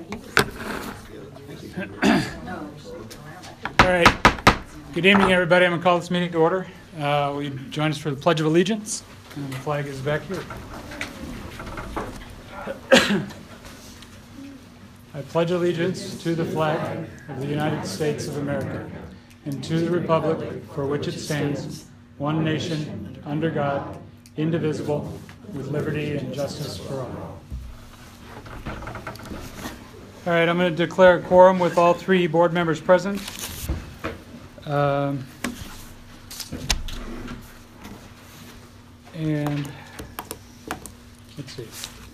All right. Good evening, everybody. I'm going to call this meeting to order. Will you join us for the Pledge of Allegiance? And the flag is back here. I pledge allegiance to the flag of the United States of America and to the republic for which it stands, one nation, under God, indivisible, with liberty and justice for all. All right, I'm going to declare a quorum with all three board members present. And let's see.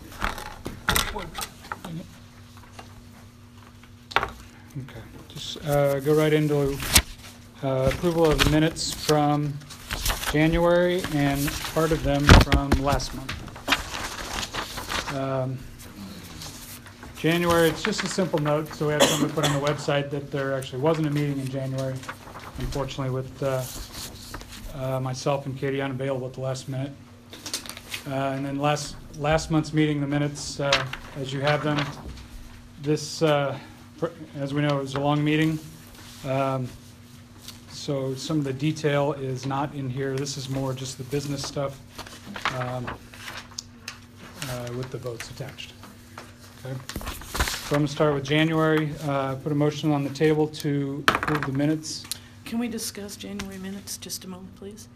Okay, just go right into approval of the minutes from January and part of them from last month. January, it's just a simple note, so we have something to put on the website that there actually wasn't a meeting in January, unfortunately, with myself and Katie unavailable at the last minute. And then last month's meeting, the minutes, as you have them, this, as we know, it was a long meeting. So some of the detail is not in here. This is more just the business stuff with the votes attached. Okay. So I'm going to start with January. Put a motion on the table to approve the minutes. Can we discuss January minutes just a moment, please?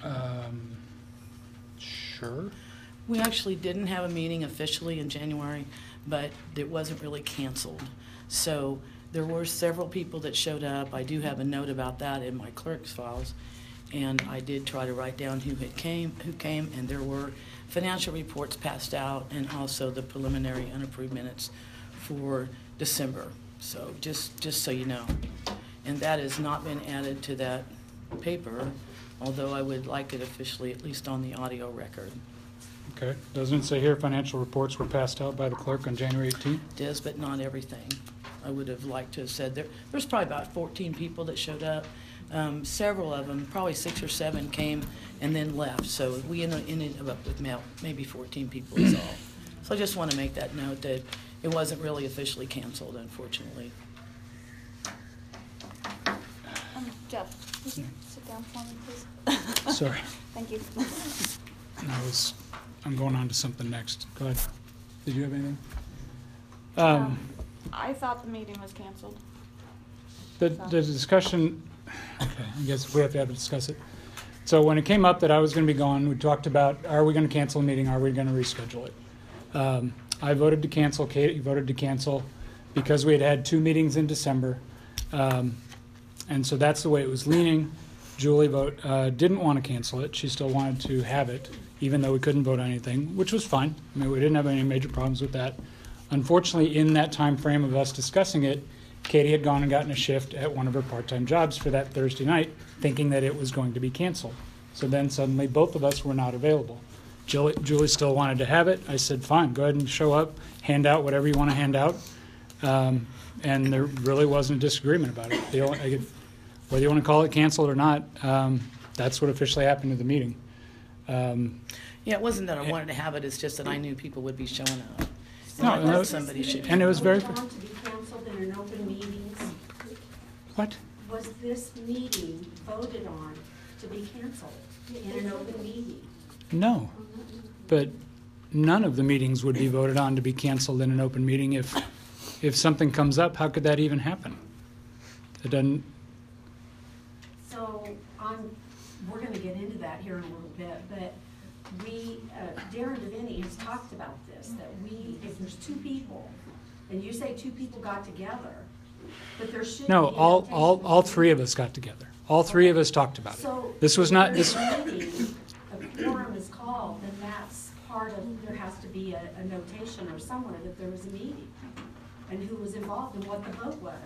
Sure. We actually didn't have a meeting officially in January, but it wasn't really canceled. So there were several people that showed up. I do have a note about that in my clerk's files, and I did try to write down who came, and there were financial reports passed out and also the preliminary unapproved minutes for December. So just so you know. And that has not been added to that paper, although I would like it officially, at least on the audio record. Okay. Doesn't it say here financial reports were passed out by the clerk on January 18th? It does, but not everything. I would have liked to have said there's probably about 14 people that showed up. Several of them, probably 6 or 7, came and then left. So we ended up with maybe 14 people is all. So I just want to make that note that it wasn't really officially canceled, unfortunately. Jeff, just sit down for me, please. Sorry. Thank you. I'm going on to something next. Go ahead. Did you have anything? I thought the meeting was canceled. The discussion, okay, I guess we have to discuss it. So when it came up that I was going to be gone, we talked about, are we going to cancel a meeting? Are we going to reschedule it? I voted to cancel. Katie voted to cancel because we had 2 meetings in December. And so that's the way it was leaning. Julie didn't want to cancel it. She still wanted to have it, even though we couldn't vote on anything, which was fine. I mean, we didn't have any major problems with that. Unfortunately, in that time frame of us discussing it, Katie had gone and gotten a shift at one of her part-time jobs for that Thursday night, thinking that it was going to be canceled. So then suddenly both of us were not available. Julie still wanted to have it. I said, fine, go ahead and show up, hand out whatever you want to hand out. And there really wasn't a disagreement about it. Whether you want to call it canceled or not, that's what officially happened at the meeting. Yeah, it wasn't that I wanted to have it. It's just that I knew people would be showing up. And No, I no, thought somebody should. and it was very. Want to be canceled in an open meeting? What? Was this meeting voted on to be canceled in an open meeting? No, but none of the meetings would be voted on to be canceled in an open meeting. If something comes up, how could that even happen? It doesn't. So we're going to get into that here in a little bit, but Darren DeVinny has talked about this, that if there's 2 people, and you say 2 people got together, but there should No, be all 3 of us got together. All 3 of us talked about it. So This was not if this. there's a meeting, a quorum is called, then that's part of, there has to be a notation or somewhere that there was a meeting, and who was involved and what the vote was.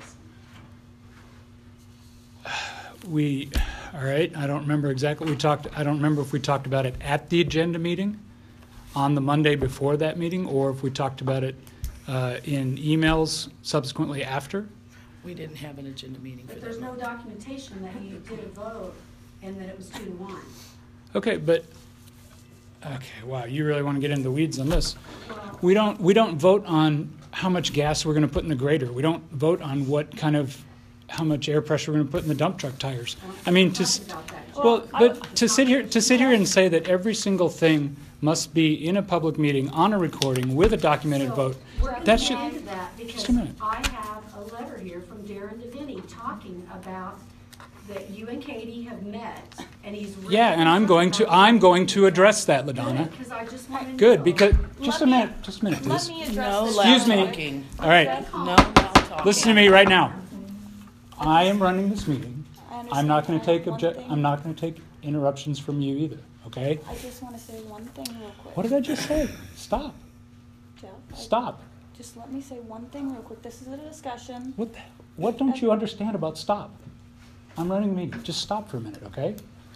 All right, I don't remember exactly what we talked. I don't remember if we talked about it at the agenda meeting on the Monday before that meeting, or if we talked about it in emails subsequently after. We didn't have an agenda meeting for But that. there's no documentation that you did a vote and that it was 2-1. Okay, but okay, wow, you really want to get into the weeds on this. We don't vote on how much gas we're going to put in the grader. We don't vote on how much air pressure we're going to put in the dump truck tires. I mean, Talked about that. well, but to sit here and say that every single thing must be in a public meeting on a recording with a documented So, vote, we're gonna that get should, into that just because a minute. I have a letter here from Darren DeVinny talking about that you and Katie have met, and he's really. yeah, and I'm going to address that, LaDonna. Because I just want to know. Good, because, just a Let me- minute, Let please. me No address this. loud Excuse me. talking. All right, No loud talking. listen to me right now. I am running this meeting. I I'm understand. not going to Can I take have one thing? I'm not going to take interruptions from you either, okay? I just want to say one thing real quick. What did I just say? Stop, Jeff, stop. Just let me say one thing real quick. This is a discussion. What don't you understand about stop? I'm running the meeting. Just stop for a minute, okay?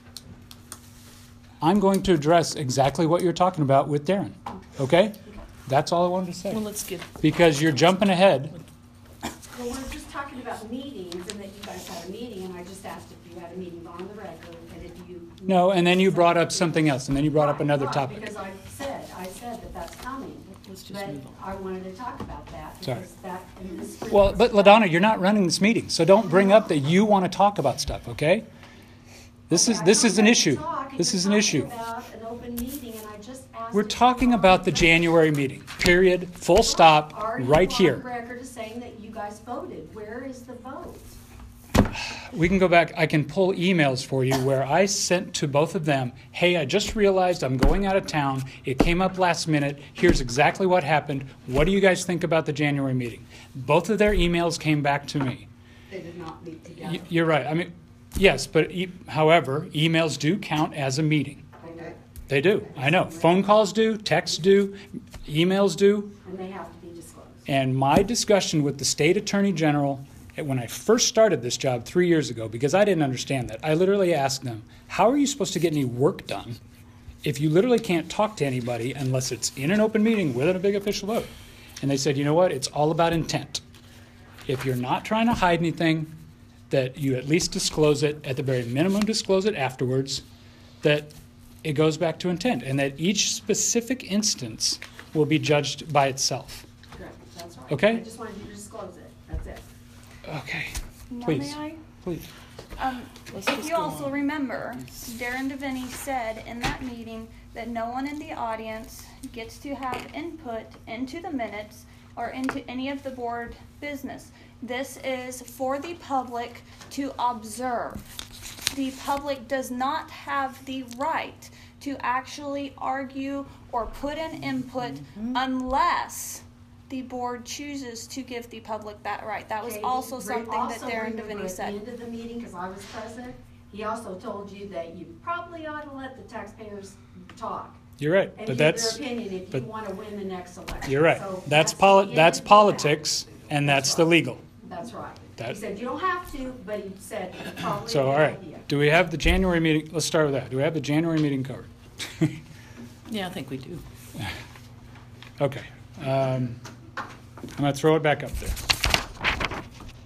I'm going to address exactly what you're talking about with Darren, okay? That's all I wanted to Well, say. let's get, Because you're jumping ahead. Well, we're just talking about meetings and that you guys had a meeting, and I just asked if you had a meeting on the record and if you. No, and then you brought up something else, and then you brought up Right, another right, topic. Because I said that that's coming. let's just But move on. I wanted to talk about that Sorry. because that, and this. Well, but LaDonna, you're not running this meeting, so don't bring up that you want to talk about stuff, okay? This is an issue. This is an issue. About an open meeting, and I just asked. We're if you talking wanted about the to- January meeting, period, full stop, Are you right on here. record as saying that you guys voted? Where is the vote? We can go back, I can pull emails for you where I sent to both of them, hey, I just realized I'm going out of town, it came up last minute, here's exactly what happened, what do you guys think about the January meeting? Both of their emails came back to me. They did not meet together. You're right, I mean, yes, but however, emails do count as a meeting. Okay. They do, I know. Phone calls do, texts do, emails do. And they have to be disclosed. And my discussion with the state attorney general, when I first started this job 3 years ago, because I didn't understand that, I literally asked them, how are you supposed to get any work done if you literally can't talk to anybody unless it's in an open meeting with a big official vote? And they said, you know what, it's all about intent. If you're not trying to hide anything, that you at least disclose it, at the very minimum disclose it afterwards, that it goes back to intent, and that each specific instance will be judged by itself. Correct, that's right. Okay. I just wanted you to disclose it, that's it. Okay, Now, please, may I? please. Let's If just you go also on. remember, Darren DeVinny said in that meeting that no one in the audience gets to have input into the minutes or into any of the board business. This is for the public to observe. The public does not have the right to actually argue or put in input unless the board chooses to give the public that right. That was Okay, also he something that also, Darren remember, DeVinny said. At the end of the meeting, because I was present, he also told you that you probably ought to let the taxpayers talk You're right, and but give their that's, opinion if you but- want to win the next election. you're right. So That's he did do that. politics, and that's the right. legal. That's right. That- He said you don't have to, but he said it's probably a So, all good right, idea. do we have the January meeting, let's start with that. Do we have the January meeting covered? Yeah, I think we do. Okay. I'm going to throw it back up there.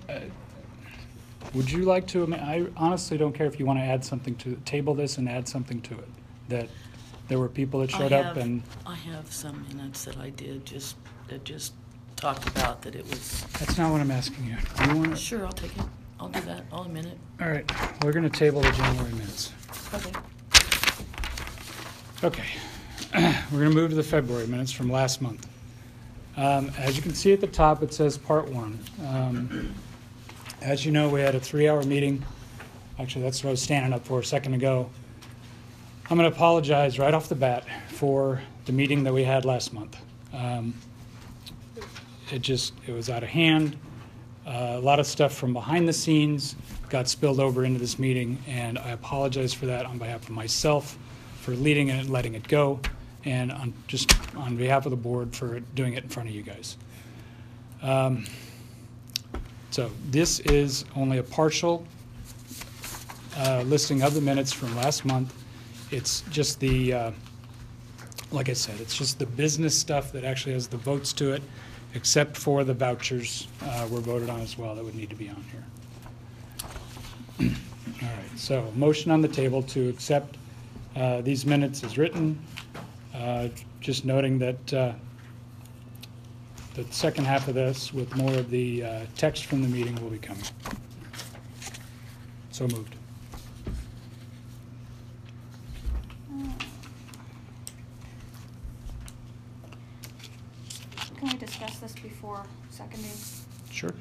Would you like to, I honestly don't care if you want to add something to, table this and add something to it. That there were people that showed up and, I have some minutes that I did that just talked about that it was, that's not what I'm asking you. Do you want to, sure, I'll take it. I'll do that, all a minute. all right, we're going to table the January minutes. Okay. Okay. We're going to move to the February minutes from last month. As you can see at the top, it says Part 1. As you know, we had a 3-hour meeting. Actually, that's what I was standing up for a second ago. I'm going to apologize right off the bat for the meeting that we had last month. It was out of hand. A lot of stuff from behind the scenes got spilled over into this meeting, and I apologize for that on behalf of myself for leading it and letting it go, and just on behalf of the board for doing it in front of you guys. So this is only a partial listing of the minutes from last month. It's just the, like I said, it's just the business stuff that actually has the votes to it, except for the vouchers were voted on as well that would need to be on here. All right, so motion on the table to accept these minutes as written, just noting that the second half of this with more of the text from the meeting will be coming. So moved. Can we discuss this before seconding? Sure.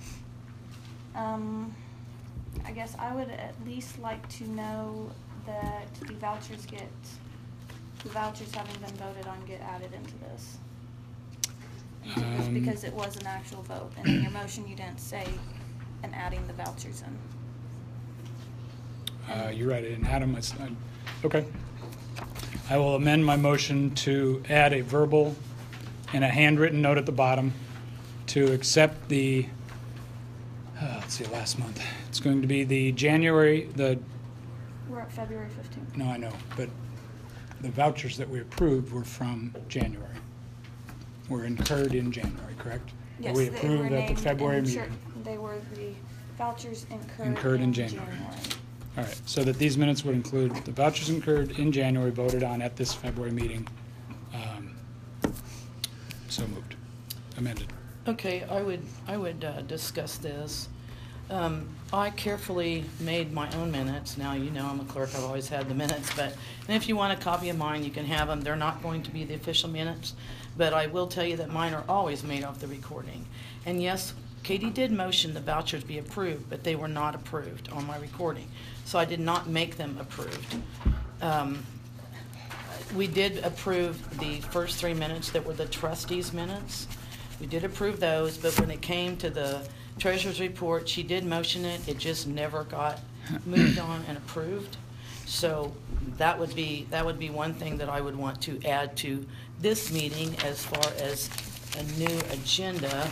I guess I would at least like to know that the vouchers having been voted on get added into this. Just because it was an actual vote, and in your motion you didn't say, and adding the vouchers in. You're right, I didn't add them. Okay. I will amend my motion to add a verbal and a handwritten note at the bottom to accept the, let's see, last month. It's going to be the We're at February 15th. no, I know, but the vouchers that we approved were from January. Were incurred in January, correct? Or Yes, we they were approved at the named February in meeting. They were the vouchers Incurred incurred in in January. January. All right, so that these minutes would include the vouchers incurred in January, voted on at this February meeting. So moved. Amended. Okay, I would discuss this. I carefully made my own minutes. Now, you know I'm a clerk, I've always had the minutes, and if you want a copy of mine, you can have them. They're not going to be the official minutes, but I will tell you that mine are always made off the recording. And yes, Katie did motion the vouchers be approved, but they were not approved on my recording, so I did not make them approved. We did approve the first 3 minutes that were the trustees' minutes. We did approve those, but when it came to the treasurer's report, she did motion it. It just never got moved on and approved. So that would be one thing that I would want to add to this meeting as far as a new agenda.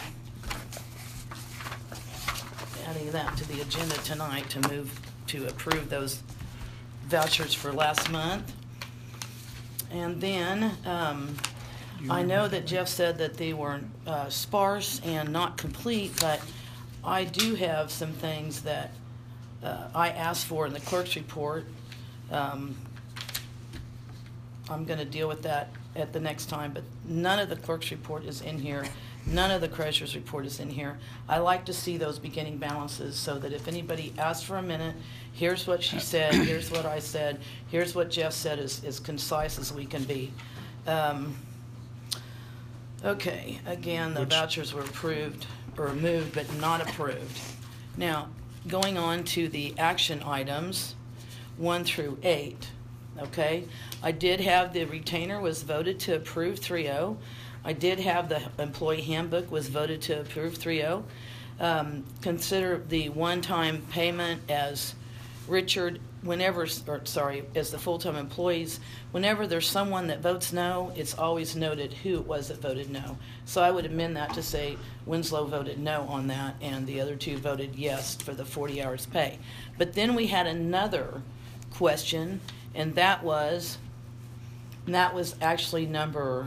Adding that to the agenda tonight to move to approve those vouchers for last month. And then, I know that Jeff said that they were sparse and not complete, but I do have some things that I asked for in the clerk's report. I'm going to deal with that at the next time, but none of the clerk's report is in here. None of the treasurer's report is in here. I like to see those beginning balances so that if anybody asks for a minute, here's what she said, here's what I said, here's what Jeff said, as concise as we can be. Okay, again, the vouchers were approved or moved but not approved. Now, going on to the action items, 1 through 8, okay? I did have the retainer was voted to approve 3-0. I did have the employee handbook was voted to approve 3-0. Consider the one-time payment as Richard, as the full-time employees, whenever there's someone that votes no, it's always noted who it was that voted no. So I would amend that to say Winslow voted no on that and the other two voted yes for the 40 hours pay. But then we had another question, and that was actually number,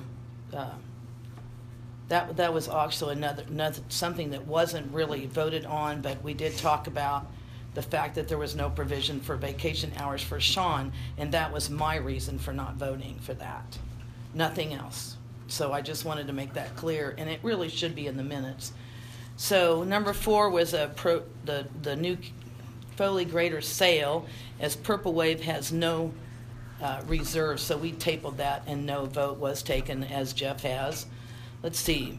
that was also another something that wasn't really voted on, but we did talk about the fact that there was no provision for vacation hours for Sean, and that was my reason for not voting for that. Nothing else. So I just wanted to make that clear, and it really should be in the minutes. So number 4 was the new Foley Grader sale, as Purple Wave has no reserves, so we tabled that, and no vote was taken, as Jeff has. Let's see.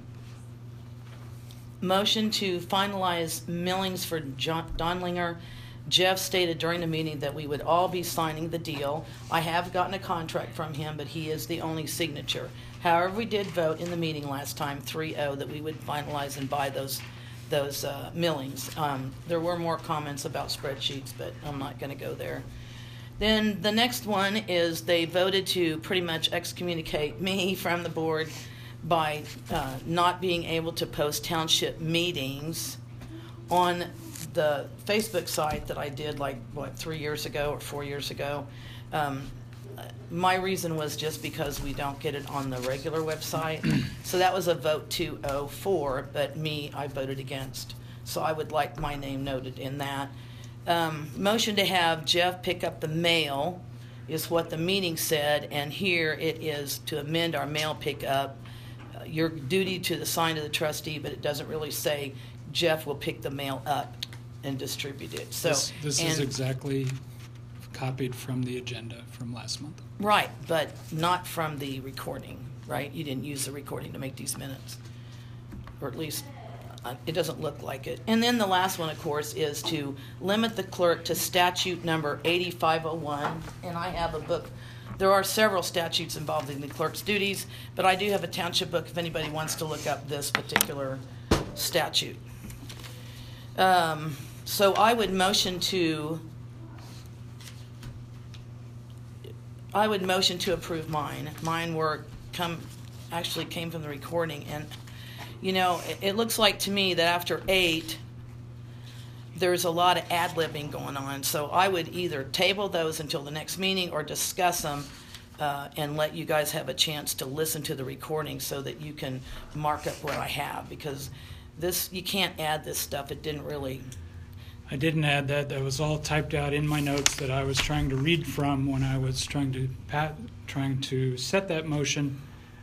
Motion to finalize millings for Donlinger. Jeff stated during the meeting that we would all be signing the deal. I have gotten a contract from him, but he is the only signature. However, we did vote in the meeting last time, 3-0, that we would finalize and buy those millings. There were more comments about spreadsheets, but I'm not going to go there. Then the next one is they voted to pretty much excommunicate me from the board by not being able to post township meetings on the Facebook site that I did 3 years ago or 4 years ago. My reason was just because we don't get it on the regular website. So that was a vote 2-0 for, but I voted against. So I would like my name noted in that. Motion to have Jeff pick up the mail is what the meeting said, and here it is to amend our mail pickup your duty to assign to the trustee, but it doesn't really say Jeff will pick the mail up and distribute it. So This is exactly copied from the agenda from last month. right, but not from the recording, right? You didn't use the recording to make these minutes, or at least it doesn't look like it. And then the last one, of course, is to limit the clerk to statute number 8501. And I have a book. There are several statutes involving the clerk's duties, but I do have a township book if anybody wants to look up this particular statute. So I would motion to approve mine. Mine actually came from the recording, and you know, it looks like to me that after 8, there's a lot of ad-libbing going on. So I would either table those until the next meeting or discuss them and let you guys have a chance to listen to the recording so that you can mark up what I have, because this, you can't add this stuff. It didn't really. I didn't add that. That was all typed out in my notes that I was trying to read from when I was trying to set that motion.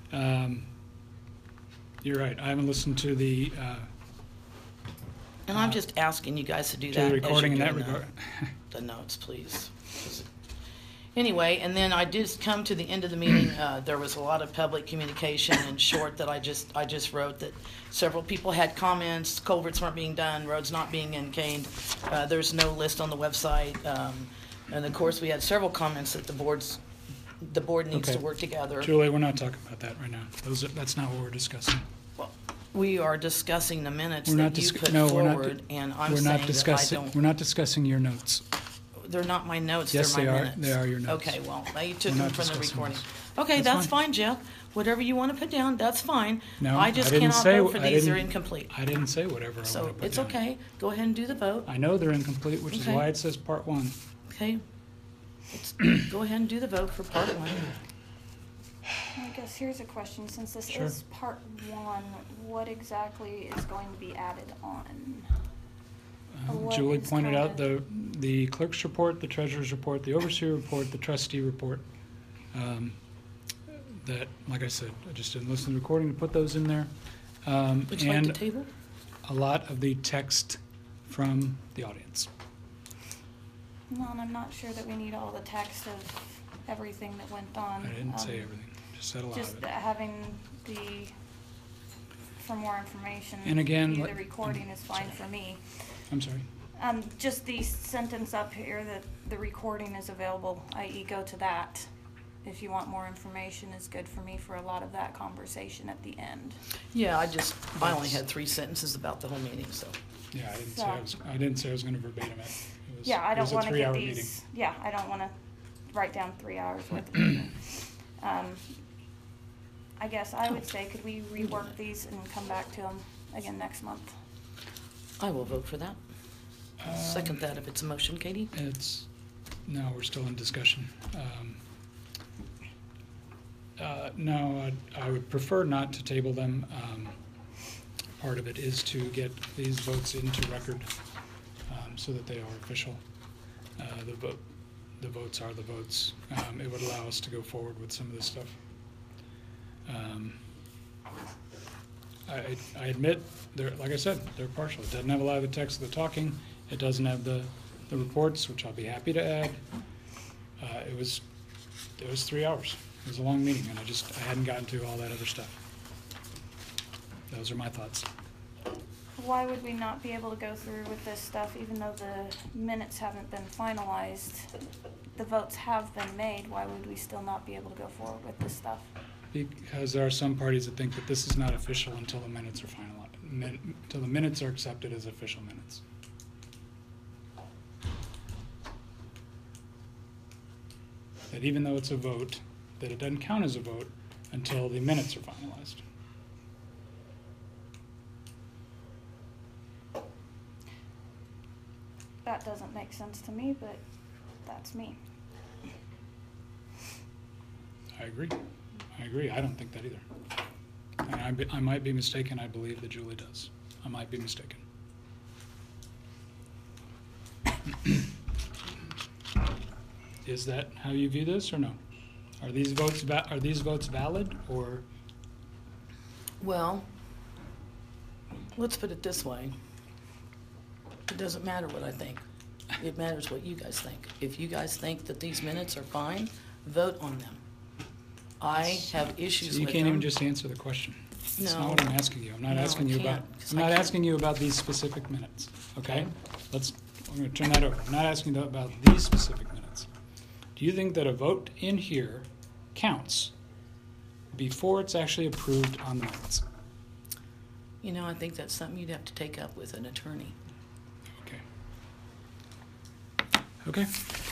You're right. I haven't listened to the And I'm just asking you guys to do to that the recording in as that you're doing regard. the notes, please. Anyway, and then I did come to the end of the meeting. There was a lot of public communication in short that I just wrote that several people had comments. Culverts weren't being done, roads not being caned. There's no list on the website, and of course we had several comments that the board needs Okay. to work together. Julie, we're not talking about that right now. That's not what we're discussing. Well, we are discussing the minutes We're not that you put no, we're not. forward, and I'm We're saying not that I discussing. don't. We're not discussing your notes. They're not my notes, Yes, they're my they are. minutes. They are your notes. Okay, well, now you took We're them not from the discussing recording. those. Okay, That's that's fine, Jeff. Whatever you want to put down, that's fine. No, I just didn't cannot say- vote for I these, they're didn't- incomplete. I didn't say whatever I want to So put it's down. okay, go ahead and do the vote, I know they're incomplete, which is Okay. why it says part 1. okay? Go ahead and do the vote for part 1. I guess here's a question, since this Sure. is part 1, what exactly is going to be added on? What Julie is pointed out kinda- the clerk's report, the treasurer's report, the overseer report, the trustee report. That, like I said, I just didn't listen to the recording to put those in there. Would you like to And table? a lot of the text from the audience. No, and I'm not sure that we need all the text of everything that went on. I didn't say everything, just said a lot Just of it. having for more information. And again, The let- recording is fine sorry. for me. I'm sorry. Just the sentence up here that the recording is available, i.e. go to that. If you want more information, is good for me for a lot of that conversation at the end. Yeah, I only had 3 sentences about the whole meeting, so. Yeah, So- I didn't say I was gonna verbatim it. Yeah, I It was don't a wanna get 3-hour meeting. these, yeah, I don't wanna write down 3 hours worth of meeting. I guess I would say, could we rework these and come back to them again next month? I will vote for that. Second that if it's a motion, Katie. No, we're still in discussion. No, I would prefer not to table them. Part of it is to get these votes into record so that they are official. The votes are the votes. It would allow us to go forward with some of this stuff. I admit, like I said, they're partial. It doesn't have a lot of the text of the talking. It doesn't have the reports, which I'll be happy to add. It was 3 hours. It was a long meeting, and I hadn't gotten to all that other stuff. Those are my thoughts. Why would we not be able to go through with this stuff even though the minutes haven't been finalized? The votes have been made, why would we still not be able to go forward with this stuff? Because there are some parties that think that this is not official until the minutes are finalized, until the minutes are accepted as official minutes. That even though it's a vote, that it doesn't count as a vote until the minutes are finalized. That doesn't make sense to me, but that's me. I agree. I don't think that either. And I might be mistaken. I believe that Julie does. I might be mistaken. Is that how you view this, or no? Are these votes valid, or Well, let's put it this way. It doesn't matter what I think. It matters what you guys think. If you guys think that these minutes are fine, vote on them. I have issues with So you them. can't even just answer the question. That's No. not what I'm asking you. I'm not No, asking I you about, can't, 'cause I'm I not can't. asking you about these specific minutes, okay? Okay. I'm gonna turn that over. I'm not asking you about these specific minutes. Do you think that a vote in here counts before it's actually approved on the minutes? You know, I think that's something you'd have to take up with an attorney. Okay.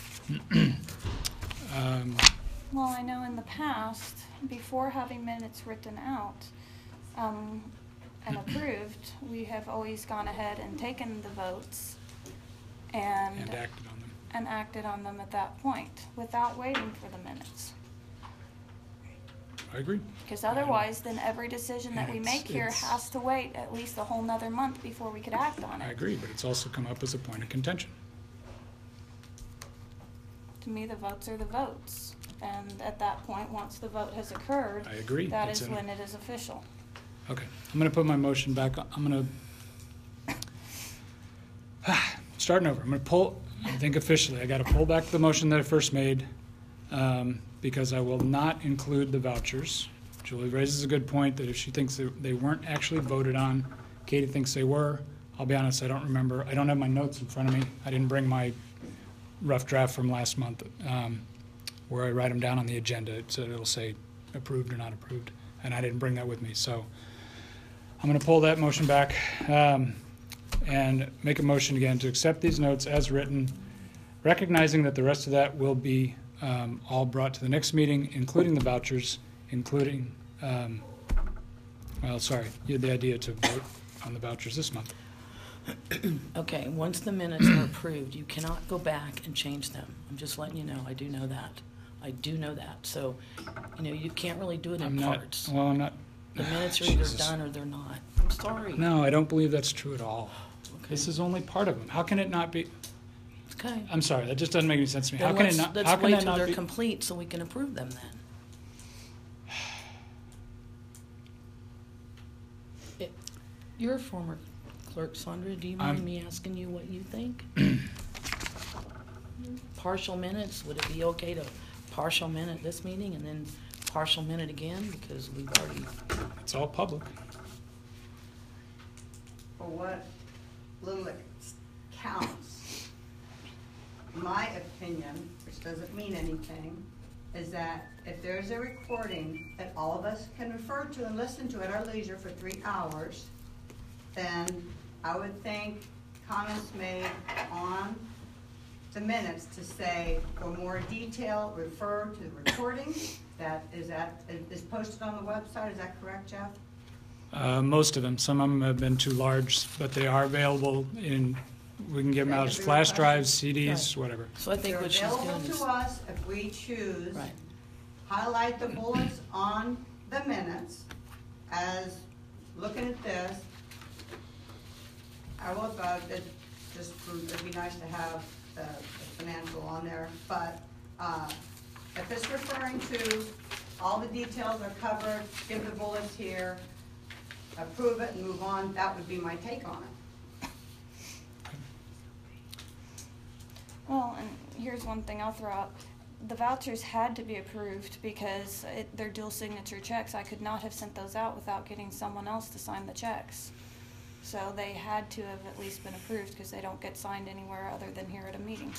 Well, I know in the past, before having minutes written out and approved, we have always gone ahead and taken the votes And acted on them. and acted on them at that point, without waiting for the minutes. I agree. Because otherwise, then every decision that we And make here it's- has to wait at least a whole nother month before we could act on I it. agree, but it's also come up as a point of contention. To me, the votes are the votes. And at that point, once the vote has occurred, I agree. that It's is in- when it is official. Okay, I'm gonna put my motion back, I'm gonna, starting over, I'm gonna pull, I think officially, I gotta pull back the motion that I first made, because I will not include the vouchers. Julie raises a good point that if she thinks that they weren't actually voted on, Katie thinks they were. I'll be honest, I don't remember, I don't have my notes in front of me. I didn't bring my rough draft from last month, where I write them down on the agenda, so it'll say approved or not approved, and I didn't bring that with me, so I'm gonna pull that motion back, and make a motion again to accept these notes as written, recognizing that the rest of that will be, all brought to the next meeting, including the vouchers, including, well, sorry, you had the idea to vote on the vouchers this month. Okay, once the minutes are approved, you cannot go back and change them. I'm just letting you know, I do know that. I do know that. So, you know, you can't really do it I'm in not, parts. well, I'm not. The minutes are either Jesus. done or they're not. I'm sorry. No, I don't believe that's true at all. Okay. This is only part of them. How can it not be? Okay. I'm sorry, that just doesn't make any sense to me. How Then can it let's, not, let's how can wait that till not they're be? complete so we can approve them then. You're a former clerk, Sandra. Do you mind I'm- me asking you what you think? Partial minutes, would it be okay to partial minute this meeting and then partial minute again? Because we've already, It's all public. For what little it counts, my opinion, which doesn't mean anything, is that if there's a recording that all of us can refer to and listen to at our leisure for 3 hours, then I would think comments made on the minutes to say, for more detail, refer to the recording that is posted on the website. Is that correct, Jeff? Most of them. Some of them have been too large, but they are available in, we can give them out as flash drives, CDs, Right. whatever. so I think They're what she's doing available is, to us if we choose. right. Highlight the bullets on the minutes as, looking at this, I will vote that just, it'd be nice to have the financial on there, but, if it's referring to all the details are covered, give the bullets here, approve it and move on, that would be my take on it. Well, and here's one thing I'll throw out. The vouchers had to be approved because they're dual signature checks. I could not have sent those out without getting someone else to sign the checks. So they had to have at least been approved because they don't get signed anywhere other than here at a meeting.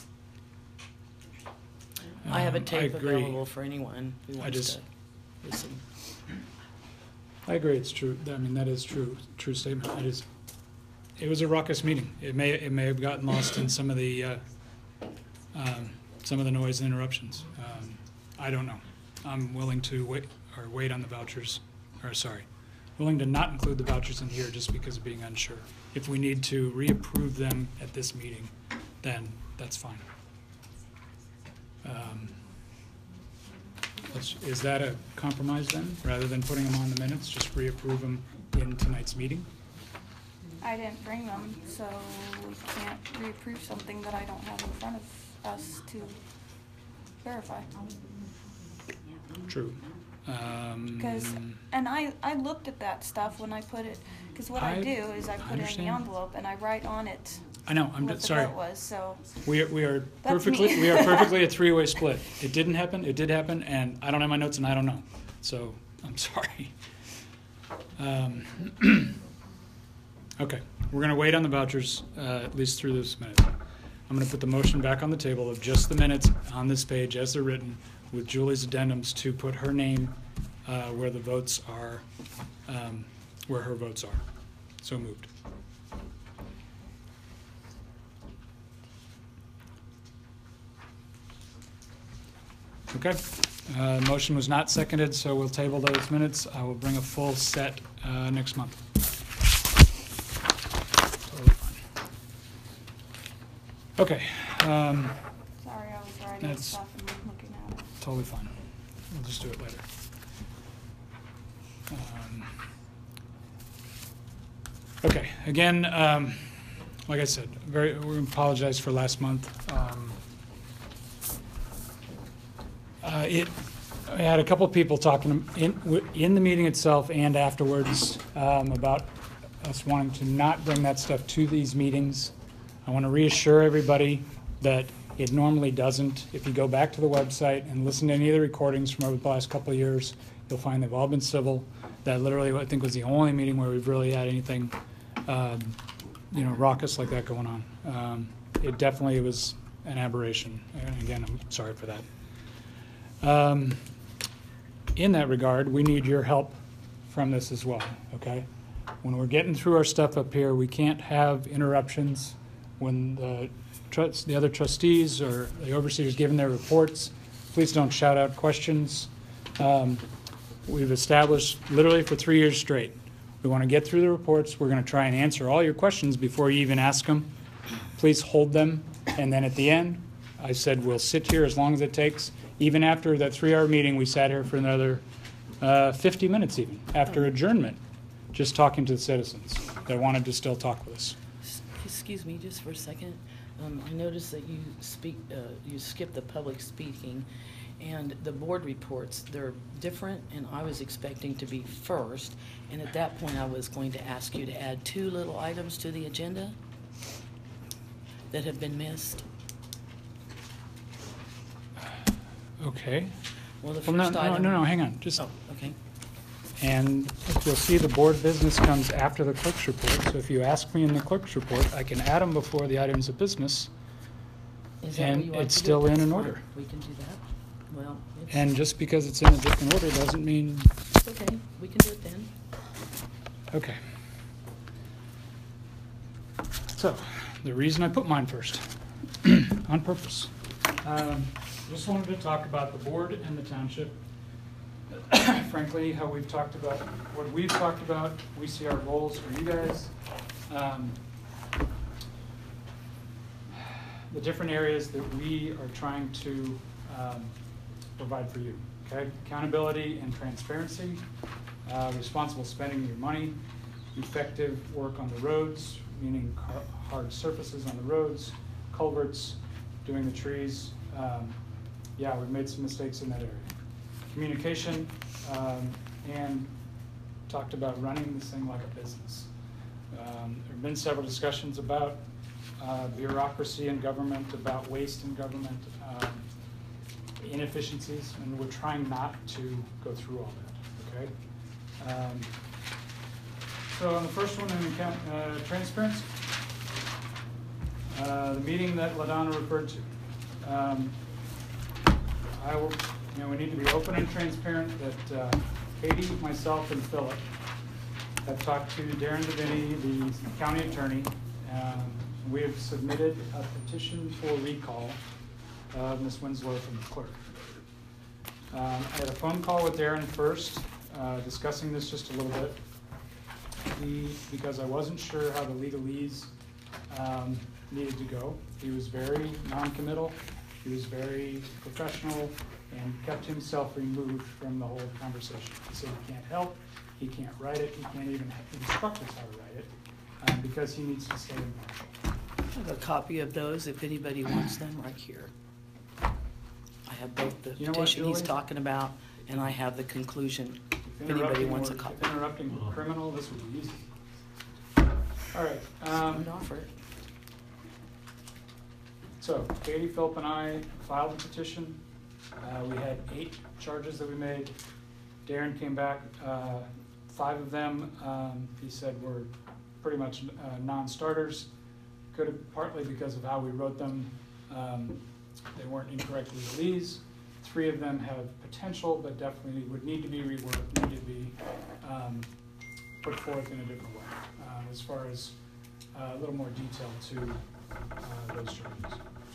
I have a I tape agree. available for anyone who wants just- to listen. I agree, it's true. I mean, that is true statement. It was a raucous meeting. It may have gotten lost in some of the noise and interruptions. I don't know. I'm willing to wait on the vouchers, willing to not include the vouchers in here just because of being unsure. If we need to reapprove them at this meeting, then that's fine. Is that a compromise then, rather than putting them on the minutes, just reapprove them in tonight's meeting? I didn't bring them, so we can't reapprove something that I don't have in front of us to verify. True. Because, and I looked at that stuff when I put it, because what I do is I put it in the understand. envelope and I write on it I know, I'm what the sorry. vote was, so. We are That's perfectly, me. we are perfectly a three-way split. It didn't happen, it did happen, and I don't have my notes and I don't know. So, I'm sorry. Okay, we're gonna wait on the vouchers, at least through this minute. I'm gonna put the motion back on the table of just the minutes on this page as they're written with Julie's addendums to put her name, where the votes are, where her votes are. So moved. Okay, motion was not seconded, so we'll table those minutes. I will bring a full set next month. Totally fine. Okay, Sorry, I was writing That's- stuff and looking at it. totally fine. We'll just do it later. Okay, again, like I said, we apologize for last month. I had a couple of people talking in the meeting itself and afterwards about us wanting to not bring that stuff to these meetings. I want to reassure everybody that it normally doesn't. If you go back to the website and listen to any of the recordings from over the last couple of years, you'll find they've all been civil. That literally, I think, was the only meeting where we've really had anything, raucous like that going on. It definitely was an aberration. And again, I'm sorry for that. In that regard, we need your help from this as well, okay? When we're getting through our stuff up here, we can't have interruptions when the other trustees or the overseers giving their reports. Please don't shout out questions. We've established literally for 3 years straight, we want to get through the reports. We're going to try and answer all your questions before you even ask them. Please hold them. And then at the end, I said we'll sit here as long as it takes. Even after that 3-hour meeting, we sat here for another 50 minutes even, after adjournment, just talking to the citizens that wanted to still talk with us. Excuse me, just for a second. I noticed that you skipped the public speaking, and the board reports, they're different, and I was expecting to be first, and at that point, I was going to ask you to add 2 little items to the agenda that have been missed. Okay. Well, the Well, first item. no, hang on. Just, Oh, okay. and you'll see the board business comes after the clerk's report. So if you ask me in the clerk's report, I can add them before the items of business. Is that And what you want it's to do? still in That's an fine. order. We can do that. Well, And just because it's in a different order doesn't mean, it's okay. We can do it then. okay. So, the reason I put mine first, on purpose. Just wanted to talk about the board and the township. Frankly, how we've talked about, what we've talked about, we see our goals for you guys. The different areas that we are trying to provide for you, okay? Accountability and transparency, responsible spending of your money, effective work on the roads, meaning hard surfaces on the roads, culverts, doing the trees. Yeah, we've made some mistakes in that area. Communication, and talked about running this thing like a business. There have been several discussions about bureaucracy in government, about waste in government, inefficiencies, and we're trying not to go through all that, okay? So on the first one, transparency. The meeting that LaDonna referred to. We need to be open and transparent that Katie, myself, and Philip have talked to Darren Deviney, the county attorney. We have submitted a petition for recall of Ms. Winslow from the clerk. I had a phone call with Darren first, discussing this just a little bit, because I wasn't sure how the legalese needed to go. He was very non-committal, he was very professional, and kept himself removed from the whole conversation. He said he can't help, he can't write it, he can't even instruct us how to write it, because he needs to stay impartial. I have a copy of those if anybody wants them right here. I have both the You know what, petition he's Julie? talking about and I have the conclusion if anybody Interrupting wants a or- copy. if interrupting a criminal, this would be easy. All right. I'd offer it. So Katie, Philip, and I filed the petition. We had 8 charges that we made. Darren came back, 5 of them, he said were pretty much non-starters. Could have, partly because of how we wrote them, they weren't incorrectly legalese. 3 of them have potential, but definitely would need to be reworked, need to be put forth in a different way, as far as a little more detail to those charges.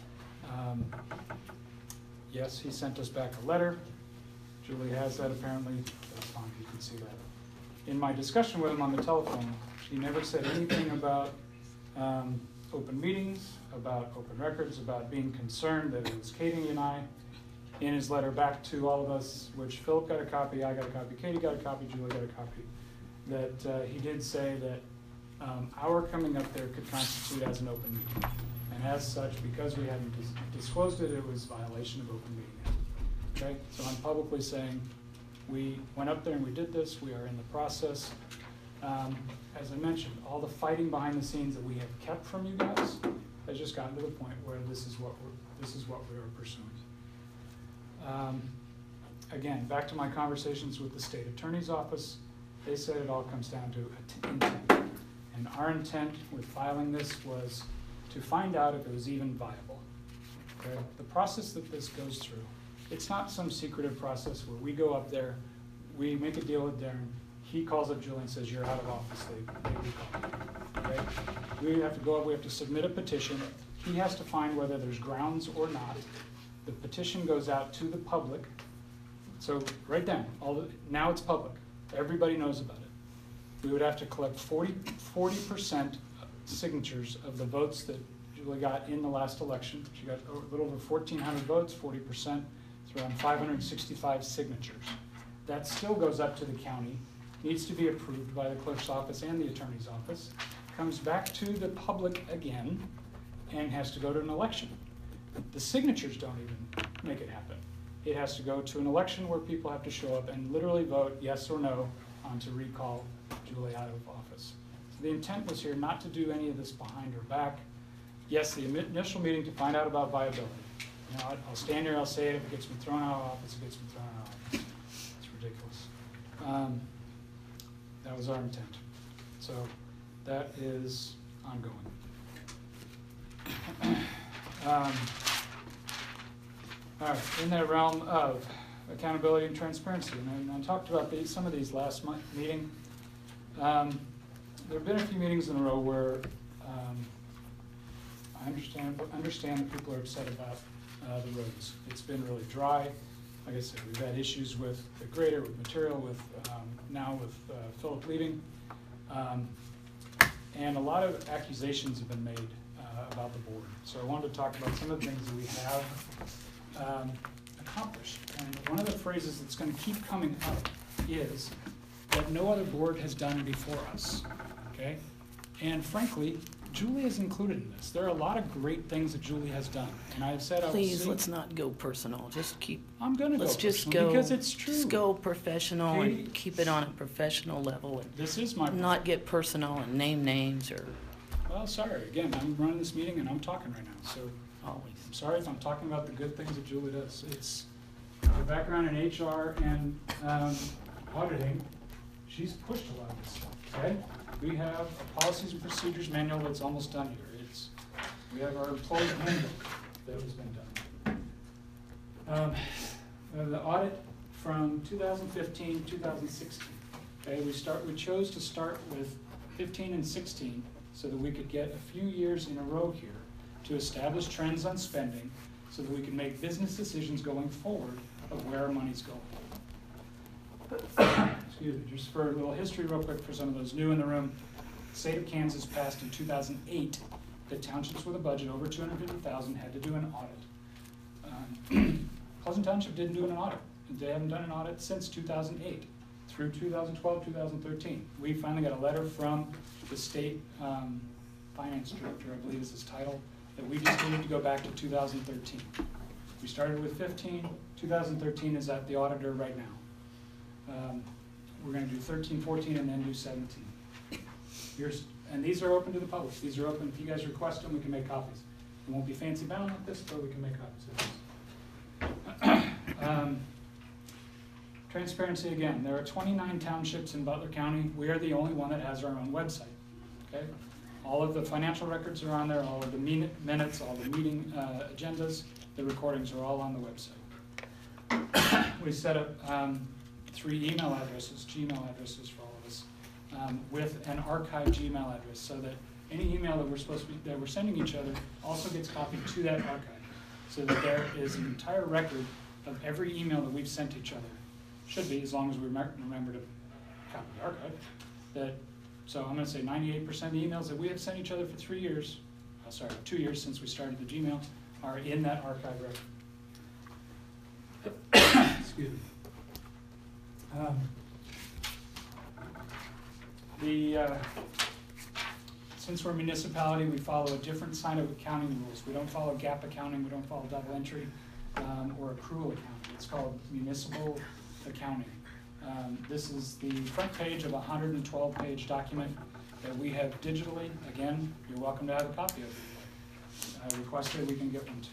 Yes, he sent us back a letter. Julie has that apparently. That's fine, you can see that. In my discussion with him on the telephone, he never said anything about open meetings, about open records, about being concerned that it was Katie and I. In his letter back to all of us, which Philip got a copy, I got a copy, Katie got a copy, Julie got a copy, that he did say that our coming up there could constitute as an open meeting. And as such, because we hadn't disclosed it, it was violation of open meeting act. Okay, so I'm publicly saying we went up there and we did this. We are in the process. As I mentioned, all the fighting behind the scenes that we have kept from you guys has just gotten to the point where this is what we are pursuing. Again, back to my conversations with the state attorney's office, they said it all comes down to intent. And our intent with filing this was to find out if it was even viable. Okay? The process that this goes through, it's not some secretive process where we go up there, we make a deal with Darren, he calls up Julie and says, you're out of office, they recall you. Okay? We have to go up, we have to submit a petition, he has to find whether there's grounds or not. The petition goes out to the public. So right then, now it's public. Everybody knows about it. We would have to collect 40% signatures of the votes that Julie got in the last election. She got a little over 1,400 votes, 40%. It's around 565 signatures. That still goes up to the county, needs to be approved by the clerk's office and the attorney's office, comes back to the public again, and has to go to an election. The signatures don't even make it happen. It has to go to an election where people have to show up and literally vote yes or no on to recall Julie out of office. So the intent was here not to do any of this behind her back. Yes, the initial meeting to find out about viability. You know, I'll stand here, I'll say it, if it gets me thrown out of office, it gets me thrown out of office. It's ridiculous. That was our intent. So that is ongoing. All right, in that realm of accountability and transparency, and I talked about some of these last meeting. There have been a few meetings in a row where I understand that people are upset about the roads. It's been really dry. Like I said, we've had issues with the grader, with material, with now with Philip leaving. And a lot of accusations have been made about the board. So I wanted to talk about some of the things that we have accomplished. And one of the phrases that's going to keep coming up is that no other board has done before us, okay? And frankly, Julie is included in this. There are a lot of great things that Julie has done, and I have said I will see. Please, let's not go personal. Just keep. I'm going to go Let's just personal go because it's true. Just go professional Katie, and keep it on a professional level, and This is my not get personal and name names or Well, sorry. Again, I'm running this meeting and I'm talking right now, so always. I'm sorry if I'm talking about the good things that Julie does. It's her background in HR and auditing. She's pushed a lot of this stuff, okay? We have a policies and procedures manual that's almost done here. We have our employee handbook that has been done. The audit from 2015, 2016. Okay, we chose to start with 15 and 16 so that we could get a few years in a row here to establish trends on spending so that we can make business decisions going forward of where our money's going. Excuse me, just for a little history real quick for some of those new in the room. The state of Kansas passed in 2008 that townships with a budget over $250,000 had to do an audit. Pleasant Township didn't do an audit. They haven't done an audit since 2008 through 2012, 2013. We finally got a letter from the state finance director, I believe is his title, that we just needed to go back to 2013. We started with 15, 2013 is at the auditor right now. We're gonna do 13, 14, and then do 17. And these are open to the public. These are open, if you guys request them, we can make copies. It won't be fancy bound like this, but we can make copies of this. Transparency again, there are 29 townships in Butler County. We are the only one that has our own website, okay? All of the financial records are on there, all of the minutes, all the meeting agendas, the recordings are all on the website. We set up 3 email addresses, Gmail addresses for all of us, with an archive Gmail address, so that any email that we're sending each other also gets copied to that archive, so that there is an entire record of every email that we've sent each other. Should be, as long as we remember to copy the archive. So I'm going to say 98% of the emails that we have sent each other for 2 years since we started the Gmail, are in that archive record. Excuse me. Since we're a municipality, we follow a different sign of accounting rules. We don't follow GAAP accounting, we don't follow double entry, or accrual accounting. It's called municipal accounting. This is the front page of a 112-page document that we have digitally. Again, you're welcome to have a copy of it. I requested, we can get one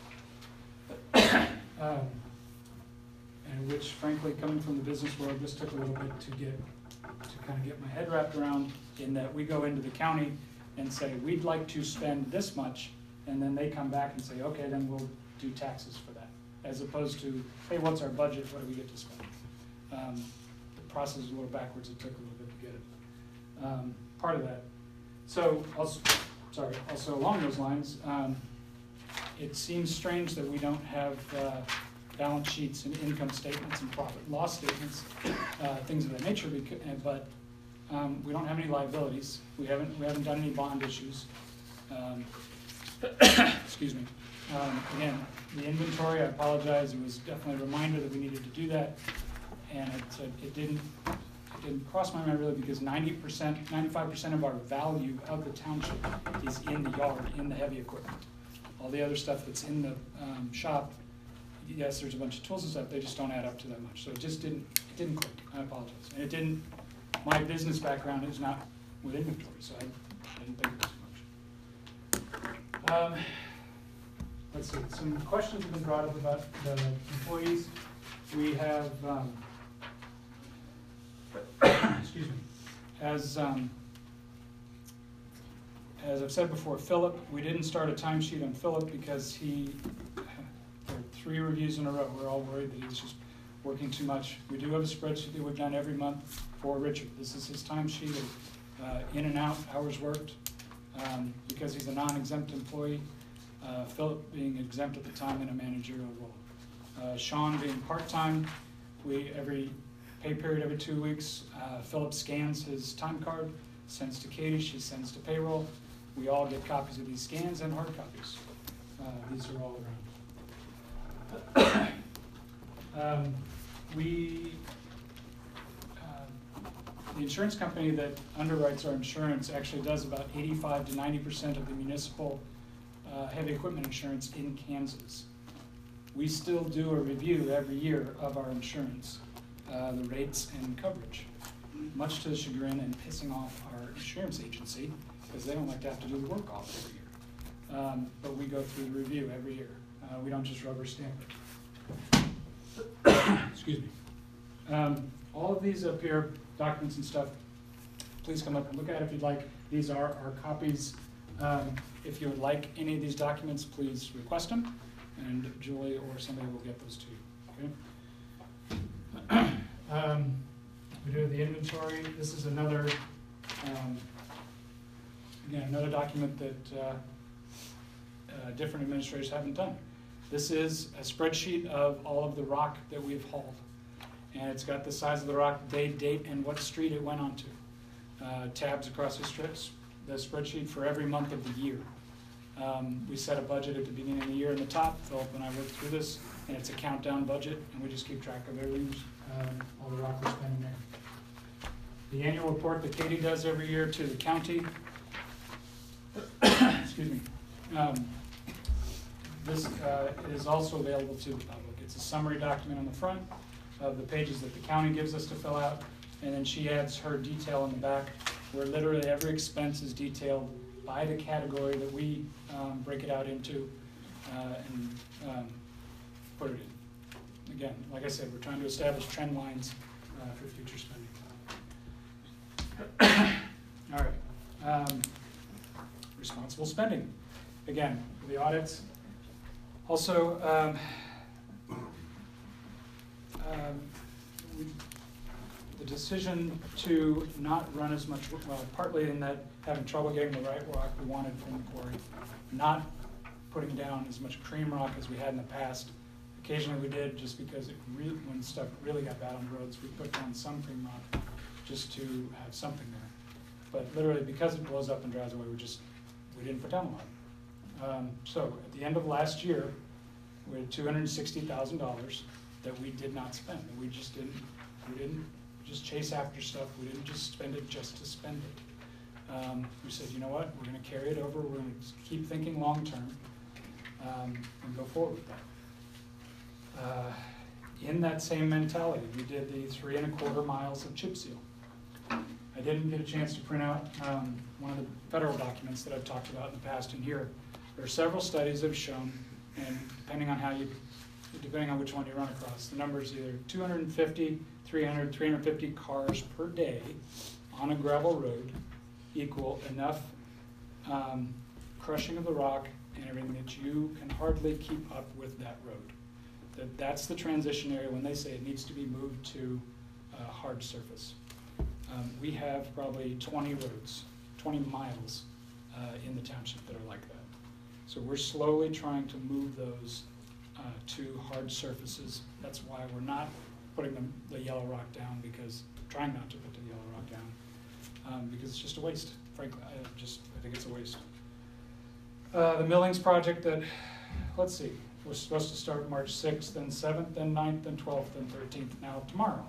to you. And which, frankly, coming from the business world, just took a little bit to kind of get my head wrapped around, in that we go into the county and say, we'd like to spend this much, and then they come back and say, okay, then we'll do taxes for that, as opposed to, hey, what's our budget, what do we get to spend? The process is a little backwards, it took a little bit to get it. Part of that. So, also along those lines, it seems strange that we don't have balance sheets and income statements and profit and loss statements, things of that nature, but we don't have any liabilities. We haven't done any bond issues. Excuse me. Again, the inventory, I apologize, it was definitely a reminder that we needed to do that, and it didn't cross my mind really, because 95% of our value of the township is in the yard, in the heavy equipment. All the other stuff that's in the shop, yes, there's a bunch of tools and stuff, they just don't add up to that much. So it didn't click, I apologize. And my business background is not with inventory, so I didn't think it was much. Let's see, some questions have been brought up about the employees. We have, excuse me, as I've said before, Philip, we didn't start a timesheet on Philip because there were 3 reviews in a row. We're all worried that he was just working too much. We do have a spreadsheet that we've done every month for Richard. This is his timesheet of in and out, hours worked, because he's a non-exempt employee. Philip being exempt at the time in a managerial role. Sean being part-time, every pay period every 2 weeks, Philip scans his time card, sends to Katie, she sends to payroll. We all get copies of these scans and hard copies. These are all around. The insurance company that underwrites our insurance actually does about 85 to 90% of the municipal heavy equipment insurance in Kansas. We still do a review every year of our insurance, the rates and coverage, much to the chagrin and pissing off our insurance agency, because they don't like to have to do the work all every year. But we go through the review every year. We don't just rubber stamp it. Excuse me. All of these up here, documents and stuff, please come up and look at it if you'd like. These are our copies. If you would like any of these documents, please request them, and Julie or somebody will get those to you. Okay? We do the inventory. This is another, again, another document that different administrators haven't done. This is a spreadsheet of all of the rock that we've hauled. And it's got the size of the rock, day, date, and what street it went onto. Tabs across the strips, the spreadsheet for every month of the year. We set a budget at the beginning of the year in the top. Philip and I worked through this, and it's a countdown budget, and we just keep track of everything, all the rock we're spending there. The annual report that Katie does every year to the county. Excuse me. This is also available to the public. It's a summary document on the front. of the pages that the county gives us to fill out, and then she adds her detail in the back, where literally every expense is detailed by the category that we break it out into and put it in. Again, like I said, we're trying to establish trend lines for future spending. All right. Responsible spending. Again, for the audits. Also, the decision to not run as much, well, partly in that having trouble getting the right rock we wanted from the quarry, not putting down as much cream rock as we had in the past. Occasionally we did, just because when stuff really got bad on the roads, we put down some cream rock just to have something there. But literally, because it blows up and dries away, we didn't put down a lot. So at the end of last year, we had $260,000 that we did not spend. We didn't just chase after stuff. We didn't just spend it just to spend it. We said, you know what, we're going to carry it over. We're going to keep thinking long term and go forward with that. In that same mentality, we did the 3 1/4 miles of chip seal. I didn't get a chance to print out one of the federal documents that I've talked about in the past in here. There are several studies that have shown, and depending on which one you run across, the number is either 250, 300, 350 cars per day on a gravel road equal enough crushing of the rock and everything that you can hardly keep up with that road. That's the transition area when they say it needs to be moved to hard surface. We have probably 20 roads, 20 miles in the township that are like that. So we're slowly trying to move those to hard surfaces. That's why we're not putting the yellow rock down, trying not to put the yellow rock down, because it's just a waste. Frankly, I think it's a waste. The millings project that, let's see, we're supposed to start March 6th, then 7th, then 9th, then 12th, then 13th, now tomorrow.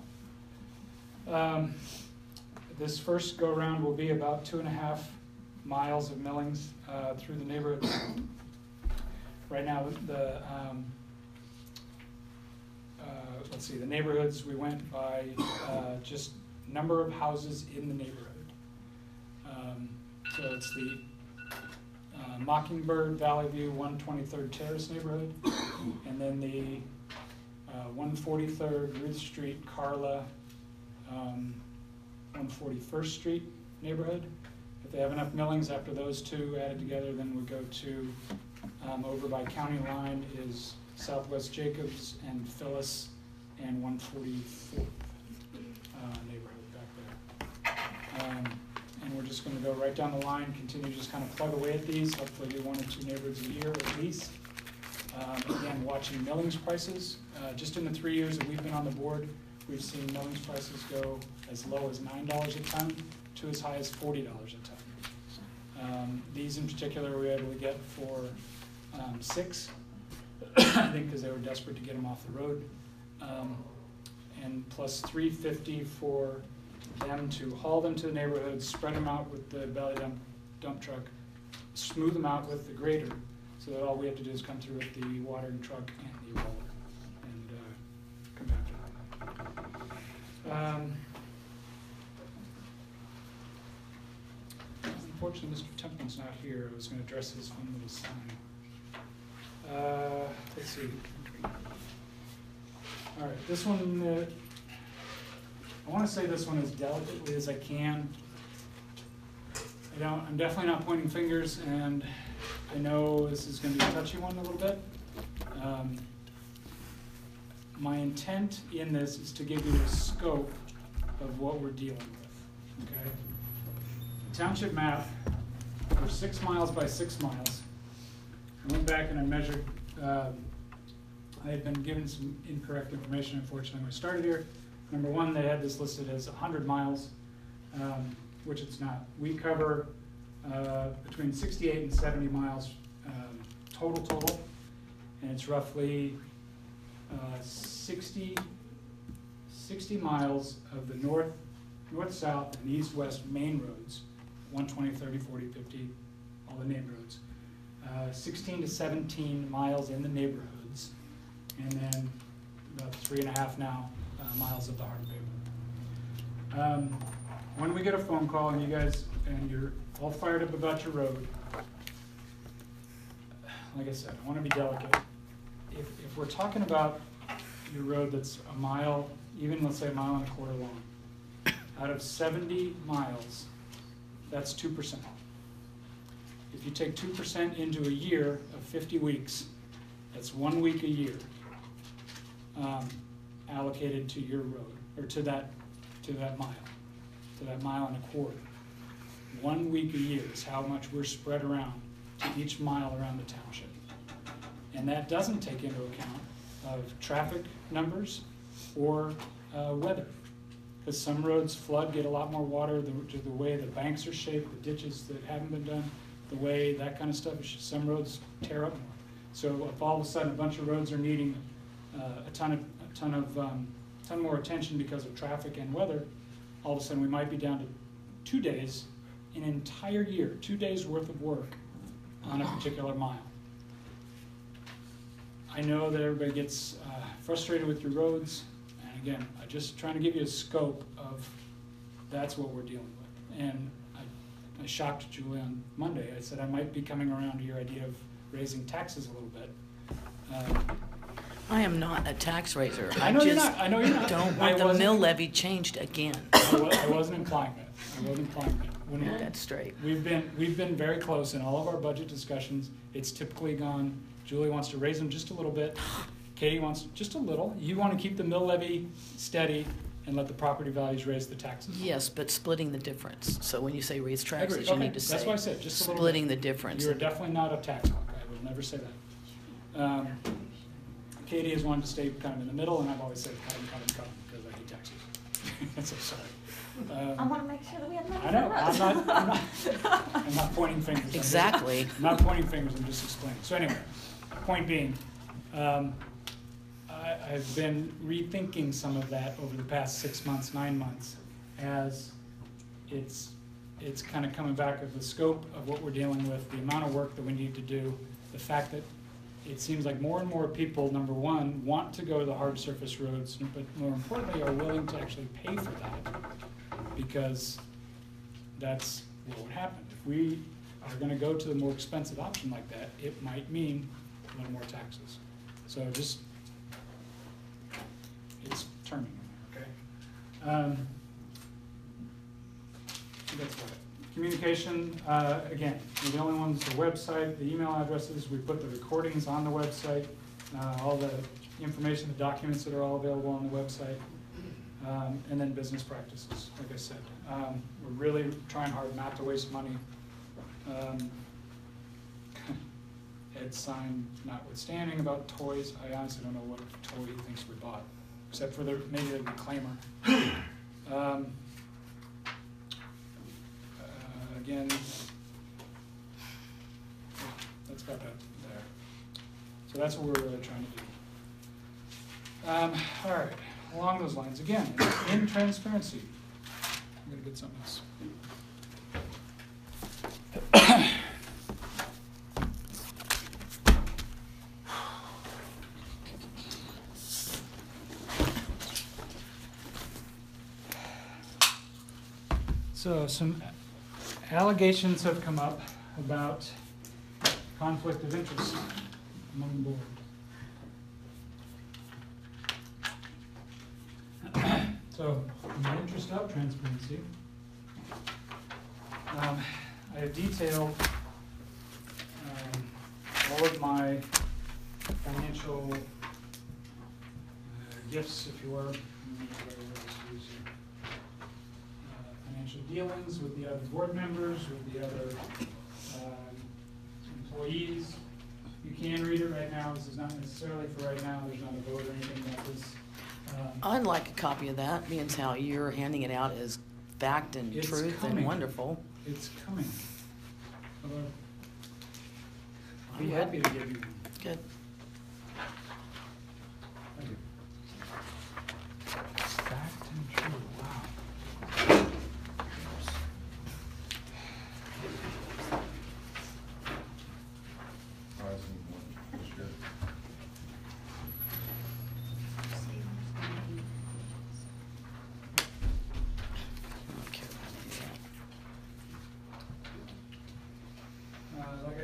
This first go-around will be about 2.5 miles of millings through the neighborhood. Right now, the neighborhoods, we went by just number of houses in the neighborhood. So it's the Mockingbird, Valley View, 123rd Terrace neighborhood, and then the 143rd Ruth Street, Carla, 141st Street neighborhood. If they have enough millings after those two added together, then we go to over by County Line is Southwest Jacobs and Phyllis and 144th neighborhood back there. And we're just going to go right down the line, continue to just kind of plug away at these, hopefully do 1 or 2 neighborhoods a year at least. Again, watching millings prices. Just in the 3 years that we've been on the board, we've seen millings prices go as low as $9 a ton to as high as $40 a ton. These in particular we were able to get for $6, I think because they were desperate to get them off the road, and plus $3.50 for them to haul them to the neighborhoods, spread them out with the belly dump truck, smooth them out with the grader, so that all we have to do is come through with the watering truck and the roller and compact it. Unfortunately, Mr. Templeman's not here. I was going to address his fun little sign. Let's see. All right, this one, I want to say this one as delicately as I can. I'm definitely not pointing fingers, and I know this is going to be a touchy one a little bit. My intent in this is to give you a scope of what we're dealing with, okay? The township map for 6 miles by 6 miles. I went back and I measured, I had been given some incorrect information, unfortunately, when I started here. Number one, they had this listed as 100 miles, which it's not. We cover between 68 and 70 miles total, and it's roughly 60 miles of the north-south and east-west main roads, 120, 30, 40, 50, all the named roads. 16 to 17 miles in the neighborhoods, and then about 3.5 now miles of the hard pavement. When we get a phone call and you guys, and you're all fired up about your road, like I said, I want to be delicate. If we're talking about your road that's a mile, even let's say a mile and a quarter long, out of 70 miles, that's 2%. If you take 2% into a year of 50 weeks, that's 1 week a year allocated to your road, or to that mile and a quarter. 1 week a year is how much we're spread around to each mile around the township. And that doesn't take into account of traffic numbers or weather. Because some roads flood, get a lot more water, the way the banks are shaped, the ditches that haven't been done, the way that kind of stuff, some roads tear up more. So if all of a sudden a bunch of roads are needing a ton more attention because of traffic and weather, all of a sudden we might be down to 2 days, an entire year, 2 days worth of work on a particular mile. I know that everybody gets frustrated with your roads, and again, I'm just trying to give you a scope of that's what we're dealing with. And I shocked Julie on Monday. I said I might be coming around to your idea of raising taxes a little bit. I am not a tax raiser. I know you're not. I know you're not. Don't want the mill levy changed again. I wasn't implying that. I wasn't implying that. When Get that straight. We've been very close in all of our budget discussions. It's typically gone, Julie wants to raise them just a little bit. Katie wants just a little. You want to keep the mill levy steady and let the property values raise the taxes. Yes, but splitting the difference. So when you say raise taxes, Agreed. you Okay. need to say That's why I said just a little splitting bit. the difference. You're definitely not a tax hawk. I will never say that. Katie has wanted to stay kind of in the middle, and I've always said cut because I hate taxes. So sorry. I want to make sure that we have money I know. for the roads. I'm not pointing fingers. Exactly. I'm not pointing fingers. I'm just explaining. So anyway, point being, I've been rethinking some of that over the past 6 months, 9 months, as it's kind of coming back of the scope of what we're dealing with, the amount of work that we need to do, the fact that it seems like more and more people, number one, want to go to the hard surface roads, but more importantly, are willing to actually pay for that, because that's what would happen. If we are going to go to the more expensive option like that, it might mean a little more taxes. So just, it's turning, okay? That's about it. Communication, again, we're the only ones, the website, the email addresses, we put the recordings on the website, all the information, the documents that are all available on the website, and then business practices, like I said. We're really trying hard not to waste money. Ed's sign notwithstanding about toys, I honestly don't know what toy he thinks we bought, except for maybe the reclaimer. Again, that's about that there. So that's what we're really trying to do. All right, along those lines, again, in transparency, I'm going to get something else. So some allegations have come up about conflict of interest among the board. So, in the interest of transparency, I have detailed all of my financial gifts, if you were, financial dealings with the other board members, with the other employees. You can read it right now. This is not necessarily for right now. There's not a vote or anything like this. I'd like a copy of that, being how you're handing it out as fact and It's truth coming. and wonderful. It's coming. I'll be I'm happy to give you one. Good. Thank you. Fact and true. Wow.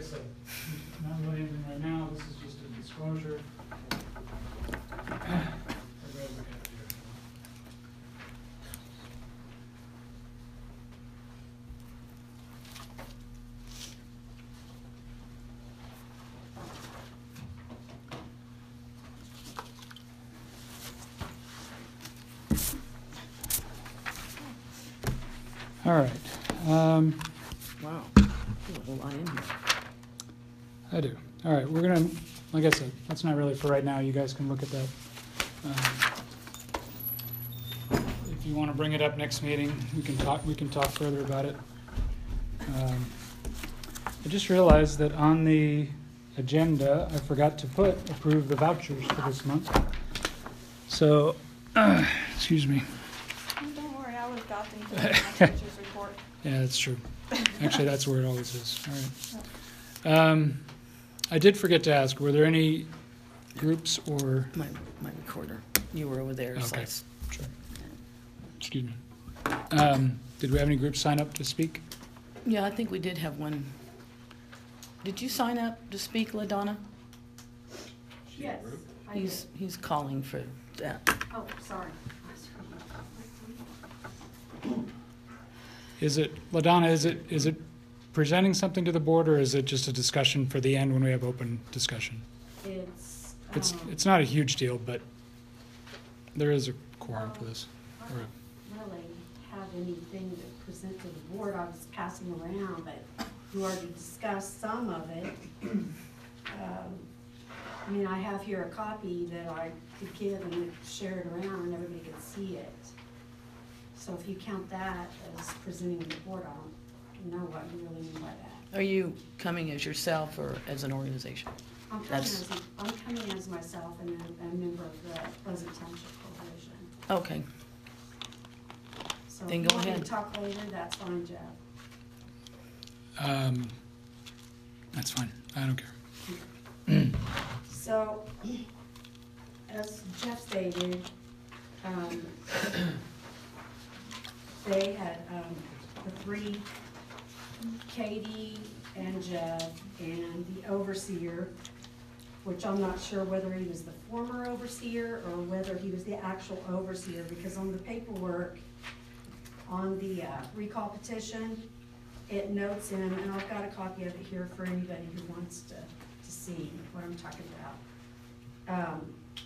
said, not really anything right now, this is just a disclosure. All right. Wow, there's a whole lot in here. I do. All right, we're gonna, like I said, that's not really for right now. You guys can look at that. If you want to bring it up next meeting, we can talk further about it. I just realized that on the agenda, I forgot to approve the vouchers for this month. So, excuse me. Oh, don't worry, I was dodging through my teacher's report. Yeah, that's true. Actually, that's where it always is. All right. I did forget to ask, were there any groups or? My recorder, you were over there. so Okay, it's- sure. Excuse me. Did we have any groups sign up to speak? Yeah, I think we did have one. Did you sign up to speak, LaDonna? Yes. I did. He's calling for that. Oh, sorry. Is it, LaDonna, is it presenting something to the board, or is it just a discussion for the end when we have open discussion? It's not a huge deal, but there is a quorum for this. I don't really have anything to present to the board. I was passing around, but you already discussed some of it. I mean, I have here a copy that I could give and share it around and everybody could see it. So if you count that as presenting to the board, I don't know what you really mean by that. Are you coming as yourself or as an organization? I'm coming as myself and a member of the Pleasant Township Coalition. Okay, So Then if go you want me to ahead. talk later, that's fine, Jeff. That's fine. I don't care. So, as Jeff stated, they had, the three, Katie and Jeff and the overseer, which I'm not sure whether he was the former overseer or whether he was the actual overseer, because on the paperwork, on the recall petition, it notes him, and I've got a copy of it here for anybody who wants to see what I'm talking about.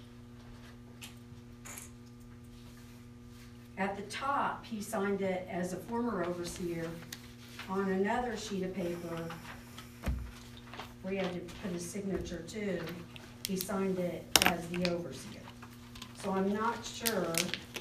At the top, he signed it as a former overseer. On another sheet of paper, where he had to put his signature too, he signed it as the overseer. So I'm not sure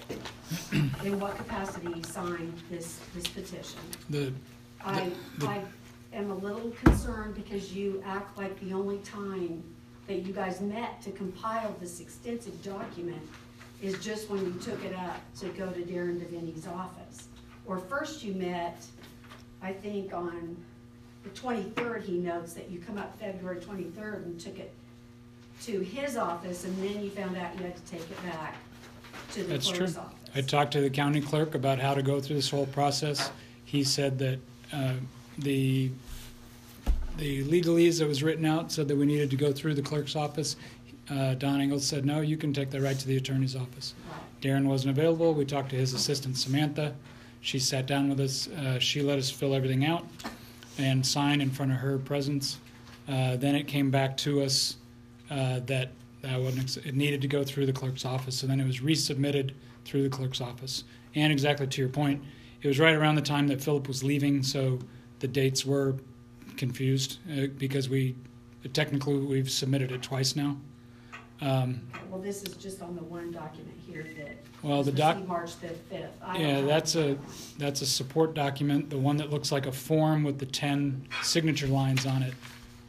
in what capacity he signed this petition. I am a little concerned because you act like the only time that you guys met to compile this extensive document is just when you took it up to go to Darren DeVinny's office. Or first you met, I think on the 23rd, he notes that you come up February 23rd and took it to his office, and then you found out you had to take it back to the That's clerk's true. office. I talked to the county clerk about how to go through this whole process. He said that the legalese that was written out said that we needed to go through the clerk's office. Don Engels said, no, you can take that right to the attorney's office. Right. Darren wasn't available. We talked to his assistant, Samantha. She sat down with us. She let us fill everything out and sign in front of her presence. Then it came back to us that it needed to go through the clerk's office, and then it was resubmitted through the clerk's office. And exactly to your point, it was right around the time that Philip was leaving, so the dates were confused because we've submitted it twice now. Well, this is just on the one document here that Well, was the doc- received March the 5th. I don't Yeah, have that's a support document. The one that looks like a form with the 10 signature lines on it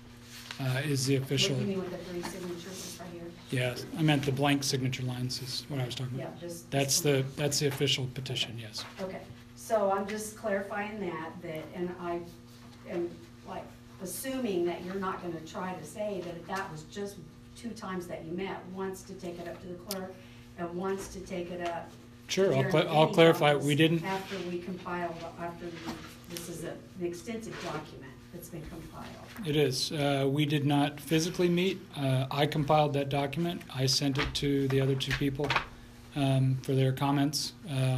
is the official. What do you mean with the 3 signatures is right here? Yeah, I meant the blank signature lines is what I was talking about. Yeah, just. That's the official petition, yes. Okay, so I'm just clarifying that, and I am like assuming that you're not gonna try to say that was just 2 times that you met, once to take it up to the clerk and once to take it up Sure, Darren I'll Denny clarify. got We this didn't, After we compiled, this is an extensive document that's been compiled. it is. We did not physically meet. I compiled that document. I sent it to the other two people for their comments.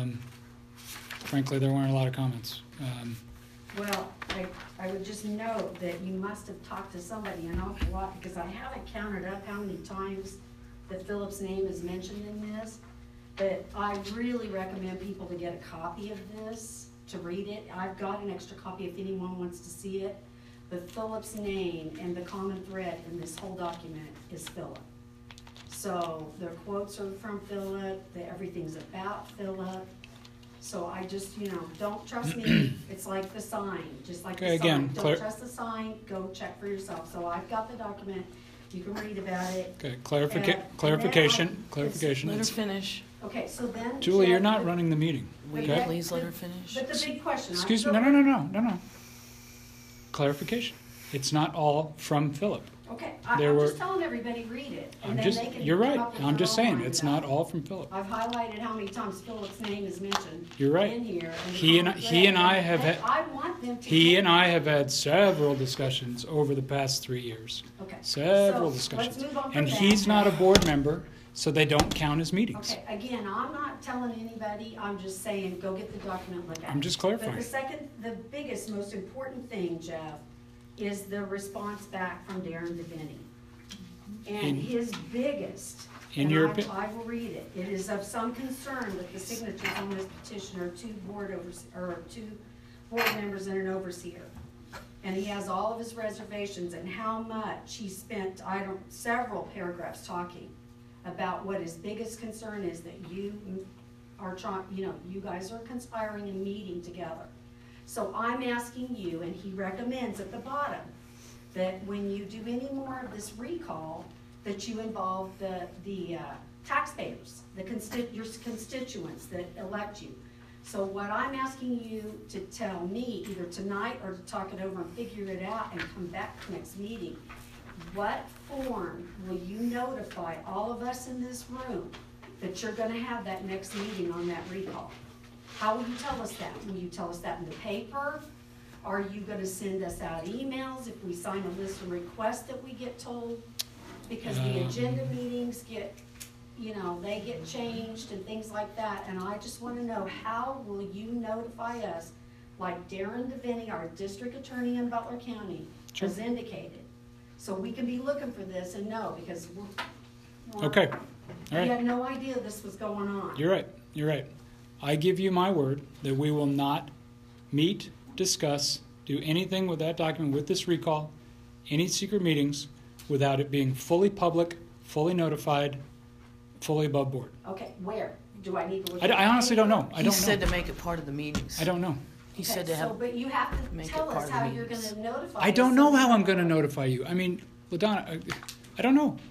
Frankly, there weren't a lot of comments. Well, I would just note that you must have talked to somebody an awful lot, because I haven't counted up how many times that Philip's name is mentioned in this. But I really recommend people to get a copy of this, to read it. I've got an extra copy if anyone wants to see it. But Philip's name and the common thread in this whole document is Philip. So their quotes are from Philip, everything's about Philip. So I just, don't trust me. It's like the sign, just like Okay, the sign. again, Don't trust the sign, go check for yourself. So I've got the document, you can read about it. Okay, And clarification. Let her It's- finish. Okay, so then. Julie, you're Jeff, not running the meeting, Will okay? you please let her finish? But the big question. Excuse me, no. Clarification. It's not all from Philip. Okay, There I'm were- just telling everybody, read it. and I'm then just, they can you're come right. up with I'm their just own saying, mind it's about not it. all from Philip. I've highlighted how many times Philip's name is mentioned. You're right. In here. and the He and common he and thread. I have And had- I want them to. He get and it. I have had several discussions over the past 3 years. Okay. Several So, discussions. let's move on from And that. he's not a board member, so they don't count as meetings. Okay, again, I'm not telling anybody, I'm just saying, go get the document, look at it. I'm just But clarifying. the biggest, most important thing, Jeff, is the response back from Darren Devaney. And In- his biggest, in and your I opi- I will read it, it is of some concern that the signatures on this petition are two board members and an overseer. And he has all of his reservations and how much he spent, several paragraphs talking about what his biggest concern is, that you are trying, you guys are conspiring and meeting together. So I'm asking you, and he recommends at the bottom, that when you do any more of this recall, that you involve the taxpayers, your constituents that elect you. So what I'm asking you to tell me, either tonight or to talk it over and figure it out and come back to next meeting, what form will you notify all of us in this room that you're gonna have that next meeting on that recall? How will you tell us that? Will you tell us that in the paper? Are you gonna send us out emails if we sign a list of requests that we get told? Because the agenda meetings get, they get changed and things like that, and I just wanna know, how will you notify us, like Darren Devaney, our district attorney in Butler County, has indicated? So we can be looking for this and know, because we're. Okay, all We right. had no idea this was going on. You're right. I give you my word that we will not meet, discuss, do anything with that document, with this recall, any secret meetings, without it being fully public, fully notified, fully above board. Okay, where? Do I need to look? I honestly don't know. I He don't said know. to make it part of the meetings. I don't know. He Okay, said to so, have, but you have to make it tell part us of the how you're meetings. gonna notify us. I don't know so how we I'm know. going to notify you. I mean, LaDonna, I don't know.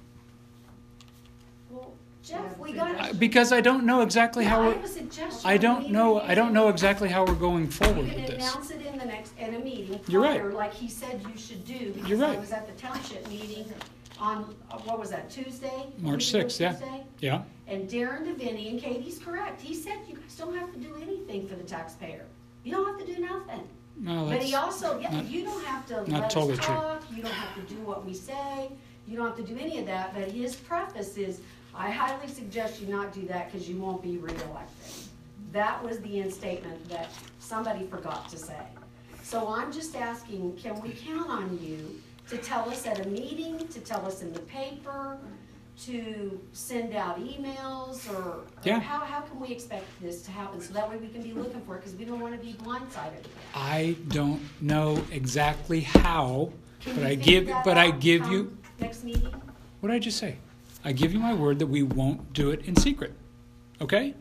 Well, Jeff, we got. Because I don't know exactly how I we're, have a suggestion. I don't know You exactly how we're going forward can with this. announce it in a meeting You're right. prior, like he said you should do. You're Because I right. was at the township meeting on, what was that, Tuesday? March I think it was 6th, yeah. Tuesday. Yeah, And Darren Devaney, and Katie's correct, he said you guys don't have to do anything for the taxpayer. You don't have to do nothing. no, But he that's, also, not- you don't have to not let us totally true. talk, you don't have to do what we say, you don't have to do any of that, but his preface is, I highly suggest you not do that because you won't be reelected. That was the end statement that somebody forgot to say. So I'm just asking, can we count on you to tell us at a meeting, to tell us in the paper, to send out emails, or Yeah. how can we expect this to happen? So that way we can be looking for it, because we don't want to be blindsided. I don't know exactly how, Can but you I figure give, that but I out give come you, next meeting? what did I just say? I give you my word that we won't do it in secret. Okay?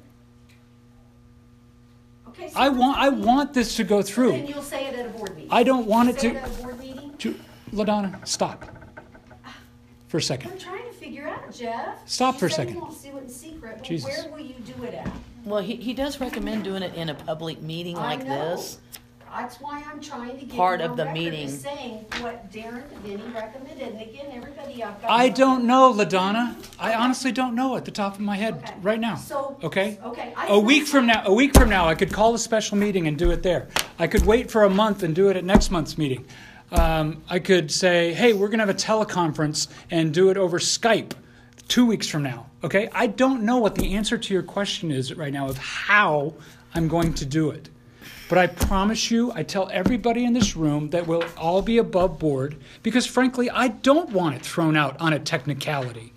Okay. So I let's- want this to go Then through. you'll say it at a board meeting. I don't want it Say it to, at a board meeting? LaDonna, stop. For a I'm second. trying to figure out, Jeff. Stop for a You said second. you won't do it in secret, but Jesus. where will you do it at? well, he does recommend doing it in a public meeting I like know. this. That's why I'm trying to get Part you of on the record meeting. as saying what Darren Vinny recommended. And again, everybody I've got. I don't know, LaDonna. I honestly don't know at the top of my head Okay. right now. So, Okay? okay. A week from now, I could call a special meeting and do it there. I could wait for a month and do it at next month's meeting. I could say, hey, we're going to have a teleconference and do it over Skype 2 weeks from now. Okay? I don't know what the answer to your question is right now of how I'm going to do it. But I promise you, I tell everybody in this room that we'll all be above board because, frankly, I don't want it thrown out on a technicality.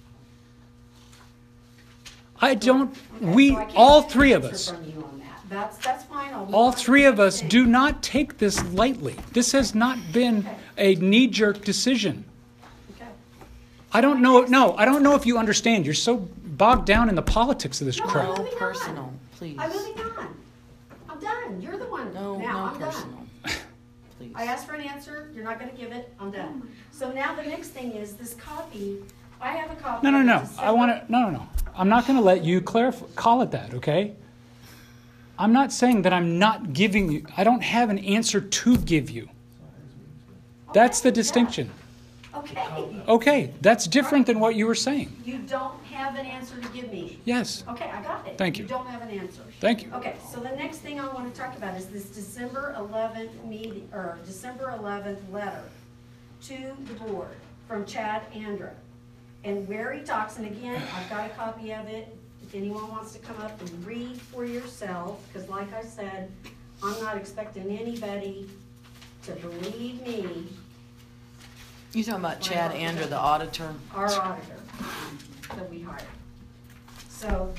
I don't, Okay, so I can't all get an three of answer us, from you on that. That's fine. I'll move all on to three the of next us thing. do not take this lightly. This has not been a knee-jerk decision. Okay. I don't know if you understand. You're so bogged down in the politics of this No, crap. No moving on. personal, please. I'm moving on. I'm done. You're the one. No, now. no I'm personal. done. Please. I asked for an answer. You're not going to give it. I'm done. So now the next thing is this copy. I have a copy. No. of the I December- want to. No. I'm not going to let you call it that. Okay. I'm not saying that I'm not giving you. I don't have an answer to give you. That's the Okay, distinction. yeah. Okay. Okay, that's different than what you were saying. You don't have an answer to give me. Yes. Okay, I got it. Thank you. You don't have an answer. Thank you. Okay, so the next thing I want to talk about is this December 11th meeting, or December 11th letter to the board from Chad Andra. And where he talks, and again, I've got a copy of it, if anyone wants to come up and read for yourself, because like I said, I'm not expecting anybody to believe me, You talking about Chad Andrew, the auditor? our auditor that we hired. So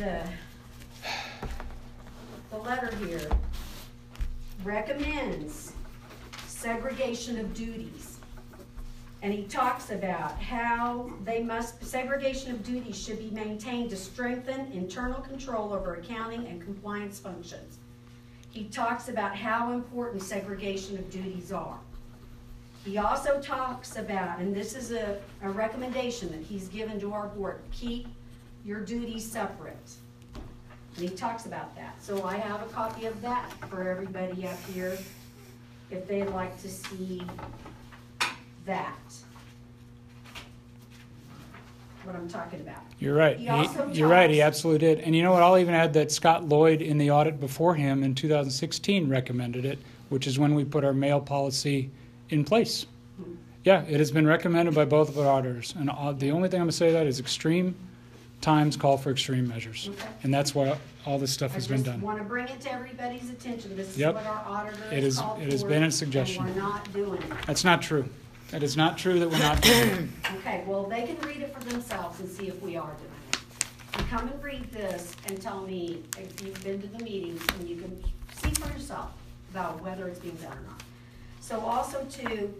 the letter here recommends segregation of duties. And he talks about how segregation of duties should be maintained to strengthen internal control over accounting and compliance functions. He talks about how important segregation of duties are. He also talks about, and this is a recommendation that he's given to our board, keep your duties separate. And he talks about that. So I have a copy of that for everybody up here if they'd like to see that. What I'm talking about. You're right. He also You're right. He talks- absolutely did. And you know what? I'll even add that Scott Lloyd in the audit before him in 2016 recommended it, which is when we put our mail policy in place. Yeah, it has been recommended by both of our auditors. And the only thing I'm going to say that is extreme times call for extreme measures. Okay. And that's why all this stuff I has been just done. want to bring it to everybody's attention. This is Yep. what our auditor It has is- called it has for, been a suggestion. and we're not doing it. That's not true. That is not true that we're not doing it. Okay, well, they can read it for themselves and see if we are doing it. You come and read this and tell me if you've been to the meetings, and you can see for yourself about whether it's being done or not. So also to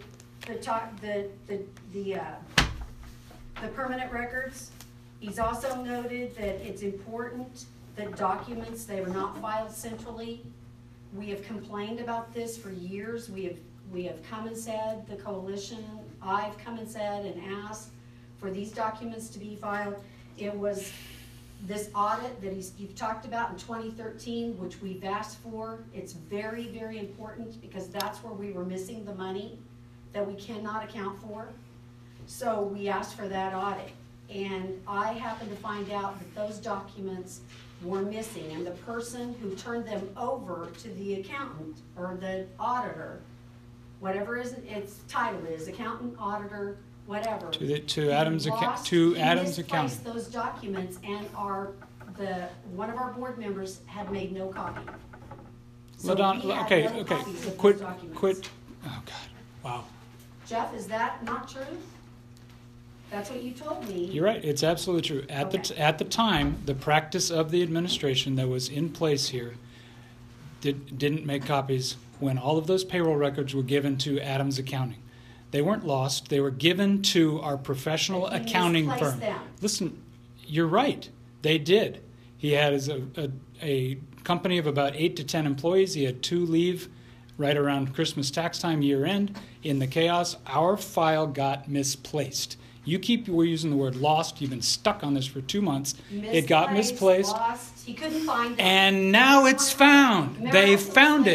the permanent records, he's also noted that it's important that documents, they are not filed centrally. We have complained about this for years. We have come and said, the coalition, I've come and said and asked for these documents to be filed. It was this audit that you've talked about in 2013, which we've asked for. It's very, very important because that's where we were missing the money that we cannot account for. So we asked for that audit. And I happened to find out that those documents were missing, and the person who turned them over to the accountant or the auditor, whatever its title is, accountant, auditor, whatever. To Adam's account. He Adam's misplaced account. those documents, and one of our board members had made no copy. So LaDonna, we had okay, no okay. copies of those Quit. documents. Oh God. Wow. Jeff, is that not true? That's what you told me. You're right. It's absolutely true. At the time, the practice of the administration that was in place here didn't make copies when all of those payroll records were given to Adams Accounting. They weren't lost. They were given to our professional But he accounting misplaced firm. them. Listen, you're right. They did. He had a company of about 8 to 10 employees. He had 2 leave right around Christmas tax time, year end. In the chaos, our file got misplaced. We're using the word lost. You've been stuck on this for 2 months. It got misplaced. Lost. He couldn't find them. And now it's found. Remember They how found they've it. been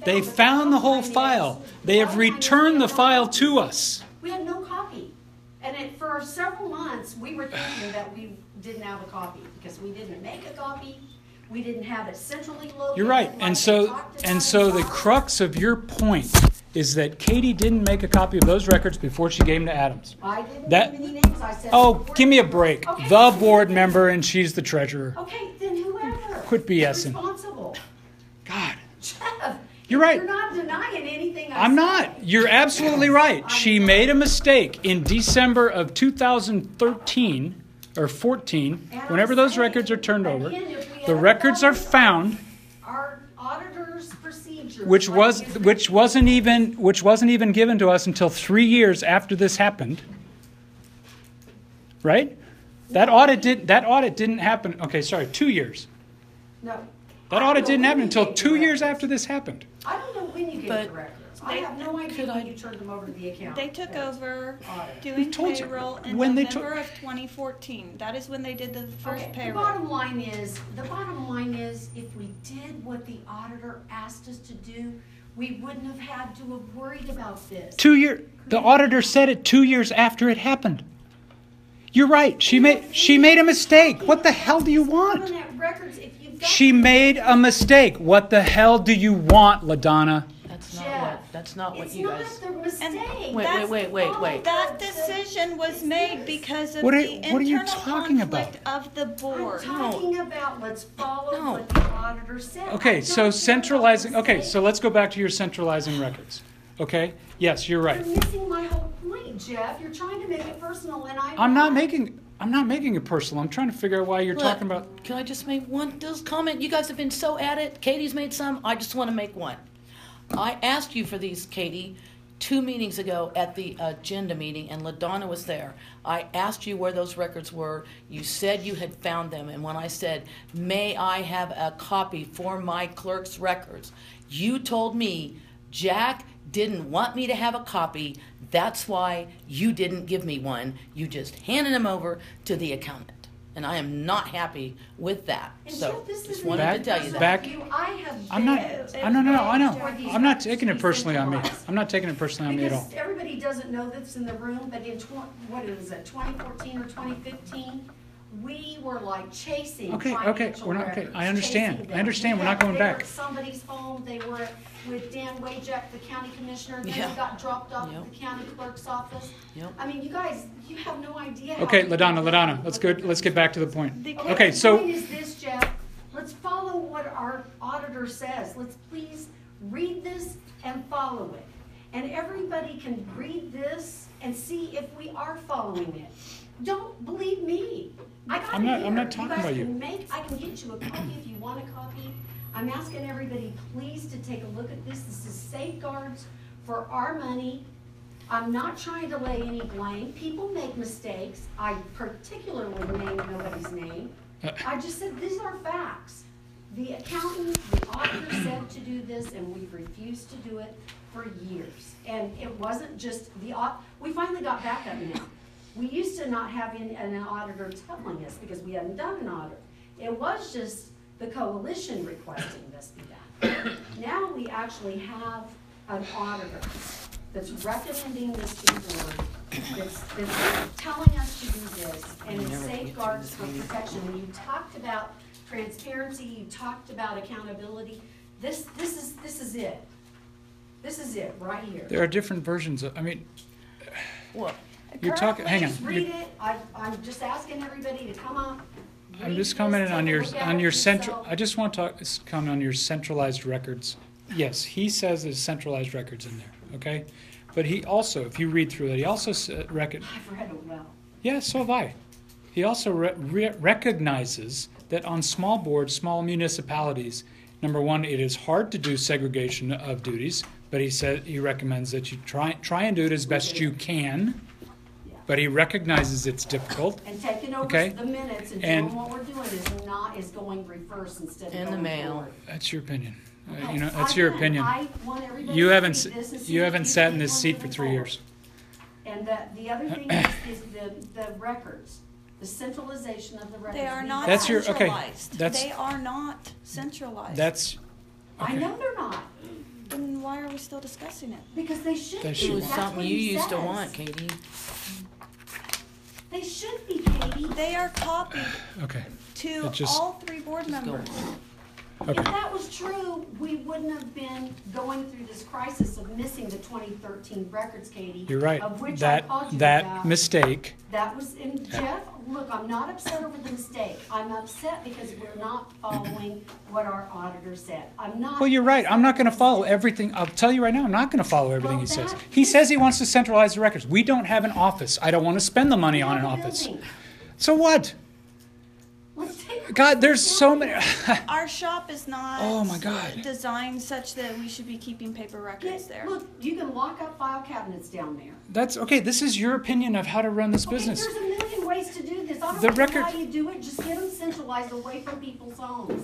They but the found the bottom whole line file. is- They have bottom line is returned we the have no file copy. to us. We had no copy. And for several months, we were thinking that we didn't have a copy because we didn't make a copy. We didn't have it centrally located. You're right. like And they so, talked and about so in the Boston. crux of your point is that Katie didn't make a copy of those records before she gave them to Adams. I didn't that- give any names. I said. Oh, board give me a member. break. Okay. The board member, and she's the treasurer. Okay, then whoever. Quit BSing. Responsible. God. Jeff. You're right. You're not denying anything I I'm said. not. You're absolutely right. She made a mistake in December of 2013 or 14, And I'm whenever those saying, records are turned over. again, if we The had records are followed found, Our auditor's procedure. which wasn't even given to us until 3 years after this happened. Right? That audit didn't happen. Okay, sorry, 2 years. No. That I audit don't didn't know happen when you until gave 2 the years records. after this happened. I don't know when you gave But the records. I have no idea could I- when you turned them over to the account. They took over Audit. doing told you payroll in when they November of 2014. That is when they did the first Okay, the payroll. bottom line is, if we did what the auditor asked us to do, we wouldn't have had to have worried about this. 2 year. The auditor said it 2 years after it happened. You're right. She made a mistake. What the hell do you want? Permanent records, if you've got. She made a mistake. What the hell do you want, LaDonna? That's not what It's you not guys. the mistake. Wait, That's- wait. That decision was made because of What are the you internal talking about? conflict of the board. I'm talking about let's follow No. what the auditor said. Okay, I so don't care about centralizing. Okay, mistake. so let's go back to your centralizing records. Okay? Yes, you're right. You're missing my whole point, Jeff. You're trying to make it personal, and I'm not making it personal. I'm trying to figure out why you're Look, talking about. Can I just make one little comment? You guys have been so at it. Katie's made some. I just want to make one. I asked you for these, Katie, 2 meetings ago at the agenda meeting, and LaDonna was there. I asked you where those records were. You said you had found them, and when I said, may I have a copy for my clerk's records, you told me Jack didn't want me to have a copy. That's why you didn't give me one. You just handed them over to the accountant. And I am not happy with that. And So Jeff, this just isn't wanted Back- to tell you that. back- I have I'm not. begged I no. I know. for these I'm not records taking to it be personally on me. centralized. I'm not taking it personally on me at all. Because everybody doesn't know this in the room, but in 2014 or 2015, we were like chasing Okay, financial we're not- okay, records, I understand. chasing I understand. them. We're not going They were back. at somebody's home, they were with Dan Wajek, the county commissioner, then Yeah. they got dropped off Yep. at the county clerk's office. Yep. I mean, you guys, you have no idea. how Okay, people LaDonna, let's look at let's get back to the point. Because- Okay, the so point is this, Jeff, let's follow what our auditor says. Let's please read this and follow it. And everybody can read this and see if we are following it. Don't believe me. I got I'm it not- here. I'm not talking about you. I can get you a copy if you want a copy. I'm asking everybody please to take a look at this. This is safeguards for our money. I'm not trying to lay any blame. People make mistakes. I particularly named nobody's name. I just said, these are facts. The accountant, the auditor said to do this, and we've refused to do it for years. And it wasn't just we finally got backup now. We used to not have an auditor telling us because we hadn't done an audit. It was just the coalition requesting this be done. Now we actually have an auditor that's recommending this to the board, that's telling us to do this, and it safeguards for protection. And you talked about transparency, you talked about accountability. This is it. This is it, right here. there are different versions of. I mean, Well, you're talking. Hang on. Please read it. I'm just asking everybody to come up. I'm read just this, commenting take on a your look at it central. yourself. I just want to comment on your centralized records. Yes, he says there's centralized records in there. Okay, but he also, if you read through it, he also I've read it well. Yeah, so have I. He also recognizes that on small boards, small municipalities, number one, it is hard to do segregation of duties, but he recommends that you try and do it as best you can. But he recognizes it's difficult. And taking over Okay. the minutes and And- doing what we're doing is going reverse instead of In the going mail. forward. That's your opinion. Okay, You know, that's your again, opinion. I want everybody You to haven't read this and see you if haven't sat in this people seat are for moving 3 years. forward. And the other thing is the records, the centralization of the records. They are We not have- That's your- okay, centralized. that's- They are not centralized. Okay. I know they're not. Then why are we still discussing it? Because they should They be. should It was That's something what you he used to says. want, Katie. They should be, Katie. They are copied Okay, to It just- all three board members. If okay. that was true, we wouldn't have been going through this crisis of missing the 2013 records, Katie. You're right. Of which I called you That about. mistake, That was, and Jeff, look, I'm not upset over the mistake. I'm upset because we're not following what our auditor said. I'm not. well, you're right. I'm not going to upset follow over the everything. I'll tell you right now, I'm not going to follow everything he Well, says. that- He says he wants to centralize the records. We don't have an office. I don't want to spend the money on an building. office. So what? Let's take. God, there's so many. Our shop is not Oh, my God. designed such that we should be keeping paper records there. Look, you can lock up file cabinets down there. That's okay. This is your opinion of how to run this Okay, business. there's a million ways to do this. I The don't know record- how you do it. Just get them centralized away from people's homes.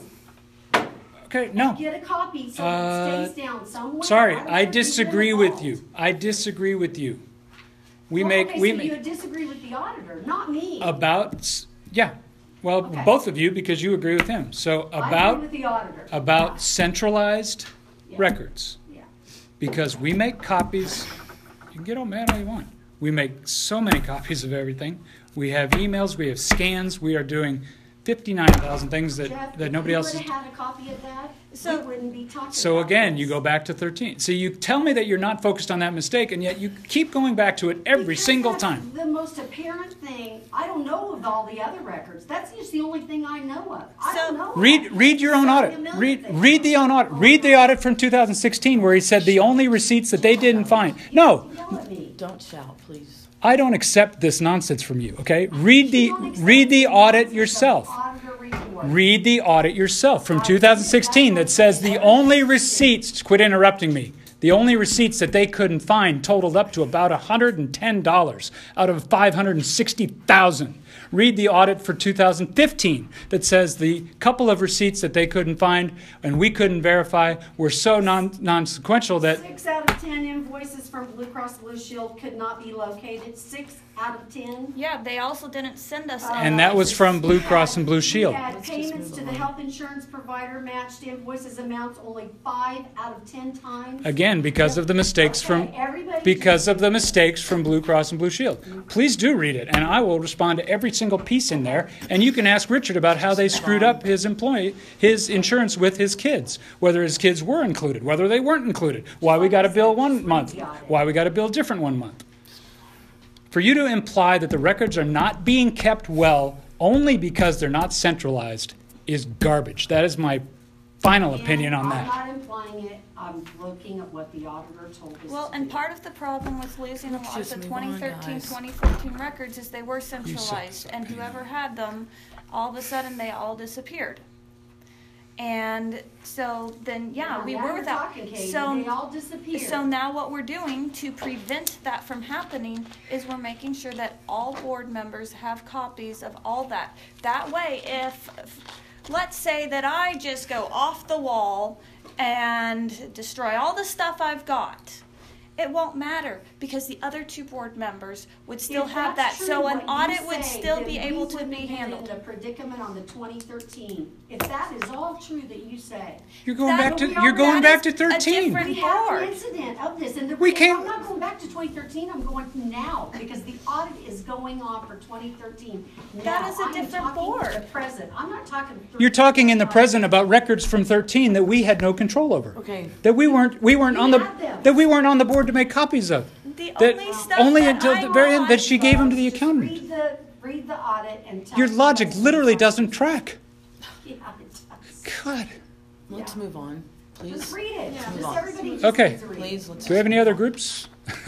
Okay, no. Get a copy so it stays down somewhere. Sorry, don't I care if you've been disagree with involved. you. I disagree with you. We Well, make okay, we so make you disagree with the auditor, not me. yeah. Well, Okay. both of you because you agree with him. So I agree about with the auditor. about centralized Yeah. records. Yeah. Because we make copies. You can get all mad all you want. We make so many copies of everything. We have emails, we have scans, we are doing 59,000 things Jeff, that nobody else is. If you would have had a copy of that, So- we wouldn't be talking So about again, this. you go back to 13. So you tell me that you're not focused on that mistake, and yet you keep going back to it every Because single that's time. the most apparent thing. I don't know of all the other records. That's just the only thing I know of. I So- don't know. Read your own So audit. a million Read things. read the own audit. Read the audit from 2016 where he said the only receipts that they didn't find. No, Yell at me. Don't shout, please. I don't accept this nonsense from you. Okay, read You the don't accept read the audit the yourself. auditor report. Read the audit yourself from 2016 that says the only receipts, quit interrupting me, the only receipts that they couldn't find totaled up to about $110 out of 560,000. Read the audit for 2015 that says the couple of receipts that they couldn't find and we couldn't verify were so non-sequential that 6 out of 10 invoices from Blue Cross Blue Shield could not be located. 6 out of 10. Yeah, they also didn't send us. and that was from Blue Cross and Blue Shield. We had Let's just payments move to the on. health insurance provider matched invoices amounts only 5 out of 10 times. Again, because of the mistakes from Okay, everybody because of the mistakes from Blue Cross and Blue Shield. Please do read it, and I will respond to every single piece in there. And you can ask Richard about how they screwed up his insurance with his kids, whether his kids were included, whether they weren't included, why we got to bill 1 month, why we got to bill different 1 month. For you to imply that the records are not being kept well only because they're not centralized is garbage. That is my final opinion on I'm that. not implying it. I'm looking at what the auditor told us. Well, to and do. part of the problem with losing a Let's lot of just the move on, 2013, guys. 2014 records is they were said centralized, and something. whoever had them, all of a sudden they all disappeared. And so then, yeah, Now, we now were you're without. talking, Katie. So They all disappeared. So now what we're doing to prevent that from happening is we're making sure that all board members have copies of all that. That way, if let's say that I just go off the wall and destroy all the stuff I've got, it won't matter because the other 2 board members would still If have that. that's true, So an what you audit would say, still then be we able to wouldn't be have been handled. in the predicament on the 2013. If that is all true that you say. You're going That- back to we you're are- going that back to is a 13. different- We have board. an incident of this, and the We and can't- I'm not going back to 2013. I'm going now because the audit is going on for 2013. That Now, is a I am different talking board. The present. I'm not talking. You're talking in the present about records from 13 that we had no control over. Okay. That we weren't We on the had them. that we weren't on the board to make copies of. The That only stuff only that until I the very end that want- she gave them to the Just accountant. Read the audit and tell Your me logic what's literally wrong. doesn't track. Yeah, it does. God. Let's Yeah. move on, Just please. read it. Move Just on. everybody just Okay. needs to read it. Please, let's. Do we have any other groups?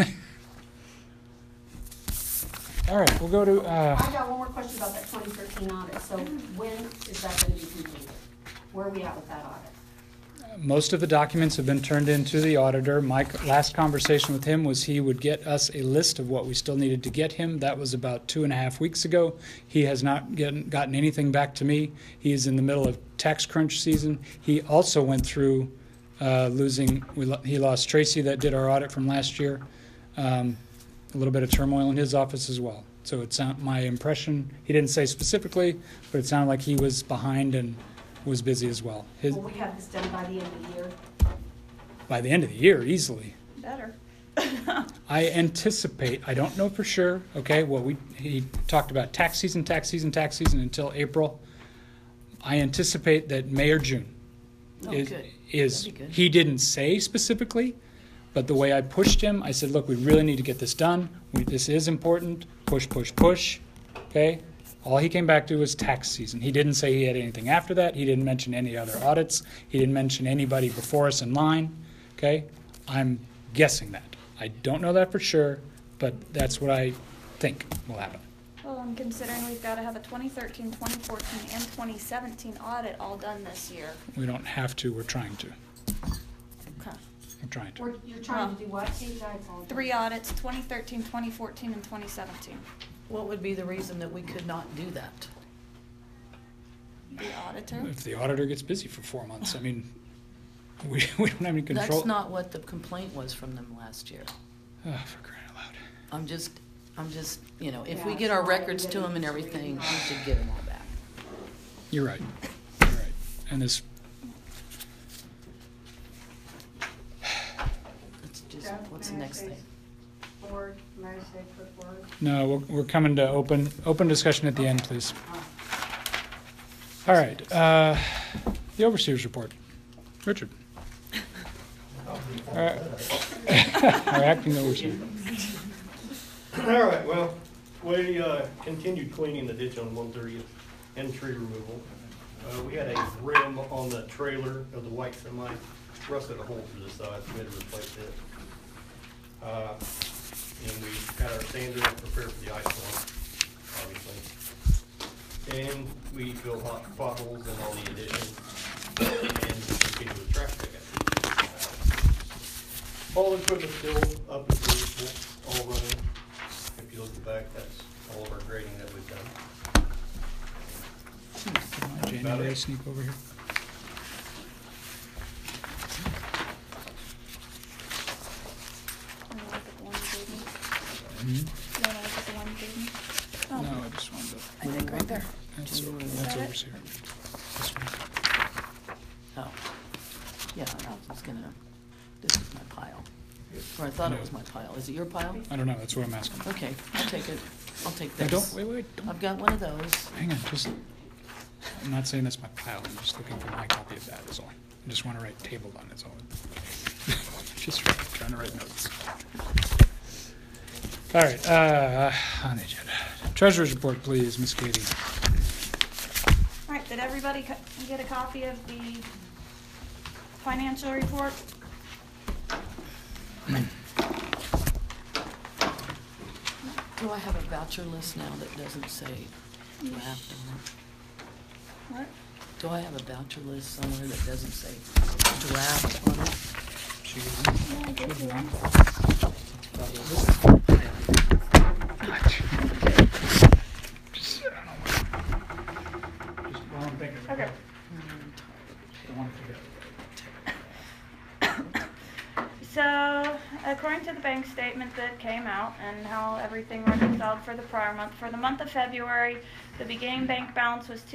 All right, we'll go to. I got one more question about that 2013 audit. So when is that going to be completed? Where are we at with that audit? Most of the documents have been turned in to the auditor. My last conversation with him was he would get us a list of what we still needed to get him. That was about 2.5 weeks ago. He has not gotten anything back to me. He is in the middle of tax crunch season. He also went through he lost Tracy that did our audit from last year. A little bit of turmoil in his office as well. So it's my impression, he didn't say specifically, but it sounded like he was behind and was busy as well. Will we have this done by the end of the year? by the end of the year, easily. Better. I anticipate, I don't know for sure, okay, well, he talked about tax season until April. I anticipate that May or June Oh, is, good. is, That'd be good. he didn't say specifically, but the way I pushed him, I said, look, we really need to get this done. This is important. Push, okay? All he came back to was tax season. He didn't say he had anything after that. He didn't mention any other audits. He didn't mention anybody before us in line, okay? I'm guessing that. I don't know that for sure, but that's what I think will happen. Well, I'm considering we've got to have a 2013, 2014, and 2017 audit all done this year. We don't have to, we're trying to. Okay. We're trying to. You're trying to do what, Kate? I apologize. 3 audits, 2013, 2014, and 2017. What would be the reason that we could not do that? The auditor? If the auditor gets busy for 4 months, I mean, we don't have any control. That's not what the complaint was from them last year. Oh, for crying out loud. I'm just, you know, if Yeah, we it's get our not records to getting them and this everything, we reading. should give them all back. You're right. You're right. And this, It's just, Jeff, what's the may I next say thing? Forward, may I say put forward? no, we're coming to open discussion at the end, please. All right, the overseer's report. Richard. Our acting overseer. All right, well, we continued cleaning the ditch on 130th and tree removal. We had a rim on the trailer of the white semi, rusted a hole through the side, so we had to replace it. And we had our sander prepared for the ice storm, obviously. And we filled hot potholes in all the additions and continued with trash pickup. All the equipment's still up and serviceable, all running. If you look at the back, that's all of our grading that we've done. January sneak over here. You wanna look at the one you gave me? Mhm. You wanna look at the one you gave me? Oh. No, I just wanted to, I think right there. that's January. that's that it? overseer. This one. Oh, yeah, I was gonna, this is my pile. Or I thought it was my pile. Is it your pile? I don't know, that's what I'm asking. Okay, I'll take it. I'll take No, this. wait, don't, I've got one of those. hang on, just, I'm not saying that's my pile, I'm just looking for my copy of that, is all. I just want to write tabled on it, is all. Just trying to write notes. All right, on the agenda. Treasurer's report, please, Miss Katie. All right, did everybody get a copy of the financial report? Do I have a voucher list now that doesn't say draft on it? What? Do I have a voucher list somewhere that doesn't say draft on it? Yeah, I gave you one. Just, I don't know. Just while I'm thinking. Okay. I want to forget. So, according to the bank statement that came out and how everything reconciled for the prior month, for the month of February, the beginning bank balance was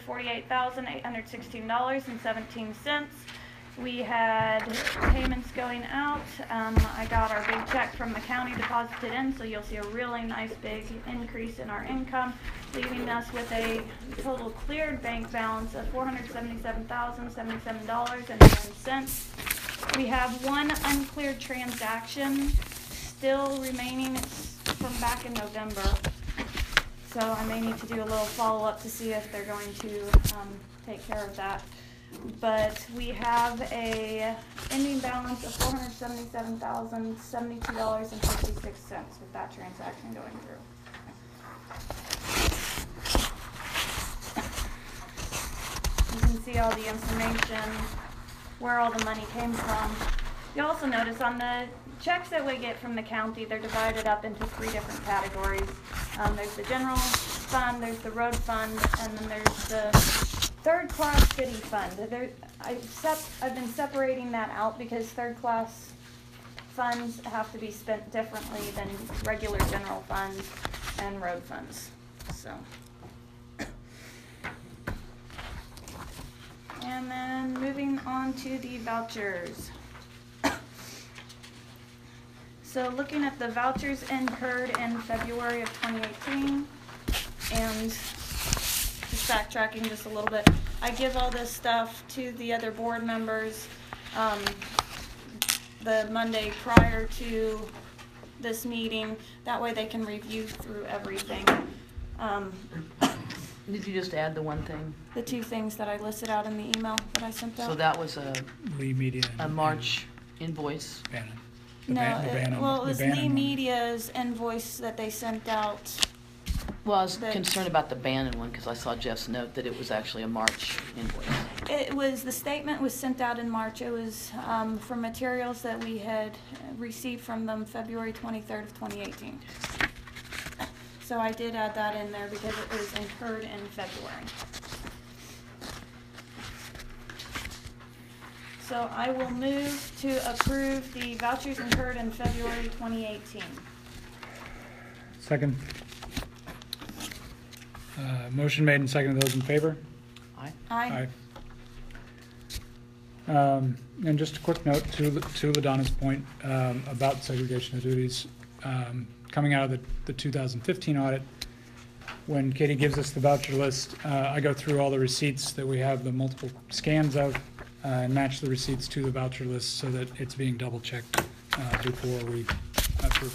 $248,816.17. We had payments going out. I got our big check from the county deposited in, so you'll see a really nice big increase in our income, leaving us with a total cleared bank balance of $477,077.09. We have one uncleared transaction still remaining. It's from back in November. So I may need to do a little follow-up to see if they're going to take care of that. But we have a ending balance of $477,072.56 with that transaction going through. You can see all the information, where all the money came from. You also notice on the checks that we get from the county, they're divided up into 3 different categories. There's the general fund, there's the road fund, and then there's the third-class city fund. I've been separating that out because third-class funds have to be spent differently than regular general funds and road funds. So. And then moving on to the vouchers. So looking at the vouchers incurred in February of 2018, and just backtracking just a little bit, I give all this stuff to the other board members the Monday prior to this meeting. That way they can review through everything. Did you just add the one thing? The two things that I listed out in the email that I sent out. So that was a Lee Media. March invoice. Bannon. No, well, it was Bannon Lee one. Media's invoice that they sent out. Well, I was That- concerned about the Bannon one because I saw Jeff's note that it was actually a March invoice. It was, the statement was sent out in March. It was from materials that we had received from them February 23rd of 2018. So I did add that in there because it was incurred in February. So I will move to approve the vouchers incurred in February 2018. Second. Motion made and seconded. Those in favor? Aye. Aye. And just a quick note to LaDonna's point about segregation of duties. Coming out of the 2015 audit, when Katie gives us the voucher list, I go through all the receipts that we have the multiple scans of and match the receipts to the voucher list so that it's being double checked before we approve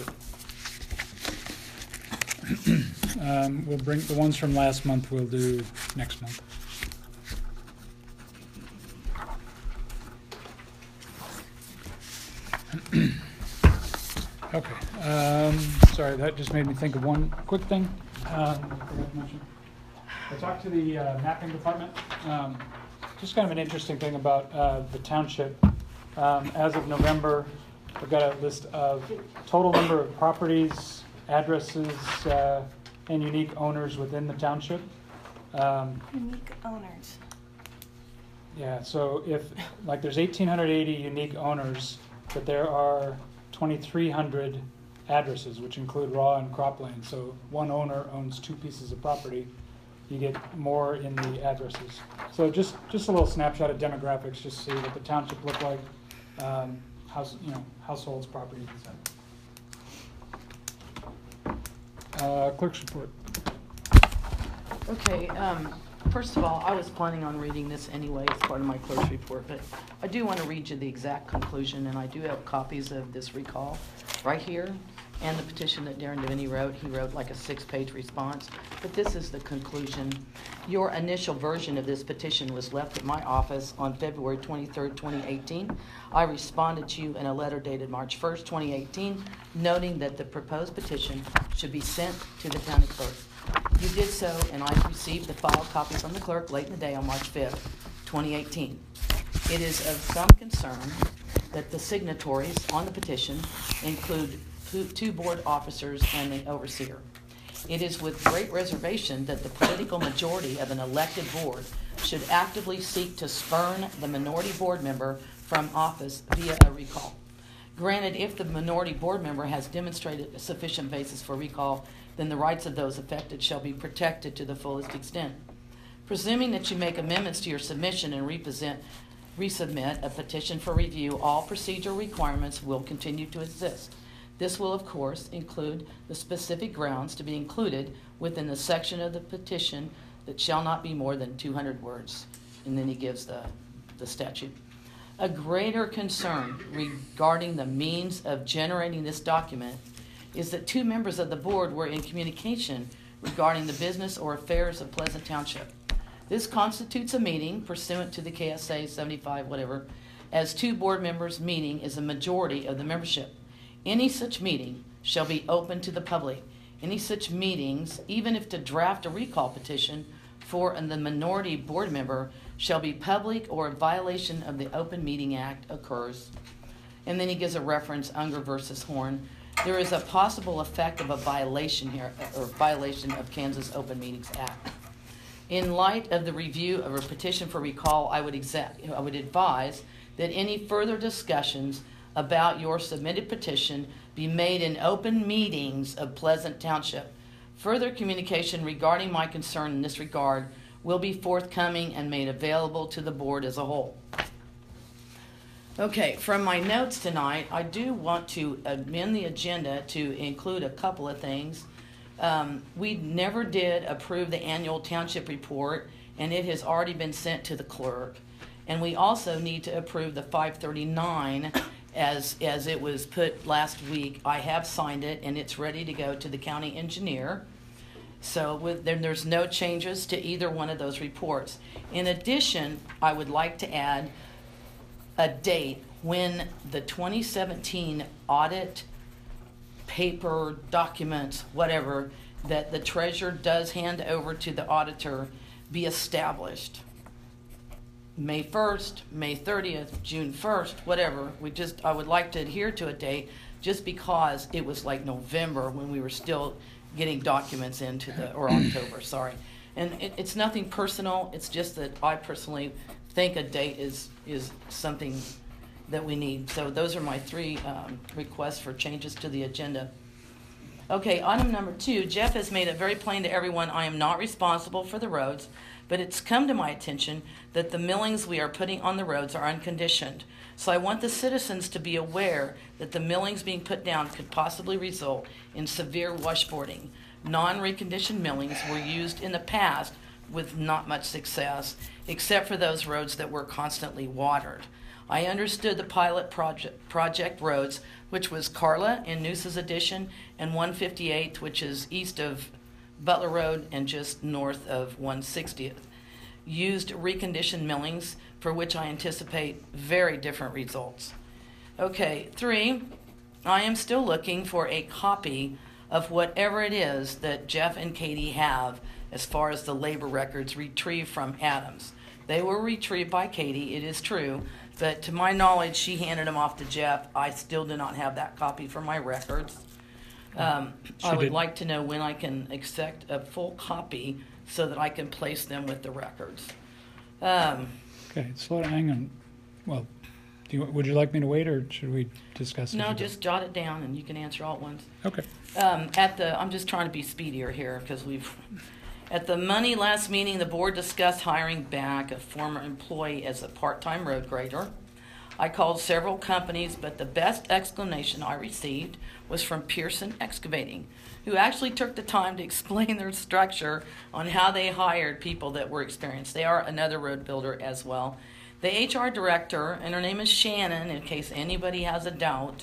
it. We'll bring the ones from last month. We'll do next month. Okay. Sorry, that just made me think of one quick thing. I forgot to mention. I talked to the mapping department. Just kind of an interesting thing about the township. As of November, we've got a list of total number of properties, addresses, and unique owners within the township. Unique owners. Yeah, so if, like, there's 1,880 unique owners, but there are 2,300 addresses, which include raw and cropland. So one owner owns 2 pieces of property. You get more in the addresses. So just a little snapshot of demographics, just to see what the township looked like, households, properties, etc. Clerk's report. Okay, first of all, I was planning on reading this anyway as part of my clerk's report, but I do want to read you the exact conclusion, and I do have copies of this recall right here, and the petition that Darren Devaney wrote. He wrote like a 6-page response, but this is the conclusion. Your initial version of this petition was left at my office on February 23rd, 2018. I responded to you in a letter dated March 1st, 2018, noting that the proposed petition should be sent to the county clerk. You did so, and I received the filed copy from the clerk late in the day on March 5th, 2018. It is of some concern that the signatories on the petition include 2 board officers and the overseer. It is with great reservation that the political majority of an elected board should actively seek to spurn the minority board member from office via a recall. Granted, if the minority board member has demonstrated a sufficient basis for recall, then the rights of those affected shall be protected to the fullest extent. Presuming that you make amendments to your submission and resubmit a petition for review, all procedural requirements will continue to exist. This will, of course, include the specific grounds to be included within the section of the petition that shall not be more than 200 words. And then he gives the statute. A greater concern regarding the means of generating this document is that 2 members of the board were in communication regarding the business or affairs of Pleasant Township. This constitutes a meeting pursuant to the KSA 75 whatever, as 2 board members meeting is a majority of the membership. Any such meeting shall be open to the public. Any such meetings, even if to draft a recall petition for the minority board member, shall be public or a violation of the Open Meeting Act occurs. And then he gives a reference, Unger versus Horn. There is a possible effect of a violation here, or violation of Kansas Open Meetings Act. In light of the review of a petition for recall, I would advise that any further discussions about your submitted petition be made in open meetings of Pleasant Township. Further communication regarding my concern in this regard will be forthcoming and made available to the board as a whole. Okay, from my notes tonight, I do want to amend the agenda to include a couple of things. We never did approve the annual township report, and it has already been sent to the clerk. And we also need to approve the 539 as it was put last week. I have signed it, and it's ready to go to the county engineer. So there's no changes to either one of those reports. In addition, I would like to add a date when the 2017 audit paper, documents, whatever, that the treasurer does hand over to the auditor be established. May 1st, May 30th, June 1st, whatever. I would like to adhere to a date just because it was like November when we were still getting documents into or October, sorry. And it's nothing personal, it's just that I personally think a date is something that we need. So those are my three requests for changes to the agenda. Okay, item number 2, Jeff has made it very plain to everyone I am not responsible for the roads, but it's come to my attention that the millings we are putting on the roads are unconditioned. So I want the citizens to be aware that the millings being put down could possibly result in severe washboarding. Non-reconditioned millings were used in the past with not much success, except for those roads that were constantly watered. I understood the pilot project roads, which was Carla in Noosa's Addition, and 158th, which is east of Butler Road and just north of 160th, used reconditioned millings, for which I anticipate very different results. Okay, 3, I am still looking for a copy of whatever it is that Jeff and Katie have as far as the labor records retrieved from Adams. They were retrieved by Katie, it is true, but to my knowledge, she handed them off to Jeff. I still do not have that copy for my records. I would like to know when I can expect a full copy so that I can place them with the records. Okay, hang on. Well, would you like me to wait, or should we discuss it? No, just jot it down and you can answer all at once. Okay. I'm just trying to be speedier here because at the Monday last meeting, the board discussed hiring back a former employee as a part-time road grader. I called several companies, but the best explanation I received was from Pearson Excavating, who actually took the time to explain their structure on how they hired people that were experienced. They are another road builder as well. The HR director, and her name is Shannon, in case anybody has a doubt,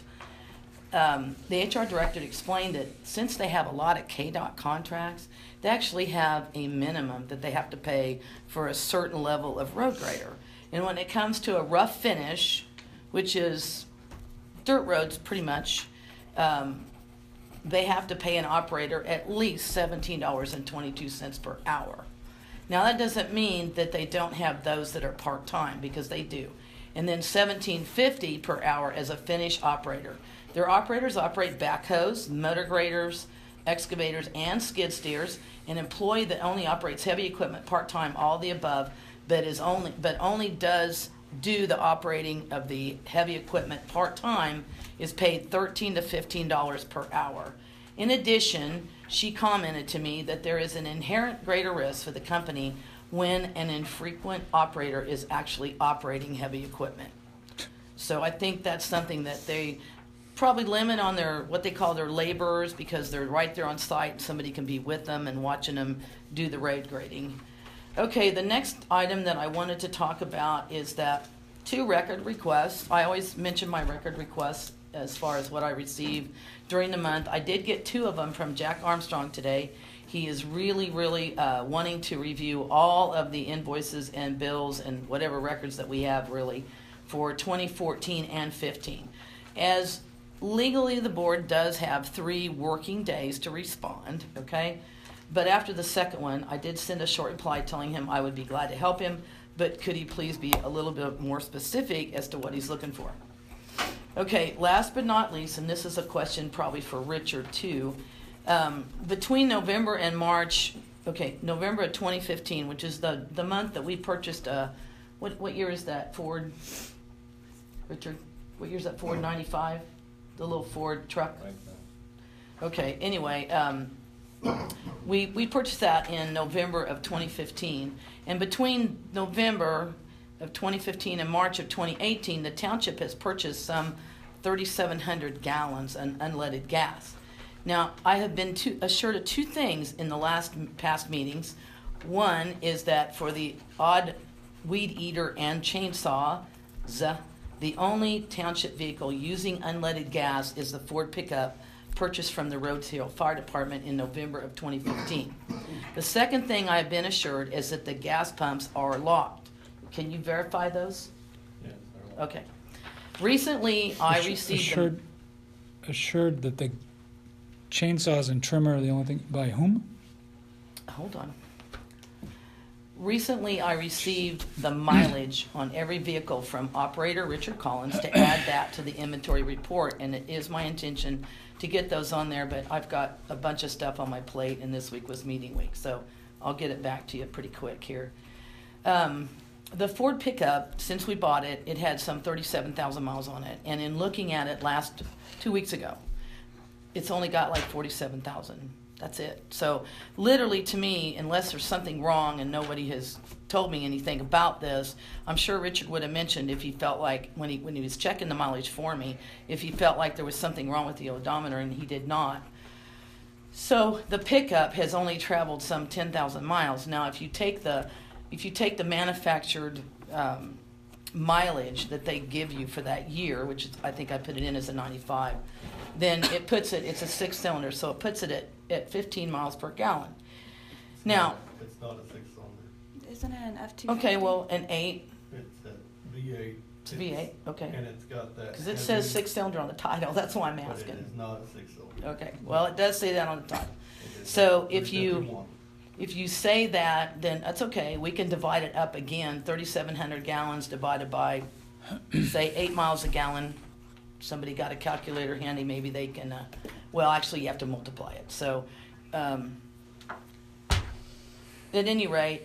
the HR director explained that since they have a lot of KDOT contracts, they actually have a minimum that they have to pay for a certain level of road grader. And when it comes to a rough finish, which is dirt roads pretty much, they have to pay an operator at least $17.22 per hour. Now that doesn't mean that they don't have those that are part-time, because they do. And then $17.50 per hour as a finish operator. Their operators operate backhoes, motor graders, excavators, and skid steers. An employee that only operates heavy equipment part-time, all the above, but only does do the operating of the heavy equipment part-time is paid $13 to $15 per hour. In addition, she commented to me that there is an inherent greater risk for the company when an infrequent operator is actually operating heavy equipment. So I think that's something that they probably limit on what they call their laborers, because they're right there on site. Somebody can be with them and watching them do the road grading. Okay, the next item that I wanted to talk about is that 2 record requests. I always mention my record requests as far as what I receive during the month. I did get 2 of them from Jack Armstrong today. He is really wanting to review all of the invoices and bills and whatever records that we have really for 2014 and 15. As legally, the board does have 3 working days to respond, okay? But after the second one, I did send a short reply telling him I would be glad to help him, but could he please be a little bit more specific as to what he's looking for? Okay, last but not least, and this is a question probably for Richard too, between November and March, okay, November of 2015, which is the month that we purchased what year is that Ford, Richard? What year is that Ford 95? The little Ford truck? Okay, anyway, we purchased that in November of 2015, and between November of 2015 and March of 2018, the township has purchased some 3,700 gallons of unleaded gas. Now, I have been assured of two things in the past meetings. One is that for the odd weed eater and chainsaw, the only township vehicle using unleaded gas is the Ford pickup purchased from the Rhodes Hill Fire Department in November of 2015. The second thing I've been assured is that the gas pumps are locked. Can you verify those? Yes. Okay. Recently, I received assured that the chainsaws and trimmer are the only thing. By whom? Hold on. Recently, I received the mileage on every vehicle from operator Richard Collins to add that to the inventory report, and it is my intention to get those on there, but I've got a bunch of stuff on my plate, and this week was meeting week, so I'll get it back to you pretty quick here. The Ford pickup, since we bought it, it had some 37,000 miles on it, and in looking at it 2 weeks ago, it's only got like 47,000. That's it. So literally to me, unless there's something wrong and nobody has told me anything about this, I'm sure Richard would have mentioned if he felt like, when he was checking the mileage for me, if he felt like there was something wrong with the odometer, and he did not. So the pickup has only traveled some 10,000 miles. Now, if you take the manufactured mileage that they give you for that year, which is, I think I put it in as a 95, then it puts it, it's a 6-cylinder, so it puts it at 15 miles per gallon. Now, It's not a 6-cylinder. Isn't it an F-250? okay, well, an 8, It's a V8. it's a V8, okay. And it's got that. Because it says heavy- 6-cylinder on the title, that's why I'm But it asking. is not a 6-cylinder. Okay, well, it does say that on the title. It is So a if you- 351. If you say that, then that's okay. We can divide it up again, 3,700 gallons divided by, say, 8 miles a gallon. Somebody got a calculator handy, maybe they can, well, actually, you have to multiply it. So, at any rate,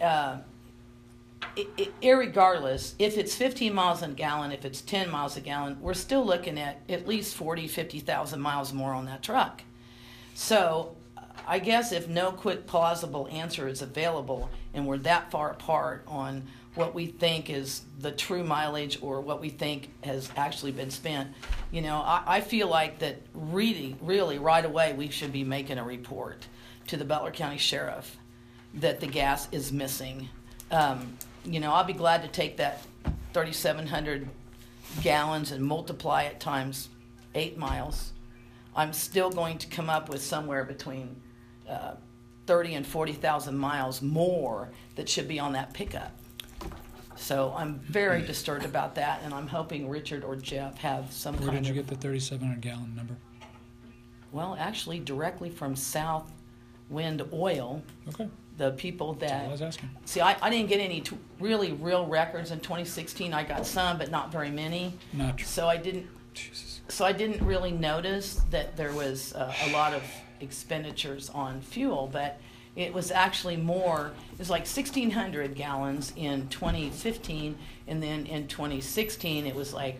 irregardless, if it's 15 miles a gallon, if it's 10 miles a gallon, we're still looking at least 40, 50,000 miles more on that truck. So, I guess if no quick plausible answer is available and we're that far apart on what we think is the true mileage or what we think has actually been spent, you know, I feel like that really right away we should be making a report to the Butler County Sheriff that the gas is missing. You know, I'll be glad to take that 3,700 gallons and multiply it times 8 miles. I'm still going to come up with somewhere between 30 and 40,000 miles more that should be on that pickup. So I'm very disturbed about that, and I'm hoping Richard or Jeff have some Where kind did you of, get the 3,700 gallon number? well, actually directly from South Wind Oil, Okay, the people that's all I that, was asking. see, I didn't get any really real records in 2016. I got some, but not very many. Not true. So I didn't really notice that there was a lot of expenditures on fuel, but it was actually more. It was like 1,600 gallons in 2015, and then in 2016 it was like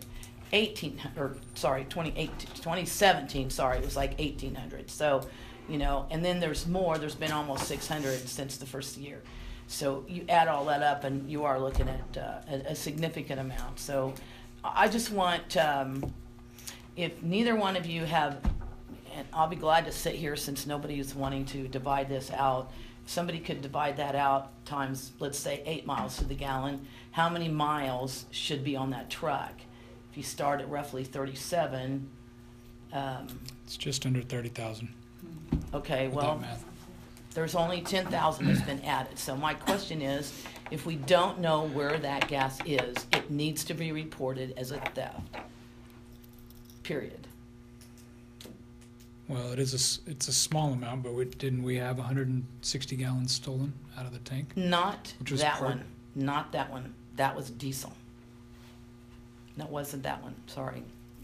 2017. Sorry, it was like 1,800. So, you know, and then there's more. There's been almost 600 since the first year. So you add all that up, and you are looking at a significant amount. So I just want. If neither one of you have, and I'll be glad to sit here since nobody is wanting to divide this out. If somebody could divide that out times, let's say, 8 miles to the gallon, how many miles should be on that truck? If you start at roughly 37, It's just under 30,000. okay, with well, that math. there's only 10,000 that's been added. So my question is, if we don't know where that gas is, it needs to be reported as a theft. Period. Well, it's a small amount, but didn't we have 160 gallons stolen out of the tank? Not Which was that part- one. Not that one. That was diesel. That wasn't that one. Sorry.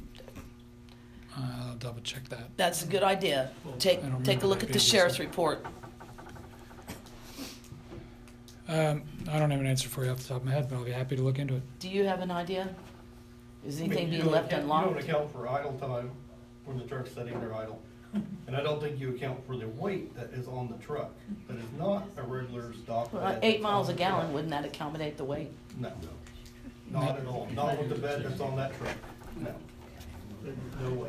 I'll double check that. That's a good idea. Take I don't take a remember look that at the being sheriff's diesel. report. I don't have an answer for you off the top of my head, but I'll be happy to look into it. Do you have an idea? Is I mean, anything you being don't left account- unlocked? You don't account for idle time when the truck's sitting there idle. And I don't think you account for the weight that is on the truck. That is not a regular stock. Well, bed 8 that's miles on a the truck. gallon, wouldn't that accommodate the weight? No. Not at all, not with the bed that's on that truck, no. No way.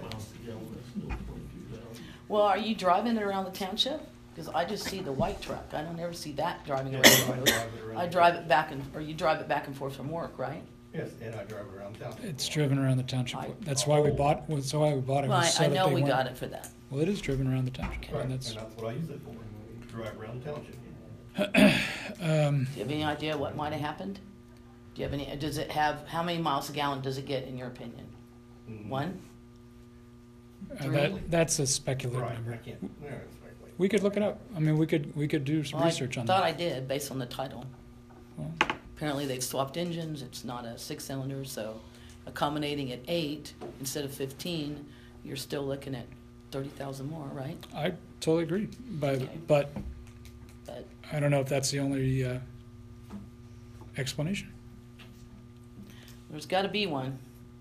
Well, are you driving it around the township? Because I just see the white truck. I don't ever see that driving Yeah, around I the road. drive it around I the drive it back or you drive it back and forth from work, right? Yes, and I drive it around town. It's driven around the township. I- That's why we bought, that's why we bought it. Well, was so I that know they we weren't- got it for that. Well, it is driven around the township. Right, And and that's, that's what I use it for, drive around township. Do you have any idea what might have happened? Do you have any, does it have, how many miles a gallon does it get in your opinion? Mm. One? that's a speculative Right, I number. can't, no, it's speculate. We could look it up. I mean, we could do some Well, research on I thought I that. did, based on the title. Well, Apparently they've swapped engines, it's not a 6-cylinder, so accommodating at 8 instead of 15, you're still looking at 30,000 more, right? I totally agree, Okay. but But I don't know if that's the only explanation. there's gotta be one.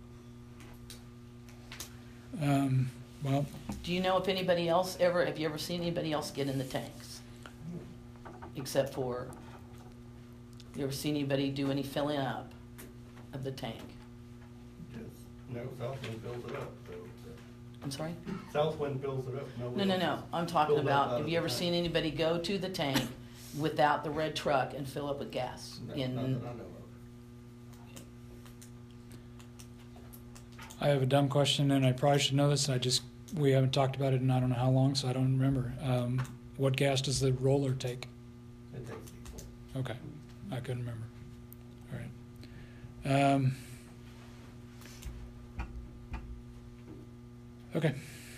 Well, Do you know if anybody else have you ever seen anybody else get in the tanks? Except for, you ever seen anybody do any filling up of the tank? Just, no, Southwind fills it up, so, I'm sorry? Southwind fills it up, No. I'm talking Fill it up about, out have of you the ever tank. seen anybody go to the tank without the red truck and fill up with gas? No, not that I know of. I have a dumb question, and I probably should know this. We haven't talked about it in I don't know how long, so I don't remember. What gas does the roller take? It takes diesel. Okay, I couldn't remember. All right. Okay.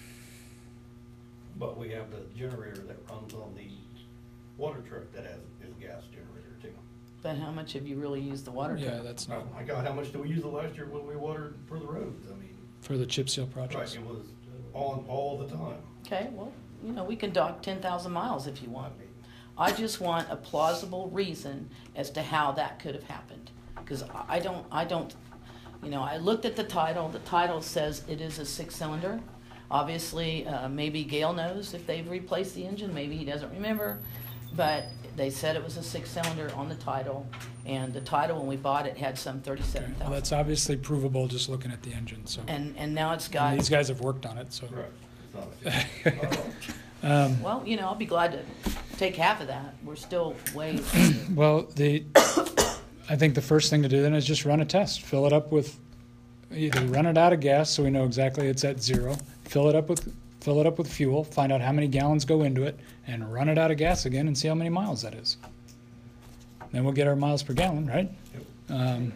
But we have the generator that runs on the water truck that is a gas generator too. But how much have you really used the water Yeah, truck? that's Oh not my God, how much did we use the last year when we watered for the roads? I mean, for the chip seal right, projects. it was on all the time. Okay, well, we can dock 10,000 miles if you want. I mean, I just want a plausible reason as to how that could have happened. Because I don't, I looked at the title. The title says it is a 6-cylinder. Obviously, maybe Gail knows if they've replaced the engine. Maybe he doesn't remember. But they said it was a 6-cylinder on the title. And the title, when we bought it, had some Okay. Well, 37,000. that's obviously provable just looking at the engine. So And now it's and got, these guys have worked on it. So right, it's not a- well, I'll be glad to take half of that. We're still way, well, I think the first thing to do then is just run a test. Fill it up with either run it out of gas so we know exactly it's at 0. Fill it up with fuel. Find out how many gallons go into it, and run it out of gas again and see how many miles that is. Then we'll get our miles per gallon, right? Yep.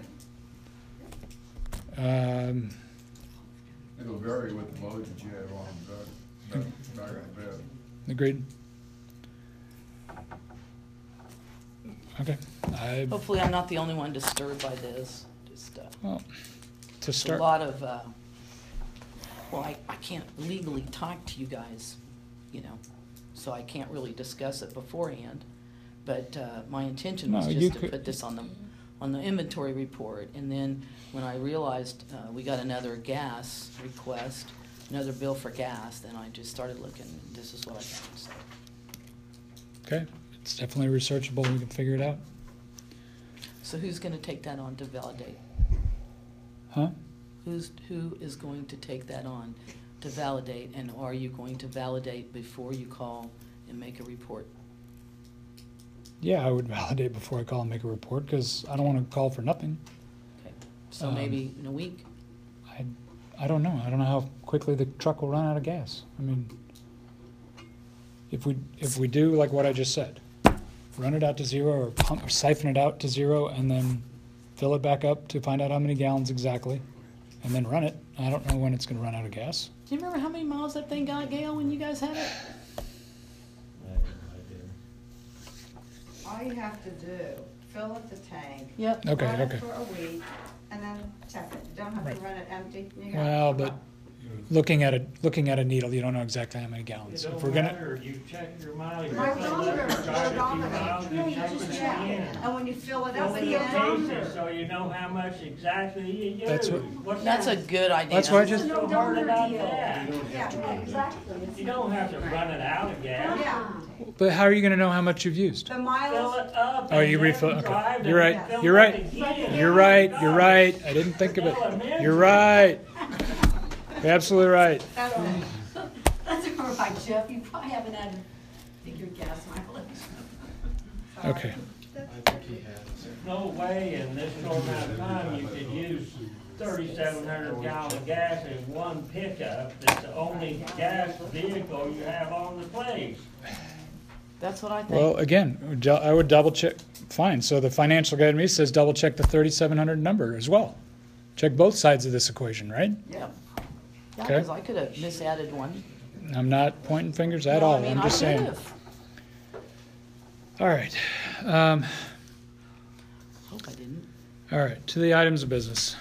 It'll vary with the load that you have on, back in the bed. Agreed. Okay. hopefully I'm not the only one disturbed by this. Just, Well, to it's a start. lot of, I can't legally talk to you guys, so I can't really discuss it beforehand. But my intention was No, you just to could- put this on the inventory report. And then when I realized we got another gas request, another bill for gas, then I just started looking, and this is what I found, so. Okay. It's definitely researchable. We can figure it out. So who's gonna take that on to validate? Huh? Who is going to take that on to validate, and are you going to validate before you call and make a report? Yeah, I would validate before I call and make a report because I don't want to call for nothing. Okay, so maybe in a week? I don't know. I don't know how quickly the truck will run out of gas. I mean, if we do like what I just said, run it out to 0 or pump or siphon it out to 0 and then fill it back up to find out how many gallons exactly, and then run it. I don't know when it's going to run out of gas. Do you remember how many miles that thing got, Gail, when you guys had it? All you have to do, fill up the tank. Yep. Okay, run it okay. for a week, and then check it. You don't have to run it empty. You got Well, to but looking at a needle, you don't know exactly how many gallons. It If don't we're gonna, matter, you check your mileage. My odometer, Drive a few odometer. miles Yeah, and you check just it check. again. And when you fill it Fill up in again. the odometer. cases so you know how much exactly you use. That's what- What's That's a that- good idea. That's why I What's just, so hard about that? Yeah, exactly. You don't have to run it out of gas. Yeah, but how are you gonna know how much you've used? the Fill miles, it up. Oh, and you then refill- okay. drive You're and right. fill You're it right. again. You're right, you're right. I didn't think of it. You're right. You're absolutely right. That's all right, Jeff, you probably haven't had to figure gas mileage. Okay. No way in this short amount of time you could use 3,700 gallons of gas in one pickup. That's the only gas vehicle you have on the place. That's what I think. Well, again, I would double check, fine, so the financial guy to me says double check the 3,700 number as well. Check both sides of this equation, right? Yeah. Yeah, Okay. because I could have misadded one. I'm not pointing fingers at No, all, I mean, I'm I just saying. could've. All right, Hope I didn't. all right, to the items of business.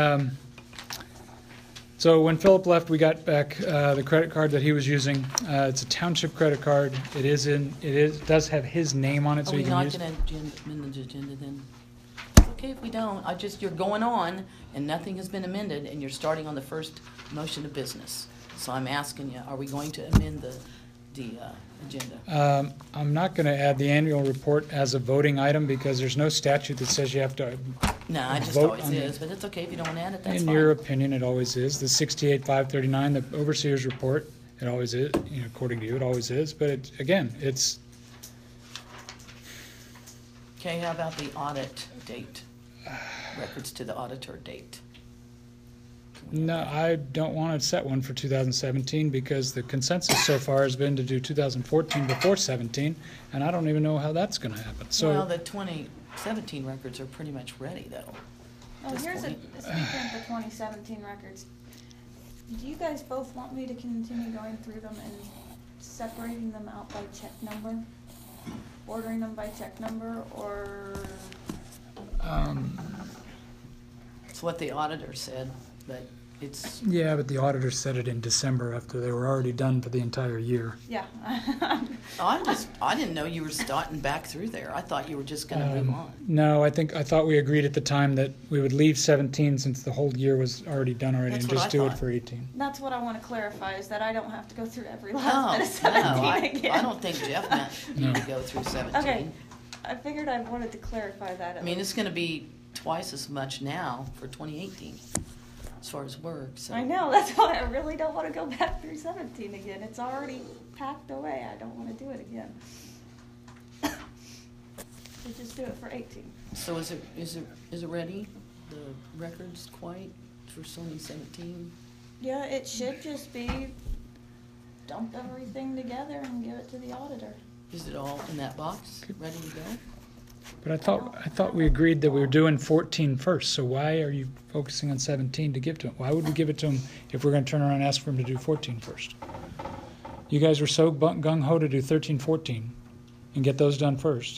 So when Philip left, we got back the credit card that he was using. It's a township credit card. It does have his name on it, Are so we you can not use. gonna amend the agenda then? It's okay if we don't. You're going on and nothing has been amended and you're starting on the first motion of business. So I'm asking you, are we going to amend the agenda? I'm not going to add the annual report as a voting item because there's no statute that says you have to. No, it just Vote always on the- is, but it's okay if you don't want to add it, that's In fine. your opinion, it always is. The 68,539, the overseer's report, it always is. You know, according to you, it always is. But it's Okay, how about the audit date? Records to the auditor date. no. I don't want to set one for 2017 because the consensus so far has been to do 2014 before 17, and I don't even know how that's going to happen. So. Well, the 2017 records are pretty much ready though. Oh, This here's a, point. speaking of the 2017 records, do you guys both want me to continue going through them and separating them out by check number? Ordering them by check number, or, It's what the auditor said, but it's, Yeah, but the auditor said it in December after they were already done for the entire year. yeah. I didn't know you were starting back through there. I thought you were just gonna move on. No, I thought we agreed at the time that we would leave 17 since the whole year was already done already That's and what just I do it thought. for 18. That's what I wanna clarify, is that I don't have to go through every No, last bit no, of 17 I again. don't think Jeff meant you to go through 17. Okay, I figured I wanted to clarify that. I mean, it's gonna be twice as much now for 2018 as far as work, so. I know, that's why I really don't wanna go back through 17 again. It's already packed away, I don't wanna do it again. So just do it for 18. So is it ready? The records quite for Sony 17? Yeah, it should just be dump everything together and give it to the auditor. Is it all in that box, ready to go? But I thought we agreed that we were doing 14 first, so why are you focusing on 17 to give to him? Why would we give it to him if we're going to turn around and ask for him to do 14 first? You guys were so gung-ho to do 13, 14 and get those done first.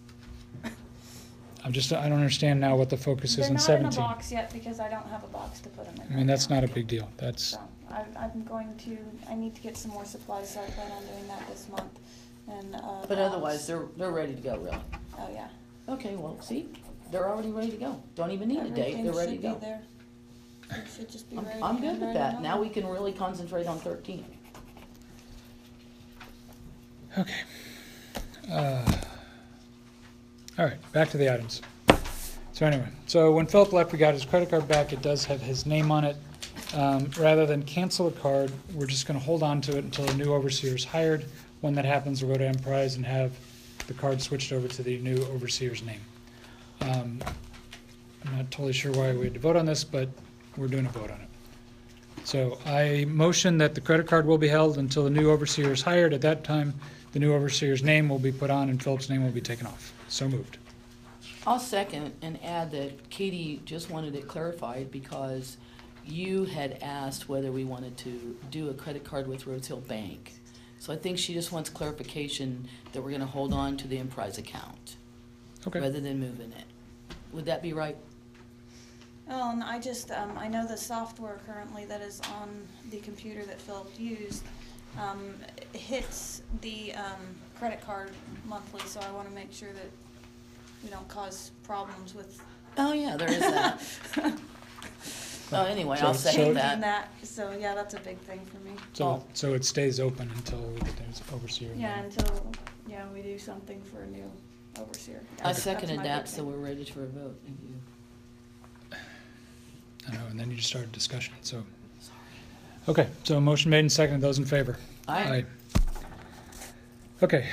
I don't understand now what the focus is They're in not in a 17. box yet because I don't have a box to put them in. I mean, that's not a big deal. That's, So I need to get some more supplies, so I plan on doing that this month. And, But otherwise, they're ready to go, really. Oh, yeah. Okay, well, see, they're already ready to go. Don't even need a date, Everything they're ready should to be go. there. It should just be ready. I'm good and with ready that. to Now go. we can really concentrate on 13. okay. All right, back to the items. So anyway, when Philip left, we got his credit card back. It does have his name on it. Rather than cancel a card, we're just going to hold on to it until a new overseer is hired. When that happens, we'll go to Emprise and have the card switched over to the new overseer's name. I'm not totally sure why we had to vote on this, but we're doing a vote on it. So I motion that the credit card will be held until the new overseer is hired. At that time, the new overseer's name will be put on and Philip's name will be taken off. So moved. I'll second and add that Katie just wanted it clarified because you had asked whether we wanted to do a credit card with Rhodes Hill Bank. So I think she just wants clarification that we're gonna hold on to the Emprise account Okay. rather than moving it. Would that be right? Oh, and I just, I know the software currently that is on the computer that Philip used, hits the, credit card monthly, so I wanna make sure that we don't cause problems with. Oh, yeah, there is that. Well, anyway, I'll So- second changing that. So, yeah, that's a big thing for me. So it stays open until we get the overseer. and Yeah, then- until, yeah, we do something for a new overseer. I That's seconded my that, big so thing. we're ready for a vote. Thank you. I know, and then you just started discussion, so. Okay, so a motion made and seconded. Those in favor? Aye. Okay,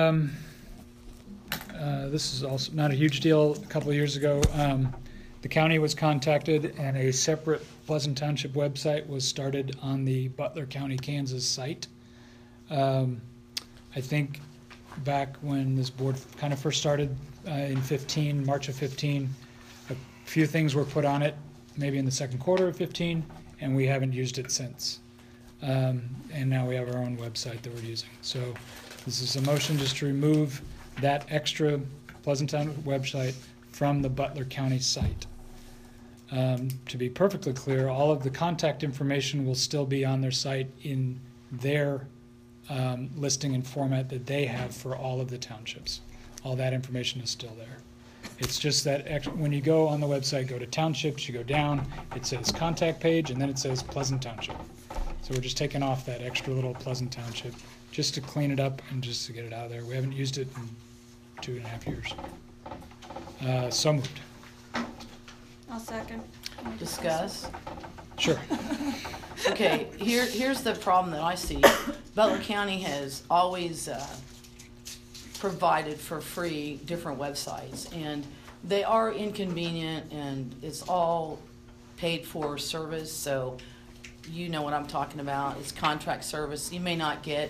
this is also not a huge deal. A couple of years ago, the county was contacted and a separate Pleasant Township website was started on the Butler County, Kansas site. I think back when this board kind of first started in March of 15, a few things were put on it, maybe in the second quarter of 15, and we haven't used it since. And now we have our own website that we're using. So this is a motion just to remove that extra Pleasant Town website from the Butler County site. To be perfectly clear, all of the contact information will still be on their site in their listing and format that they have for all of the townships. All that information is still there. It's just that when you go on the website, go to townships, you go down, it says contact page, and then it says Pleasant Township. So we're just taking off that extra little Pleasant Township just to clean it up and just to get it out of there. We haven't used it in 2.5 years. So moved. I'll second. Can we Discuss. Sure. Okay, here's the problem that I see. Butler County has always provided for free different websites, and they are inconvenient, and it's all paid for service, so you know what I'm talking about. It's contract service. You may not get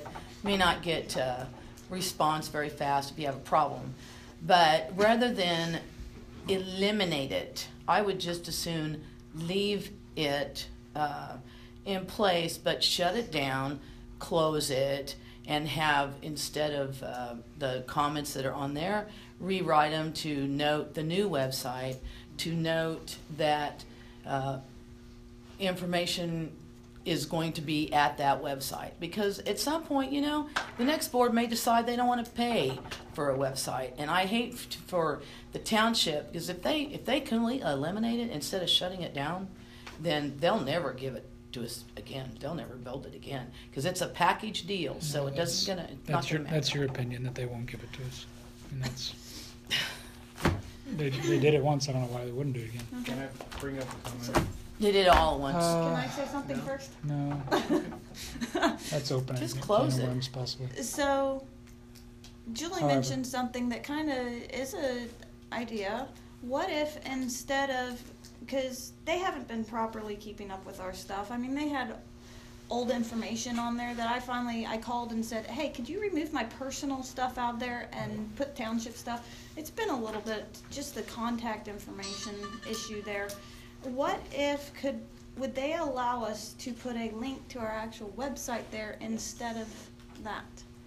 response very fast if you have a problem. But rather than eliminate it, I would just as soon leave it in place, but shut it down, close it, and have, instead of the comments that are on there, rewrite them to note the new website, to note that information is going to be at that website. Because at some point, you know, the next board may decide they don't want to pay for a website. And I hate for the township, because if they can eliminate it instead of shutting it down, then they'll never give it to us again. They'll never build it again, because it's a package deal, so it doesn't gonna. That's your opinion that they won't give it to us, and that's. They did it once. I don't know why they wouldn't do it again. Can I bring up a comment? They did it all at once. Can I say something first? No. That's open. Just close it. Worms, possibly. So, Julie However. mentioned something that kind of is an idea. What if instead of, because they haven't been properly keeping up with our stuff. I mean, they had old information on there that I called and said, hey, could you remove my personal stuff out there and put township stuff? It's been a little bit, just the contact information issue there. What if, would they allow us to put a link to our actual website there instead of that?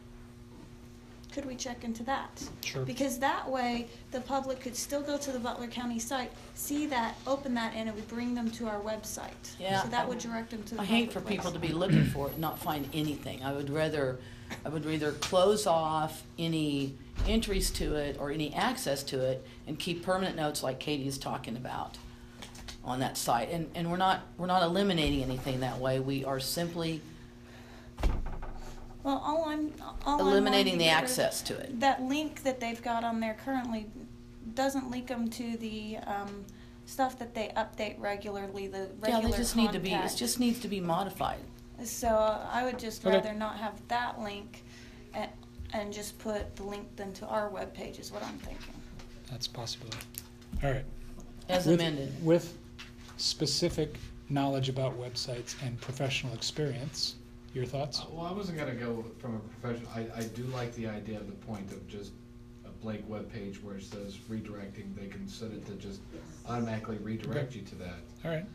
Could we check into that? Sure. Because that way, the public could still go to the Butler County site, see that, open that, and it would bring them to our website. Yeah. So that would direct them to the I hate for public people to place. be looking for it and not find anything. I would rather close off any entries to it or any access to it and keep permanent notes like Katie is talking about on that site. And we're not eliminating anything that way. We are simply Well, all I'm eliminating wanting the to get rid of- access to it. That link that they've got on there currently doesn't link them to the stuff that they update regularly, the regular Yeah, they just need to be, it contact. just needs to be modified. So I would just Okay. rather not have that link and just put the link then to our webpage is what I'm thinking. That's a possibility. All right. As With- amended. With specific knowledge about websites and professional experience, your thoughts? Well, I wasn't gonna go from a professional, I do like the idea of the point of just a blank web page where it says redirecting, they can set it to just automatically redirect you to that. All right.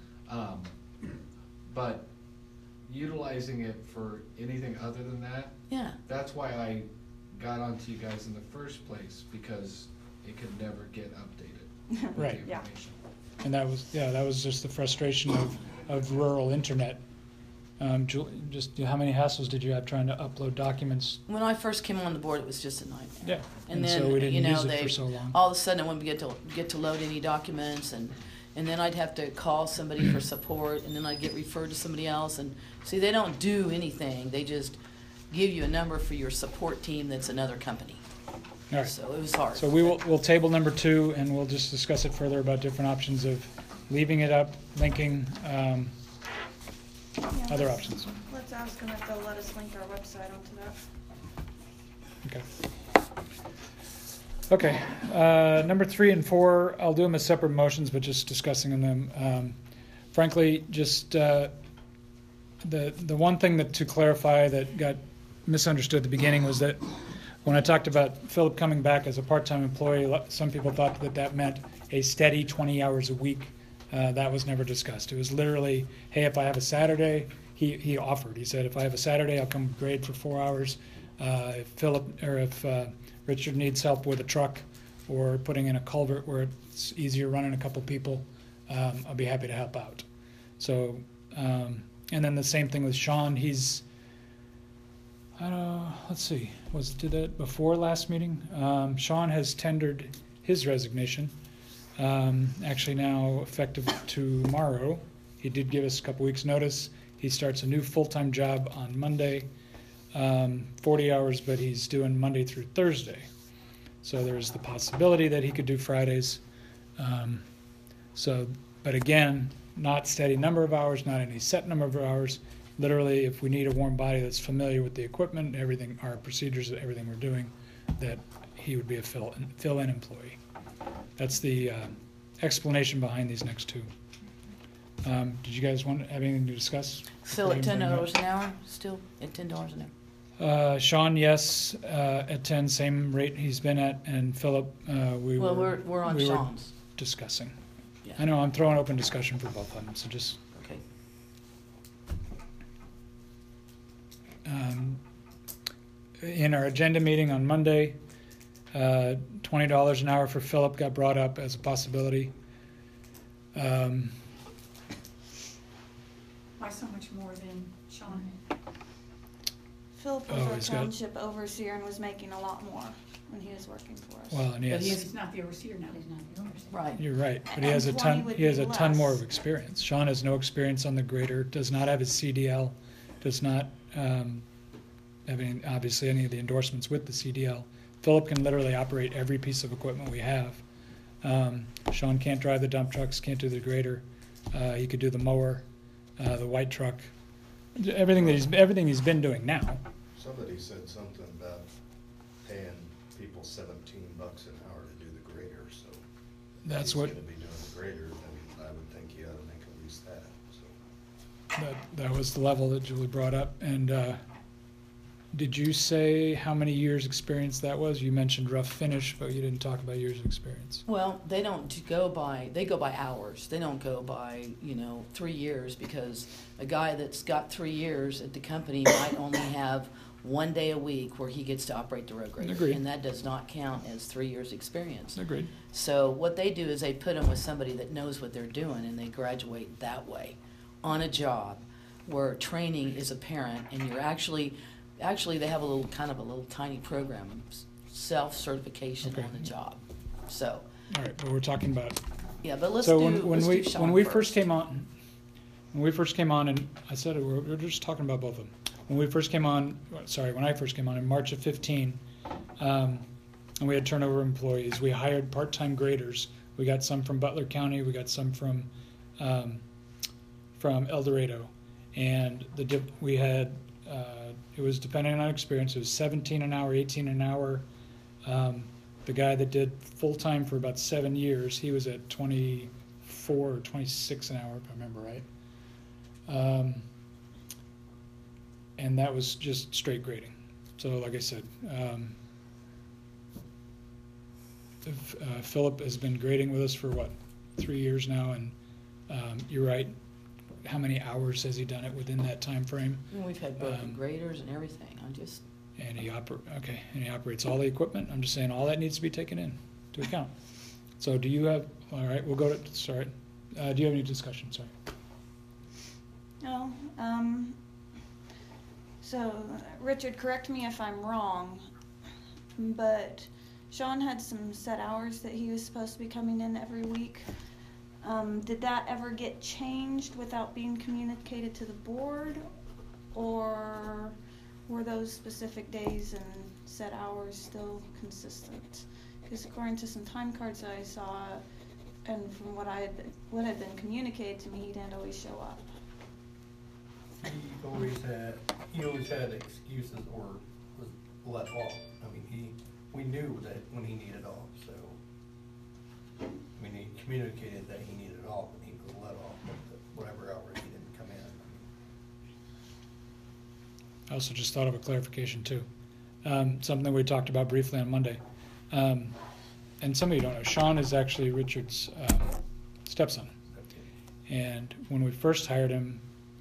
But utilizing it for anything other than that, Yeah. that's why I got onto you guys in the first place, because it could never get updated with Right. the Yeah. information. And that was just the frustration of rural internet. Just how many hassles did you have trying to upload documents? When I first came on the board, it was just a nightmare. Yeah, And then, so we didn't you know, use it for so long. all of a sudden I wouldn't get to load any documents, and then I'd have to call somebody for support, and then I'd get referred to somebody else. And see, they don't do anything. They just give you a number for your support team that's another company. All right. So it was hard. So we'll table number 2, and we'll just discuss it further about different options of leaving it up, linking, Yeah, other let's- options. Let's ask them if they'll let us link our website onto that. Okay. Okay, number 3 and 4, I'll do them as separate motions, but just discussing them. Frankly, just the one thing that to clarify that got misunderstood at the beginning was that when I talked about Philip coming back as a part-time employee, some people thought that meant a steady 20 hours a week. That was never discussed. It was literally, hey, if I have a Saturday, he offered. He said, if I have a Saturday, I'll come grade for 4 hours. If Richard needs help with a truck or putting in a culvert where it's easier running a couple people, I'll be happy to help out. So, and then the same thing with Sean. He's, let's see, did that before last meeting? Sean has tendered his resignation. Actually now effective tomorrow. He did give us a couple weeks notice. He starts a new full-time job on Monday, 40 hours, but he's doing Monday through Thursday. So there's the possibility that he could do Fridays. But again, not steady number of hours, not any set number of hours. Literally, if we need a warm body that's familiar with the equipment, everything, our procedures, everything we're doing, that he would be a fill-in employee. That's the explanation behind these next 2. Did you guys have anything to discuss? Still at $10 an hour? Still at $10 an hour? Sean, yes, at 10, same rate he's been at, and Philip, We're on we were Sean's. discussing. Yeah. I know, I'm throwing open discussion for both of them, so just, Okay. in our agenda meeting on Monday, $20 an hour for Philip got brought up as a possibility. Why so much more than Sean? Philip Oh, was our he's got- township overseer and was making a lot more when he was working for us. Well, and he But has, He's not the overseer now. He's not the overseer. Right. you're right, but he And has a 20 ton, would he has be a ton more less. of experience. Sean has no experience on the grader, does not have his CDL, does not have obviously any of the endorsements with the CDL. Philip can literally operate every piece of equipment we have. Sean can't drive the dump trucks, can't do the grader. He could do the mower, the white truck, everything he's been doing now. Somebody said something about paying people $17 an hour to do the grader, so. That's if what, he's gonna be doing the grader, then I would think he ought to make at least that, so. that was the level that Julie brought up. And did you say how many years experience that was? You mentioned rough finish, but you didn't talk about years of experience. Well, they go by hours. They don't go by, 3 years, because a guy that's got 3 years at the company might only have 1 day a week where he gets to operate the road grader. Agreed. And that does not count as 3 years experience. Agreed. So what they do is they put them with somebody that knows what they're doing, and they graduate that way on a job where training is apparent, and you're actually they have a little tiny program of self-certification Okay. on the job. So, All right, but we're talking about. yeah, but let's So do when let's we do Sean when we first. first came on, and I said it, we're just talking about both of them. When we first came on, when I first came on in March of 15, and we had turnover employees, we hired part-time graders. We got some from Butler County, we got some from El Dorado, and we had it was depending on experience. It was 17 an hour, 18 an hour. The guy that did full-time for about 7 years, he was at 24 or 26 an hour, if I remember right. And that was just straight grading. So like I said, Philip has been grading with us for 3 years now, and you're right. How many hours has he done it within that time frame? And we've had broken graders and everything. And he operates all the equipment. I'm just saying all that needs to be taken in to account. So do you have? All right, we'll go to. Sorry, Do you have any discussion? Sorry. No, so Richard, correct me if I'm wrong, but Sean had some set hours that he was supposed to be coming in every week. Did that ever get changed without being communicated to the board, or were those specific days and set hours still consistent? Because according to some time cards I saw, and from what had been communicated to me, he didn't always show up. He always had excuses or was let off. I mean, we knew that when he needed off, so. I mean, he communicated that he needed off and he was let off whatever hour he didn't come in. I also just thought of a clarification too. Something we talked about briefly on Monday. And some of you don't know, Sean is actually Richard's stepson. And when we first hired him,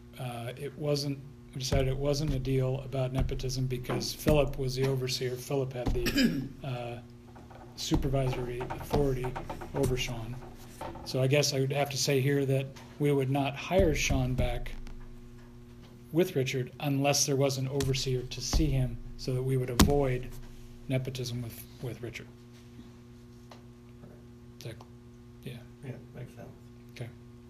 we decided it wasn't a deal about nepotism because Philip was the overseer. Philip had the supervisory authority over Sean. So I guess I would have to say here that we would not hire Sean back with Richard unless there was an overseer to see him, so that we would avoid nepotism with Richard. Yeah. Yeah, makes sense. Okay.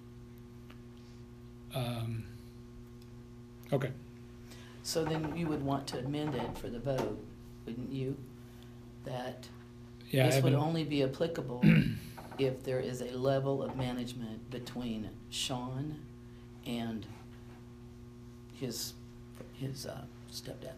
Okay. So then you would want to amend it for the vote, wouldn't you? That Yeah. this would only be applicable if there is a level of management between Sean and his stepdad.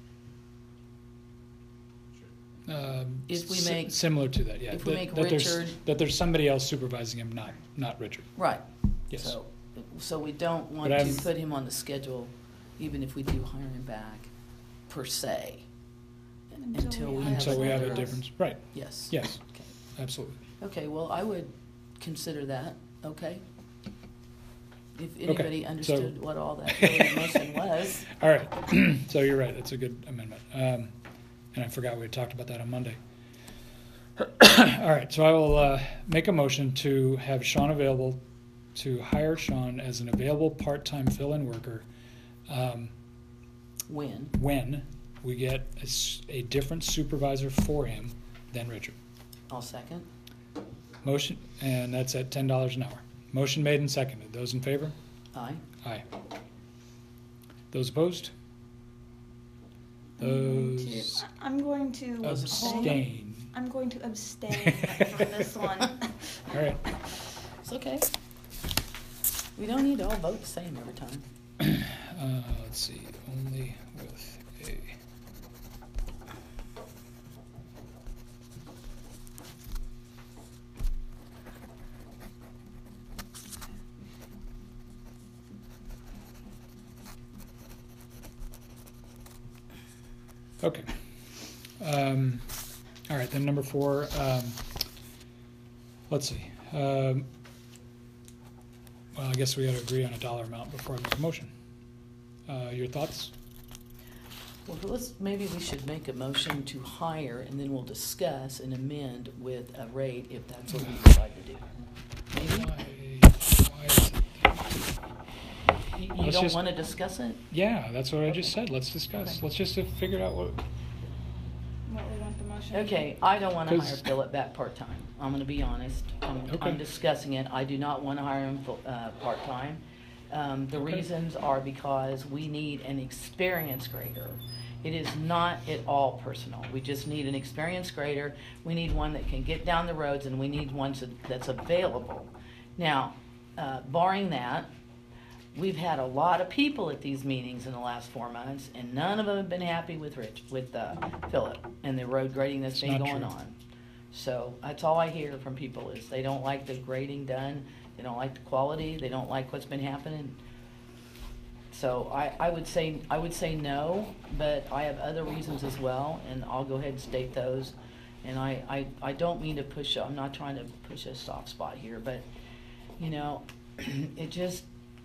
If we make- similar to that, yeah. if we make Richard, that there's somebody else supervising him, not Richard. Right. Yes. So we don't want But to put him on the schedule, even if we do hire him back, per se, until we have a another- difference. Right. Yes. Yes. Okay. Absolutely. Okay, well, I would consider that, okay? If anybody so- understood what all that really motion was. All right. So you're right. That's a good amendment. And I forgot we had talked about that on Monday. All right. So I will make a motion to have Sean available, to hire Sean as an available part-time fill-in worker when we get a different supervisor for him than Richard. I'll second. Motion, and that's at $10 an hour. Motion made and seconded. Those in favor? Aye. Aye. Those opposed? Those I'm going to abstain. I'm going to abstain from this one. All right. It's okay. We don't need to all vote the same every time. Let's see. Only with a. Okay. All right, then number 4. Let's see. Well, I guess we got to agree on a dollar amount before I make a motion. Your thoughts? Well, maybe we should make a motion to hire, and then we'll discuss and amend with a rate if that's what we decide to do. Maybe? Why is it? You Let's don't just- want to discuss it? Yeah, that's what I just said. Let's discuss. Okay. Let's just figure out what. What we want the motion. Okay, I don't want to 'Cause- hire Philip back part-time. I'm going to be honest. Okay. I'm discussing it. I do not want to hire him part-time. The Okay. reasons are because we need an experienced grader. It is not at all personal. We just need an experienced grader. We need one that can get down the roads, and we need one that's available. Now, barring that, we've had a lot of people at these meetings in the last 4 months, and none of them have been happy with Philip and the road grading that's It's been not going true. on. So that's all I hear from people is they don't like the grading done, they don't like the quality, they don't like what's been happening. So I would say no, but I have other reasons as well, and I'll go ahead and state those. And I don't mean to push, I'm not trying to push a soft spot here, but, you know, it just,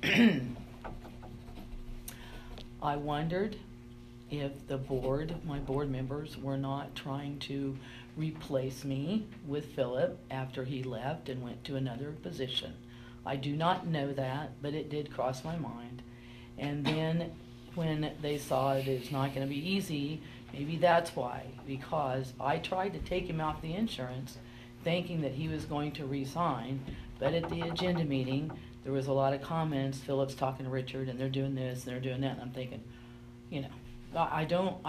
I wondered if my board members were not trying to replace me with Philip after he left and went to another position. I do not know that, but it did cross my mind. And then when they saw it is not going to be easy, maybe that's why, because I tried to take him off the insurance thinking that he was going to resign, but at the agenda meeting, there was a lot of comments, Philip's talking to Richard, and they're doing this, and they're doing that, and I'm thinking, you know, I don't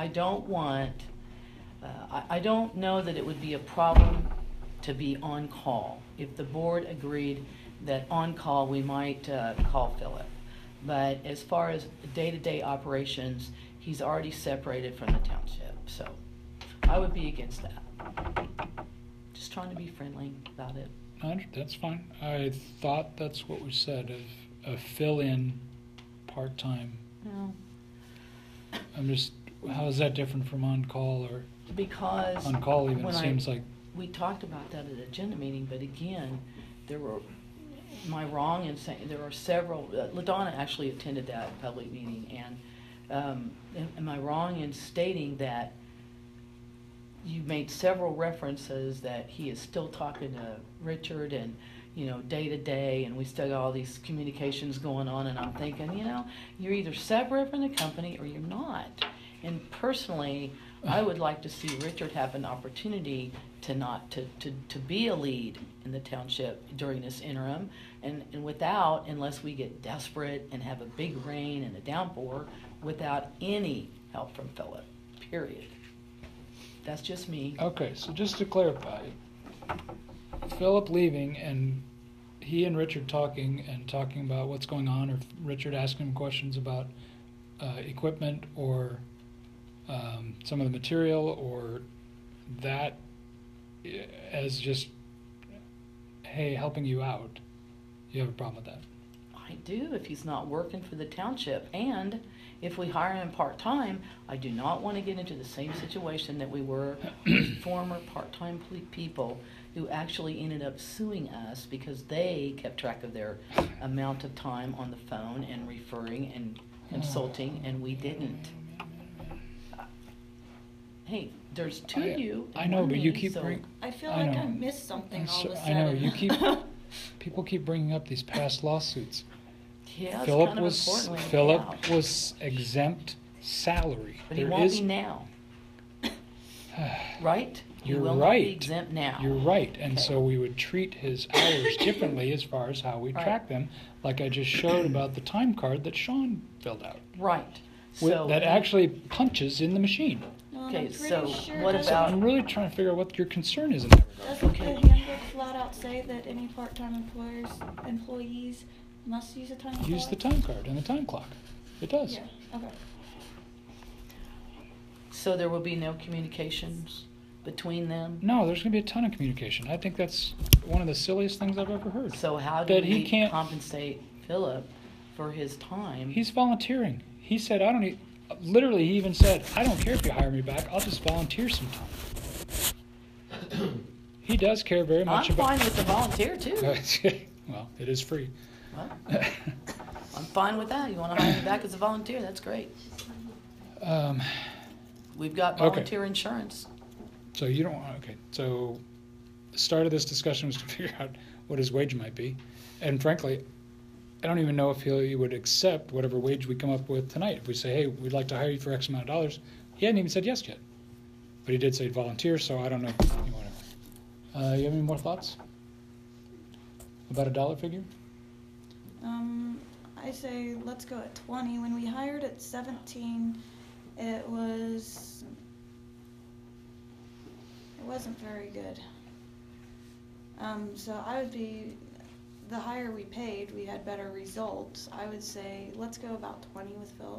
know that it would be a problem to be on call. If the board agreed that on call, we might call Philip. But as far as day-to-day operations, he's already separated from the township, so I would be against that. Just trying to be friendly about it. That's fine. I thought that's what we said, of fill-in part-time. No, I'm just, how is that different from on-call, or because on-call even when seems like, we talked about that at agenda meeting, but again, there were, am I wrong in saying, there are several, LaDonna actually attended that public meeting, and am I wrong in stating that you made several references that he is still talking to Richard and, you know, day to day, and we still got all these communications going on, and I'm thinking, you know, you're either separate from the company or you're not. And personally, I would like to see Richard have an opportunity to be a lead in the township during this interim, and without, unless we get desperate and have a big rain and a downpour, without any help from Philip, period. That's just me. okay, so just to clarify, Philip leaving and he and Richard talking about what's going on, or Richard asking him questions about equipment or some of the material, or that as just, hey, helping you out, you have a problem with that? I do, if he's not working for the township. And if we hire him part-time, I do not want to get into the same situation that we were with former part-time people who actually ended up suing us because they kept track of their amount of time on the phone and referring and consulting, and we didn't. Hey, there's two of you. I and know, one but you me, keep so bringing. I feel I like know. I missed something all of a I sudden. know you keep. People keep bringing up these past lawsuits. Yeah, it's Philip kind of was important when we get Philip out. was exempt salary. But he There won't is- be now. Right? He You're will not right. be exempt now. You're right, and Okay. so we would treat his hours differently as far as how we Right. track them, like I just showed about the time card that Sean filled out, Right. with, So that actually punches in the machine. Well, Okay, I'm pretty so sure what doesn't- about- I'm really trying to figure out what your concern is in that regard. Doesn't Okay. the handbook flat out say that any part-time employees must use a time card? Use the time card and the time clock. It does. Yeah, okay. So there will be no communications between them? No, there's going to be a ton of communication. I think that's one of the silliest things I've ever heard. So how do That he we can't- compensate Philip for his time? He's volunteering. He said, I don't need, literally, he even said, I don't care if you hire me back, I'll just volunteer sometime. He does care very I'm much fine about. with the volunteer too. Well, it is free. Well, I'm fine with that. You want to hire me back as a volunteer? That's great. We've got Okay. volunteer insurance. So you don't want, okay, so the start of this discussion was to figure out what his wage might be. And frankly, I don't even know if he would accept whatever wage we come up with tonight. If we say, hey, we'd like to hire you for X amount of dollars, he hadn't even said yes yet. But he did say volunteer, so I don't know. You have any more thoughts about a dollar figure? I say let's go at 20. When we hired at 17, it wasn't very good. So I would be, the higher we paid, we had better results. I would say let's go about 20 with Philip.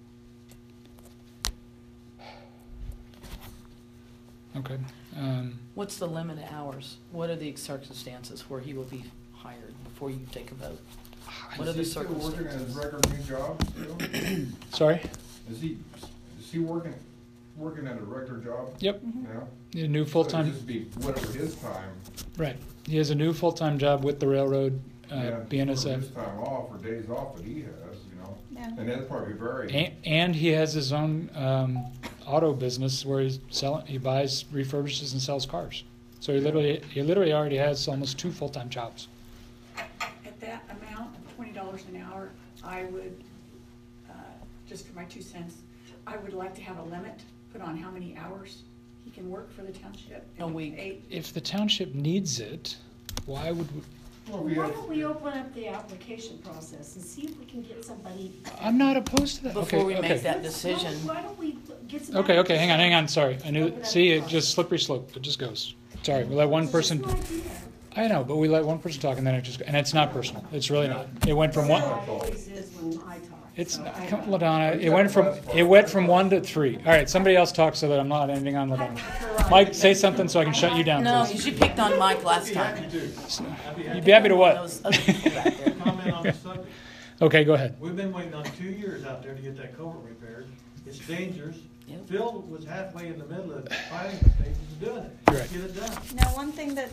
Okay. What's the limit of hours? What are the circumstances where he will be hired before you take a vote? What are the Is he still working at his circumstances? regular new job still? Sorry? Is he working at a regular job? Yep. Yeah? A new So full-time, it'd just be whatever his time, right. He has a new full-time job with the railroad, whatever BNSF. his time off or days off that he has, Yeah. And that'd probably vary. And he has his own auto business where he buys, refurbishes, and sells cars. So he literally already has almost 2 full-time jobs. At that amount of $20 an hour, I would, just for my 2 cents, I would like to have a limit put on how many hours he can work for the township. A week. 8. If the township needs it, why would we? Why don't we open up the application process and see if we can get somebody? I'm not opposed to that. Before we okay. make that decision. Why don't we get some? Okay, hang on, sorry. I knew, see, it just slippery slope, it just goes. Sorry, we let one person, I know, but we let one person talk and then it just, and it's not personal, it's really not. It went from one, It always is when I talk. it's, so I- come, LaDonna, it went from 1 to 3. All right, somebody else talk so that I'm not ending on LaDonna. Mike, say something so I can shut you down, No, please. you picked on Mike last time. You'd be happy to what? Those other people back there. Comment on the subject. Okay, go ahead. We've been waiting on 2 years out there to get that culvert repaired. It's dangerous. Yep. Phil was halfway in the middle of fighting the state and doing it. Right. Get it done. Now, one thing that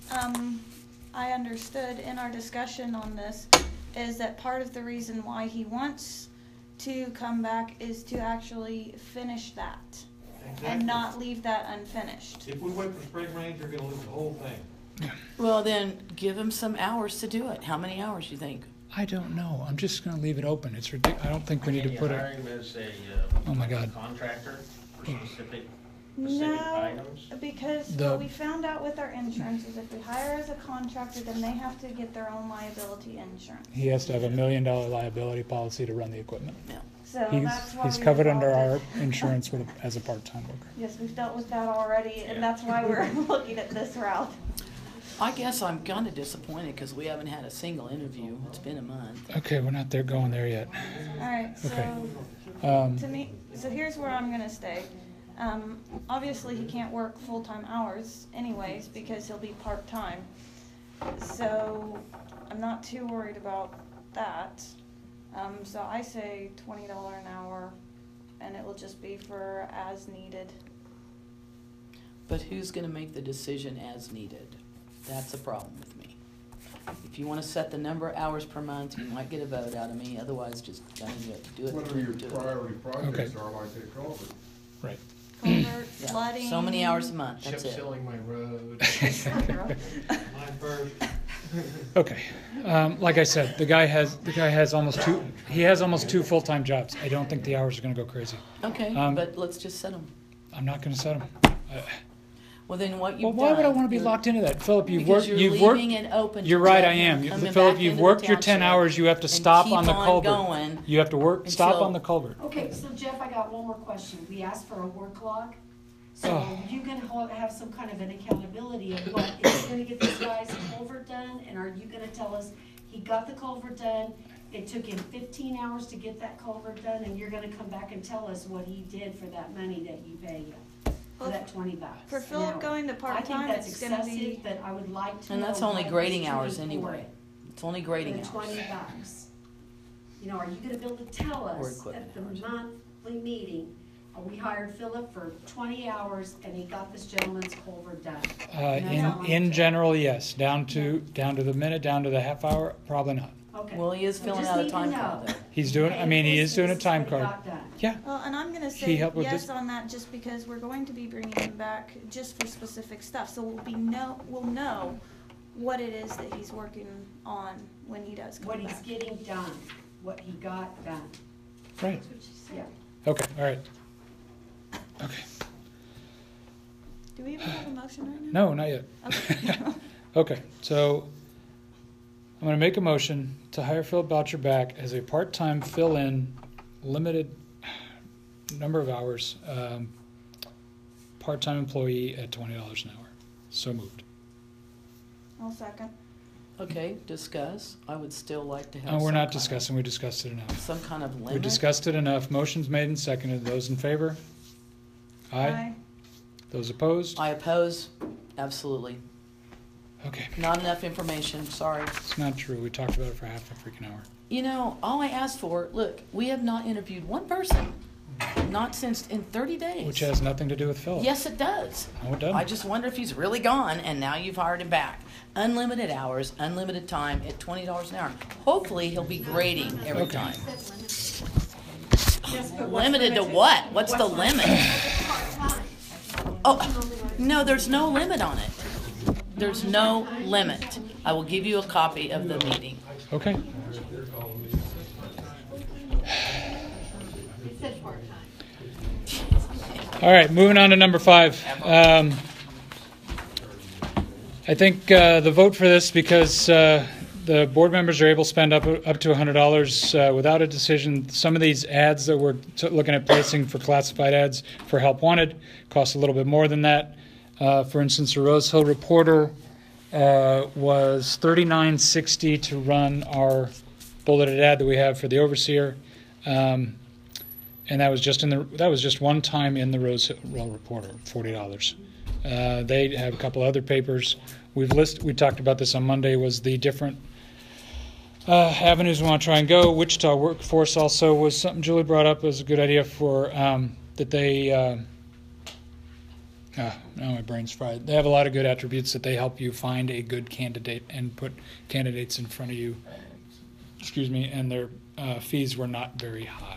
I understood in our discussion on this is that part of the reason why he wants to come back is to actually finish that Exactly. and not leave that unfinished. If we wait for spring rains, you're gonna lose the whole thing. Well, then give him some hours to do it. How many hours you think? I don't know, I'm just gonna leave it open, it's ridiculous, I don't think we need to put Can you hire it, him as a, Oh my God. contractor for specific No, items? because The- what we found out with our insurance is if we hire as a contractor, then they have to get their own liability insurance. he has to have $1 million liability policy to run the equipment. Yeah. So He's, that's why he's we covered under involved our it. insurance as a part-time worker. Yes, we've dealt with that already, and that's why we're looking at this route. I guess I'm kind of disappointed because we haven't had a single interview. It's been a month. Okay, we're not there going there yet. All right, Okay. so to me, so here's where I'm gonna stay. Obviously, he can't work full-time hours anyways because he'll be part-time. So I'm not too worried about that. So I say $20 an hour, and it will just be for as needed. But who's going to make the decision as needed? That's a problem with me. If you want to set the number of hours per month, you might get a vote out of me. Otherwise, just do it. Whatever your Do it. priority projects Okay. are, like a culvert. Right. Culvert, Yeah. flooding. So many hours a month. Chip That's it. sealing my road. Mine first. Okay, like I said, the guy has almost two full-time jobs. I don't think the hours are gonna go crazy. Okay, but let's just set them. I'm not gonna set him. Well, then what Well, you've done. why would I wanna be locked into that? Philip, you've Because worked, you're leaving it open. You're to right, let I him am. come Philip, back you've into worked the your 10 township hours, you have to and stop keep on the culvert. going You have to stop until- on the culvert. Okay, so Jeff, I got one more question. We asked for a work log. So Oh. are you gonna have some kind of an accountability of what, is he gonna get this guy's culvert done? And are you gonna tell us, he got the culvert done, it took him 15 hours to get that culvert done, and you're gonna come back and tell us what he did for that money that you pay him? For that $20. For an Philip hour? going to part-time, it's gonna I think that's be. excessive, but I would like to know. And that's only what grading he's hours doing for anyway. it. It's only For grading the hours. $20. You know, are you gonna be able to tell Or us equipment at the hours. monthly meeting, we hired Philip for 20 hours and he got this gentleman's culvert done? In general, yes. Down to the minute, down to the half hour, probably not. Okay. Well, he is I filling just out a need to time know. card there. He's doing, I mean, he is doing a time This is what card. he got done. Yeah, Well, and I'm gonna He say helped with yes this- on that just because we're going to be bringing him back just for specific stuff. So we'll know what it is that he's working on when he does What come he's back. getting done, what he got done. right. Yeah. Okay, all right. Okay. Do we even have a motion right now? No, not yet. Okay. Okay, so I'm gonna make a motion to hire Philip Boucher back as a part-time fill-in, limited number of hours, part-time employee at $20 an hour. So moved. I'll second. Okay, discuss. I would still like to have. Oh, we're some not kind of- discussing, we discussed it enough. Some kind of limit. We discussed it enough. Motion's made and seconded. Those in favor? Aye. Those opposed? I oppose, absolutely. Okay, Not enough information, sorry. it's not true. We talked about it for half a freaking hour. You know, all I asked for, look, we have not interviewed one person, not since in 30 days. Which has nothing to do with Philip. Yes, it does. No, it doesn't. I just wonder if he's really gone and now you've hired him back. Unlimited hours, unlimited time at $20 an hour. Hopefully, he'll be grading every Okay. time. Yes, but what's Limited to limited? what? What's the limit? Oh, no, there's no limit on it. There's no limit. I will give you a copy of the meeting. Okay. It said part-time. All right, moving on to number 5. I think the vote for this, because the board members are able to spend up to $100 without a decision. Some of these ads that we're looking at placing for classified ads for Help Wanted cost a little bit more than that. For instance, the Rose Hill Reporter was $39.60 to run our bulleted ad that we have for the overseer. And that was just one time in the Rose Hill Reporter, $40. They have a couple other papers. We talked about this on Monday, was the different avenues we want to try and go. Wichita Workforce also was something Julie brought up as a good idea for that they. Now my brain's fried. They have a lot of good attributes that they help you find a good candidate and put candidates in front of you. Excuse me, and their fees were not very high.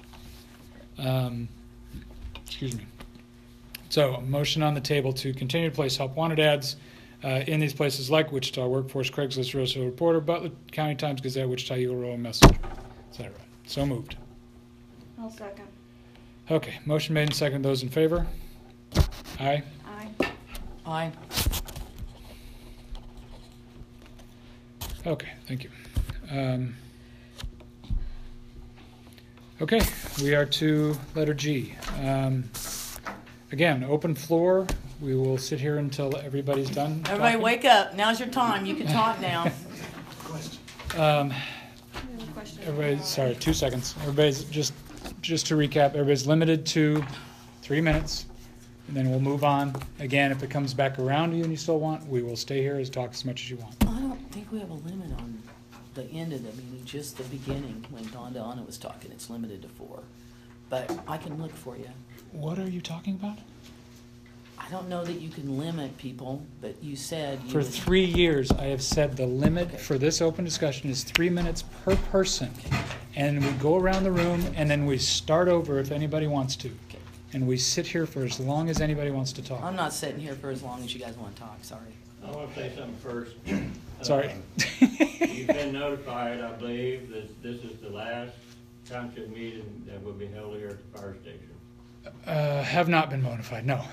Excuse me. So, a motion on the table to continue to place Help Wanted ads in these places like Wichita Workforce, Craigslist, Rose Hill Reporter, Butler County Times Gazette, Wichita Eagle Royal Messenger, etc. So moved. I'll second. Okay, motion made and second. Those in favor? Aye. Aye. Aye. Okay, thank you. Okay, we are to letter G. Again, open floor. We will sit here until everybody's done. Everybody talking. wake up. Now's your time. You can talk now. Everybody, sorry, 2 seconds. Everybody's just to recap. Everybody's limited to 3 minutes, and then we'll move on. Again, if it comes back around to you and you still want, we will stay here and talk as much as you want. I don't think we have a limit on the end of the meeting, just the beginning when Donna was talking. It's limited to 4, but I can look for you. What are you talking about? I don't know that you can limit people, but you said you For would- 3 years, I have said the limit for this open discussion is 3 minutes per person. And we go around the room, and then we start over if anybody wants to. Okay. And we sit here for as long as anybody wants to talk. I'm not sitting here for as long as you guys want to talk. Sorry. I want to say something first. Sorry. You've been notified, I believe, that this is the last township meeting that will be held here at the fire station. Have not been notified, no.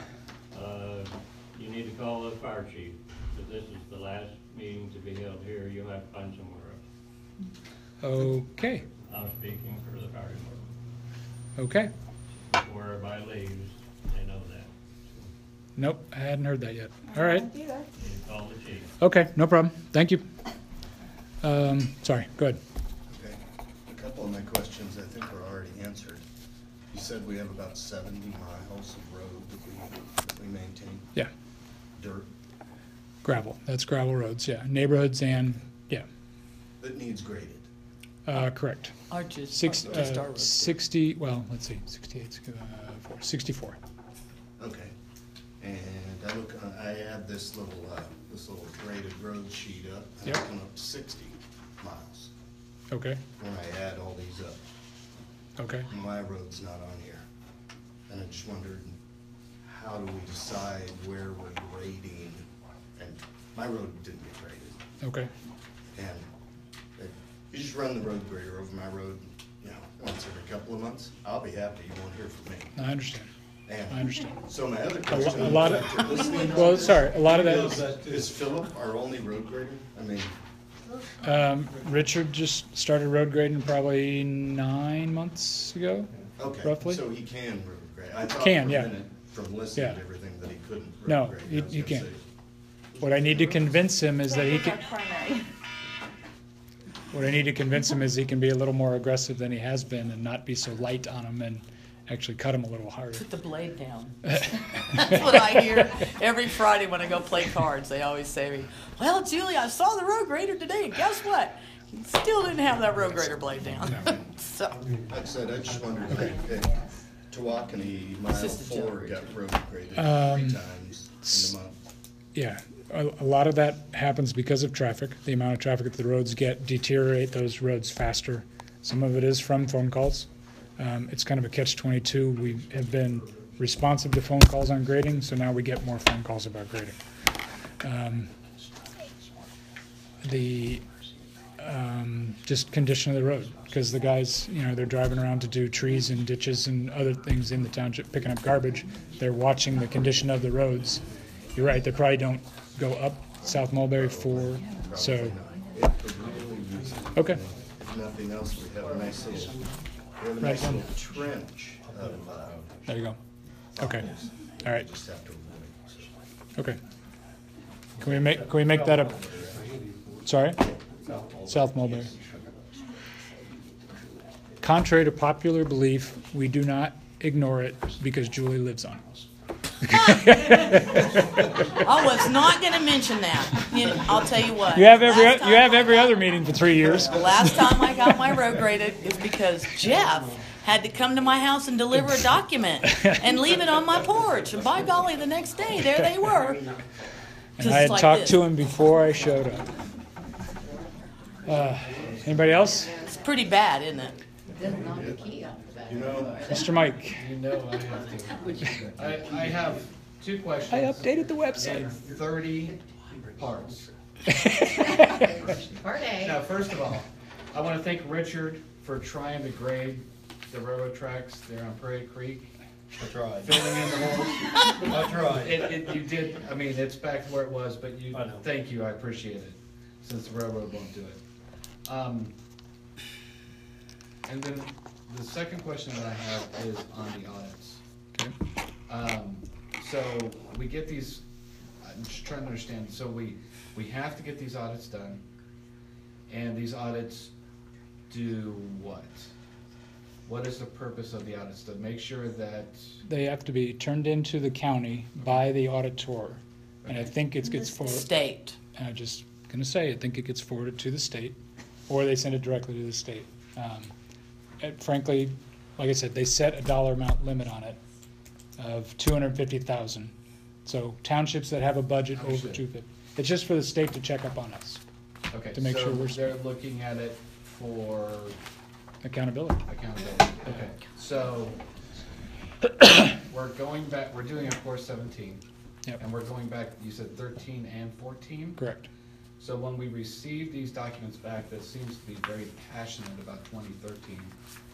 You need to call the fire chief, because this is the last meeting to be held here. You'll have to find somewhere else. Okay, I'm speaking for the fire department. okay. Before everybody leaves, they know that. Nope, I hadn't heard that yet. All right. You call the chief. Okay, no problem. Thank you. Sorry, go ahead. Okay, a couple of my questions I think were already answered. You said we have about 70 miles of road that we maintain, Yeah, dirt, gravel. That's gravel roads, yeah. Neighborhoods and, yeah, that needs graded. correct. Arches. Six, just our roads. 60, well, let's see, 68, 64. Okay, and I have this little graded road sheet up, and Yep. I come up to 60 miles Okay, when I add all these up. okay. My road's not on here, and I just wondered, how do we decide where we're grading? And my road didn't get graded, Okay, and you just run the road grader over my road, once every couple of months. I'll be happy. You won't hear from me. I understand. And I understand. so my other question, a lot of- after listening to Well, this, sorry, a lot of that is Philip our only road grader? I mean, Richard just started road grading probably 9 months ago. okay, Roughly. so he can road grade. I thought Can, for a yeah. minute from listening Yeah. to everything that he couldn't road No, grade. he- I was he gonna can. say, What I need to convince him is that he That can, was our primary. what I need to convince him is he can be a little more aggressive than he has been and not be so light on him and actually cut him a little harder. Put the blade down. That's what I hear every Friday when I go play cards. They always say to me, well, Julie, I saw the road grader today, and guess what? He still didn't have that road grader blade down. So, Like I said, I just wondered, Tawakoni Mile It's just a 4 joke, got road graded 3 Um, times in the month. Yeah, a lot of that happens because of traffic. The amount of traffic that the roads get deteriorate those roads faster. Some of it is from phone calls. It's kind of a catch-22. We have been responsive to phone calls on grading, so now we get more phone calls about grading. Just condition of the road, because the guys, they're driving around to do trees and ditches and other things in the township, picking up garbage. They're watching the condition of the roads. You're right, they probably don't go up South Mulberry 4, so, okay. If nothing else, we have a nice little, Right. nice little trench of, There you go. Okay, all right, just have to avoid. okay. Can we make that a, sorry? South Mulberry. Contrary to popular belief, we do not ignore it because Julie lives on it. I was not gonna mention that. I'll tell you what. You have last time every other meeting for 3 years. The last time I got my road graded is because Jeff had to come to my house and deliver a document and leave it on my porch. And by golly, the next day, there they were. And I had talked to him before I showed up. Anybody else? It's pretty bad, isn't it? You know, Mr. Mike. You know I have to. I have 2 questions. I updated the website. And 30 parts. Part A. Now, first of all, I want to thank Richard for trying to grade the railroad tracks there on Prairie Creek. I tried. Filling in the holes. I tried. You did, I mean, it's back to where it was, but I know. thank you, I appreciate it, since the railroad won't do it. And then the second question that I have is on the audits. Okay. So we get these, I'm just trying to understand, so we have to get these audits done, and these audits do what? What is the purpose of the audits? To make sure that, They have to be turned into the county by the auditor. And I think it gets forwarded. State. And I'm just gonna say, I think it gets forwarded to the state, or they send it directly to the state. And frankly, like I said, they set a dollar amount limit on it of 250,000. So townships that have a budget over Understood. 250, it's just for the state to check up on us, okay, To make so sure we're- they're looking at it for accountability. accountability. Okay, so we're going back, we're doing, of course, 17. Yep. And we're going back, you said 13 and 14? Correct. So when we receive these documents back, that seems to be very passionate about 2013.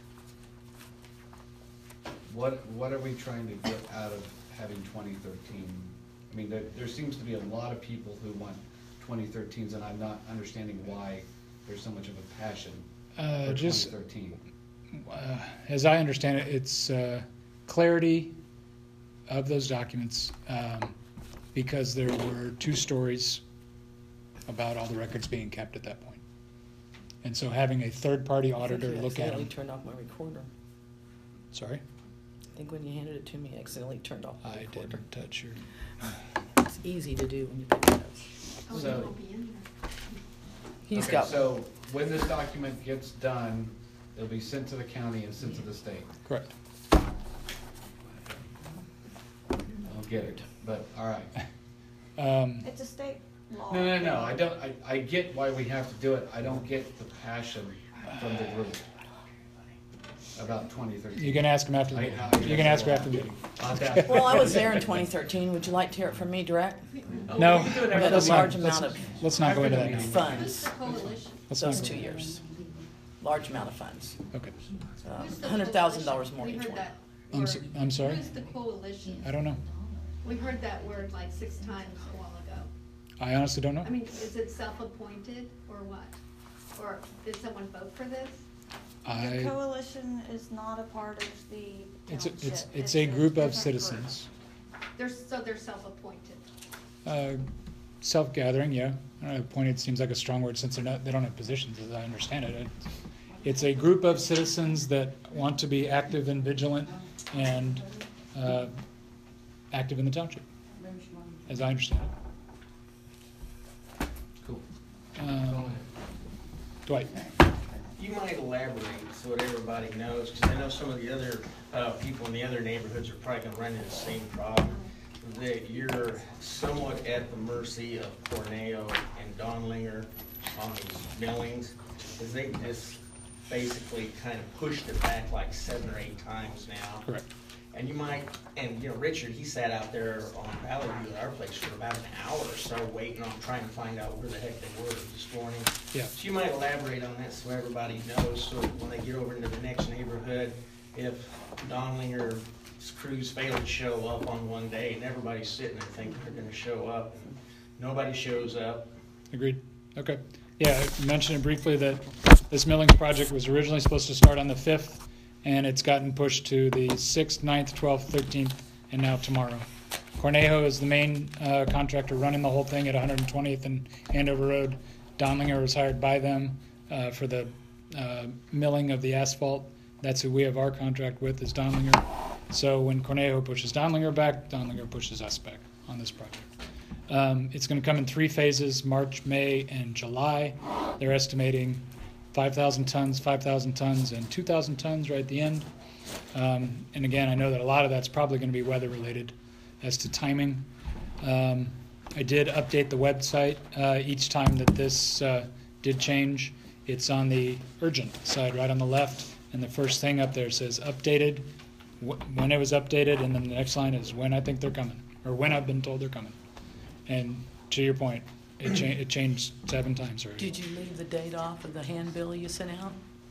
What are we trying to get out of having 2013? I mean, there seems to be a lot of people who want 2013s, and I'm not understanding why there's so much of a passion for Just 2013. as I understand it, it's clarity of those documents, because there were 2 stories about all the records being kept at that point. And so having a third-party auditor look at I accidentally them. turned off my recorder. Sorry? I think when you handed it to me, I accidentally turned off my I recorder. didn't touch your. It's easy to do when you pick it up. Oh, So- it won't be in there. He's Okay, got, so when this document gets done, it'll be sent to the county and sent to the state. Correct. I don't get it, but all right. It's a state law. No, I don't, I get why we have to do it. I don't get the passion from the group about 2013. You can ask him after the meeting. You can ask her after the meeting. well, I was there in 2013. Would you like to hear it from me direct? No, We had a let's large not, amount of let's not go into that now. funds, Let's those not 2 go- years. Large amount of funds. Okay. $100,000 more We each heard one. that I'm, word. I'm sorry? Who's the coalition? I don't know. We heard that word like 6 times a while ago. I honestly don't know. I mean, is it self-appointed or what? Or did someone vote for this? The I, coalition is not a part of the township. it's a group of different citizens. They're self-appointed. Self-gathering, yeah. Appointed seems like a strong word since they don't have positions, as I understand it. It's a group of citizens that want to be active and vigilant and active in the township, as I understand it. Cool. Dwight. You might elaborate so that everybody knows, because I know some of the other people in the other neighborhoods are probably gonna run into the same problem, that you're somewhat at the mercy of Corneo and Donlinger on these billings, because they just basically kind of pushed it back like 7 or 8 times now. Correct. And you might, and you know, Richard, he sat out there on Valley View at our place for about an hour or so waiting on trying to find out where the heck they were this morning. Yeah. So you might elaborate on that so everybody knows, so when they get over into the next neighborhood, if Donlinger's crews fail to show up on one day and everybody's sitting there thinking they're gonna show up and nobody shows up. Agreed. Okay. Yeah, I mentioned it briefly that this millings project was originally supposed to start on the 5th, and it's gotten pushed to the 6th, 9th, 12th, 13th, and now tomorrow. Cornejo is the main contractor running the whole thing at 120th and Andover Road. Donlinger was hired by them for the milling of the asphalt. That's who we have our contract with, is Donlinger. So when Cornejo pushes Donlinger back, Donlinger pushes us back on this project. It's going to come in 3 phases, March, May, and July. They're estimating 5,000 tons, and 2,000 tons right at the end. And again, I know that a lot of that's probably going to be weather related as to timing. I did update the website each time that this did change. It's on the urgent side, right on the left, and the first thing up there says updated, when it was updated, and then the next line is when I think they're coming, or when I've been told they're coming. And to your point, it changed 7 times already. Did you leave the date off of the handbill you sent out?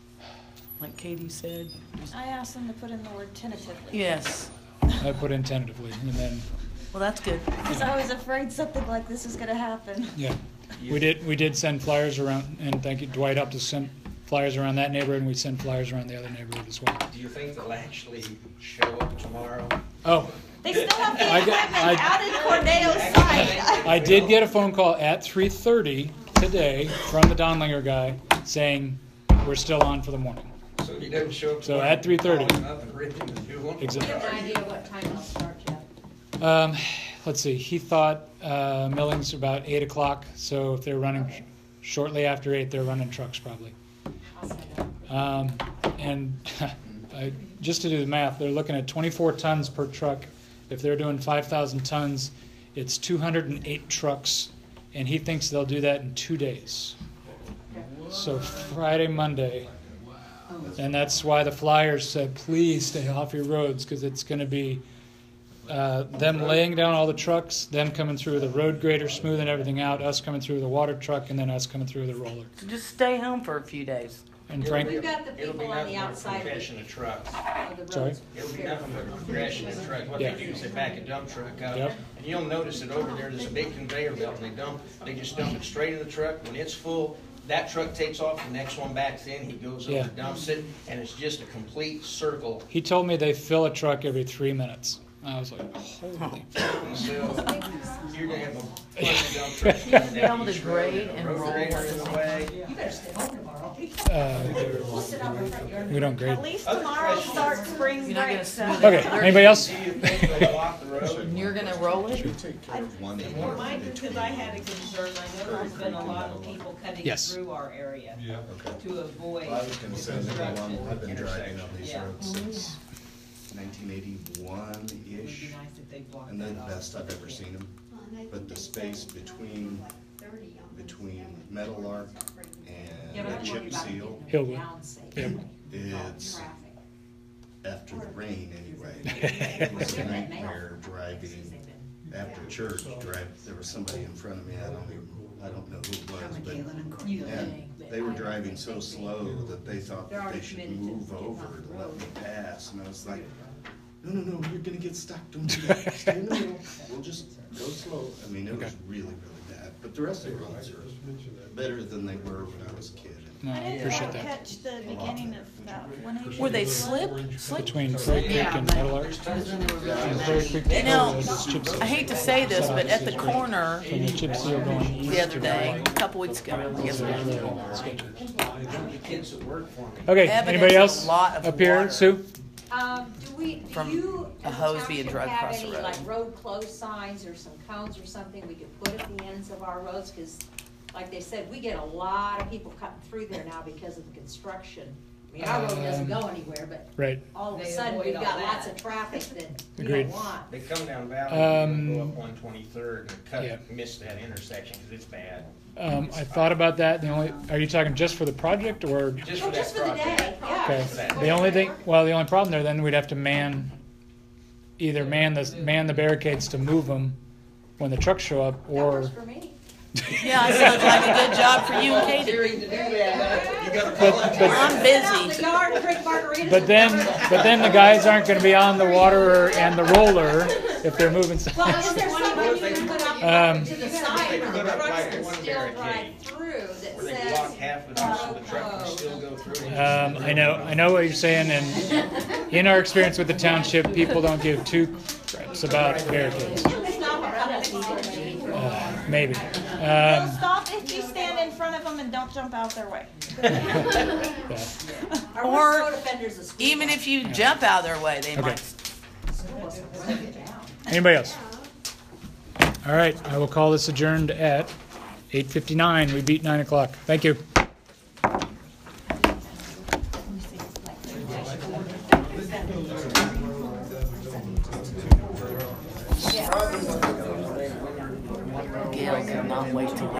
Like Katie said? I asked them to put in the word tentatively. Yes. I put in tentatively, and then, Well, that's good. Because I was afraid something like this was gonna happen. yeah. We did send flyers around, and thank you, Dwight helped us send flyers around that neighborhood, and we send flyers around the other neighborhood as well. Do you think they'll actually show up tomorrow? Oh, They still have the I equipment got- out in Corneo's site. I did get a phone call at 3:30 today from the Donlinger guy saying we're still on for the morning. So if he doesn't show up So tomorrow, at 3:30. call him up and rip him a new one? Exactly. Do you have an idea what time they'll start yet? Let's see, he thought millings about 8 o'clock, so if they're running shortly after 8, they're running trucks probably. I'll say that. And just to do the math, they're looking at 24 tons per truck. If they're doing 5,000 tons, it's 208 trucks, and he thinks they'll do that in 2 days. So Friday, Monday. And that's why the flyers said, please stay off your roads, because it's going to be them laying down all the trucks, them coming through the road grader, smoothing everything out, us coming through the water truck, and then us coming through the roller. So just stay home for a few days. And Frank, We've got the It'll be people on nothing the but a outside progression of trucks. of the Sorry? roads. It'll be nothing but a progression of trucks. What Yeah. they do is they back a dump truck up, Yep. and you'll notice that over there's a big conveyor belt, and they just dump it straight in the truck. When it's full, that truck takes off, the next one backs in, he goes Yeah. over, dumps it, and it's just a complete circle. he told me they fill a truck every 3 minutes. I was like, holy. So you're gonna have a bunch of dump trucks coming Be down able to each grade road. and Road roll grader at in the the same way. You better stay home tomorrow. Uh, We'll sit out in the front yard. we don't grade. At least tomorrow starts spring You're not break, gonna so. smooth it. Okay, anybody else? Do you think they'll block the road? And you're gonna roll it? One Mine, because I had a concern, I know there's been a lot of people cutting Yes. through our area Yeah. to avoid I was gonna say, number one, construction. I've been driving on these Yeah. roads since 1981-ish, It would be nice if they blocked and they're the that off. best I've ever seen them. Well, and I But think the they space said between, like 30 on them. between Meadowlark Yeah, and but I'm Chip worried about Seal, Hillwood. getting down safe. Yep. it's, Traffic. after the rain anyway, it was a nightmare driving after church, there was somebody in front of me, I don't know who it was, but, and they were driving so slow that they thought that they should move over to let me pass, and I was like, no, you're gonna get stuck, don't do that, stay in the middle, we'll just go slow. I mean, it was really, really bad, but the rest of the roads are better than they were when I was a kid. No, I I didn't appreciate quite that. catch the beginning of that. When Were they slip? Between Prairie Creek and Meadowlark. Prairie Creek You know, Road is chip seal. I hate to say this, but at the corner From the chip seal going east. the other to day, a couple weeks ago, yesterday, The kids that work for me. Okay, Evidence anybody of else a lot of up here? water. Sue? Do From you, a as a hose being township, dragged have across the any, road. like, road closed signs or some cones or something we could put at the ends of our roads? Because, like they said, we get a lot of people cutting through there now because of the construction. I mean, our road doesn't go anywhere, but Right. all of a They sudden, we've avoid got all lots that. of traffic that we Agreed. don't want. They come down Valley and go Um, up 123rd and yeah. miss that intersection because it's bad. I thought about that. Are you talking just for the project or? Just Oh, for just that for the project. day, yeah. Okay. For that. The only thing, well, the only problem there, then we'd have to man either man the barricades to move them when the trucks show up, That or works for me. Yeah, sounds like a good job for you and Katie. Volunteering to do that. You gotta But- volunteer. but- I'm Out in busy. the yard, drink margaritas. but then the guys aren't going to be on the water and the roller if they're moving. Well, is there someone you can put up to the side They where put the up trucks like can one still drive barricade through that Where they says, block half of it so the truck can still go through. I know what you're saying, and in our experience with the township, people don't give two craps about barricades. it's not about it. Maybe. They'll stop if you stand in front of them and don't jump out their way. Yeah. Our Or worst road offenders is school Even bus. if you jump out of their way, they Okay. might. Anybody else? All right, I will call this adjourned at 8:59. We beat 9 o'clock. Thank you. Gail cannot wait till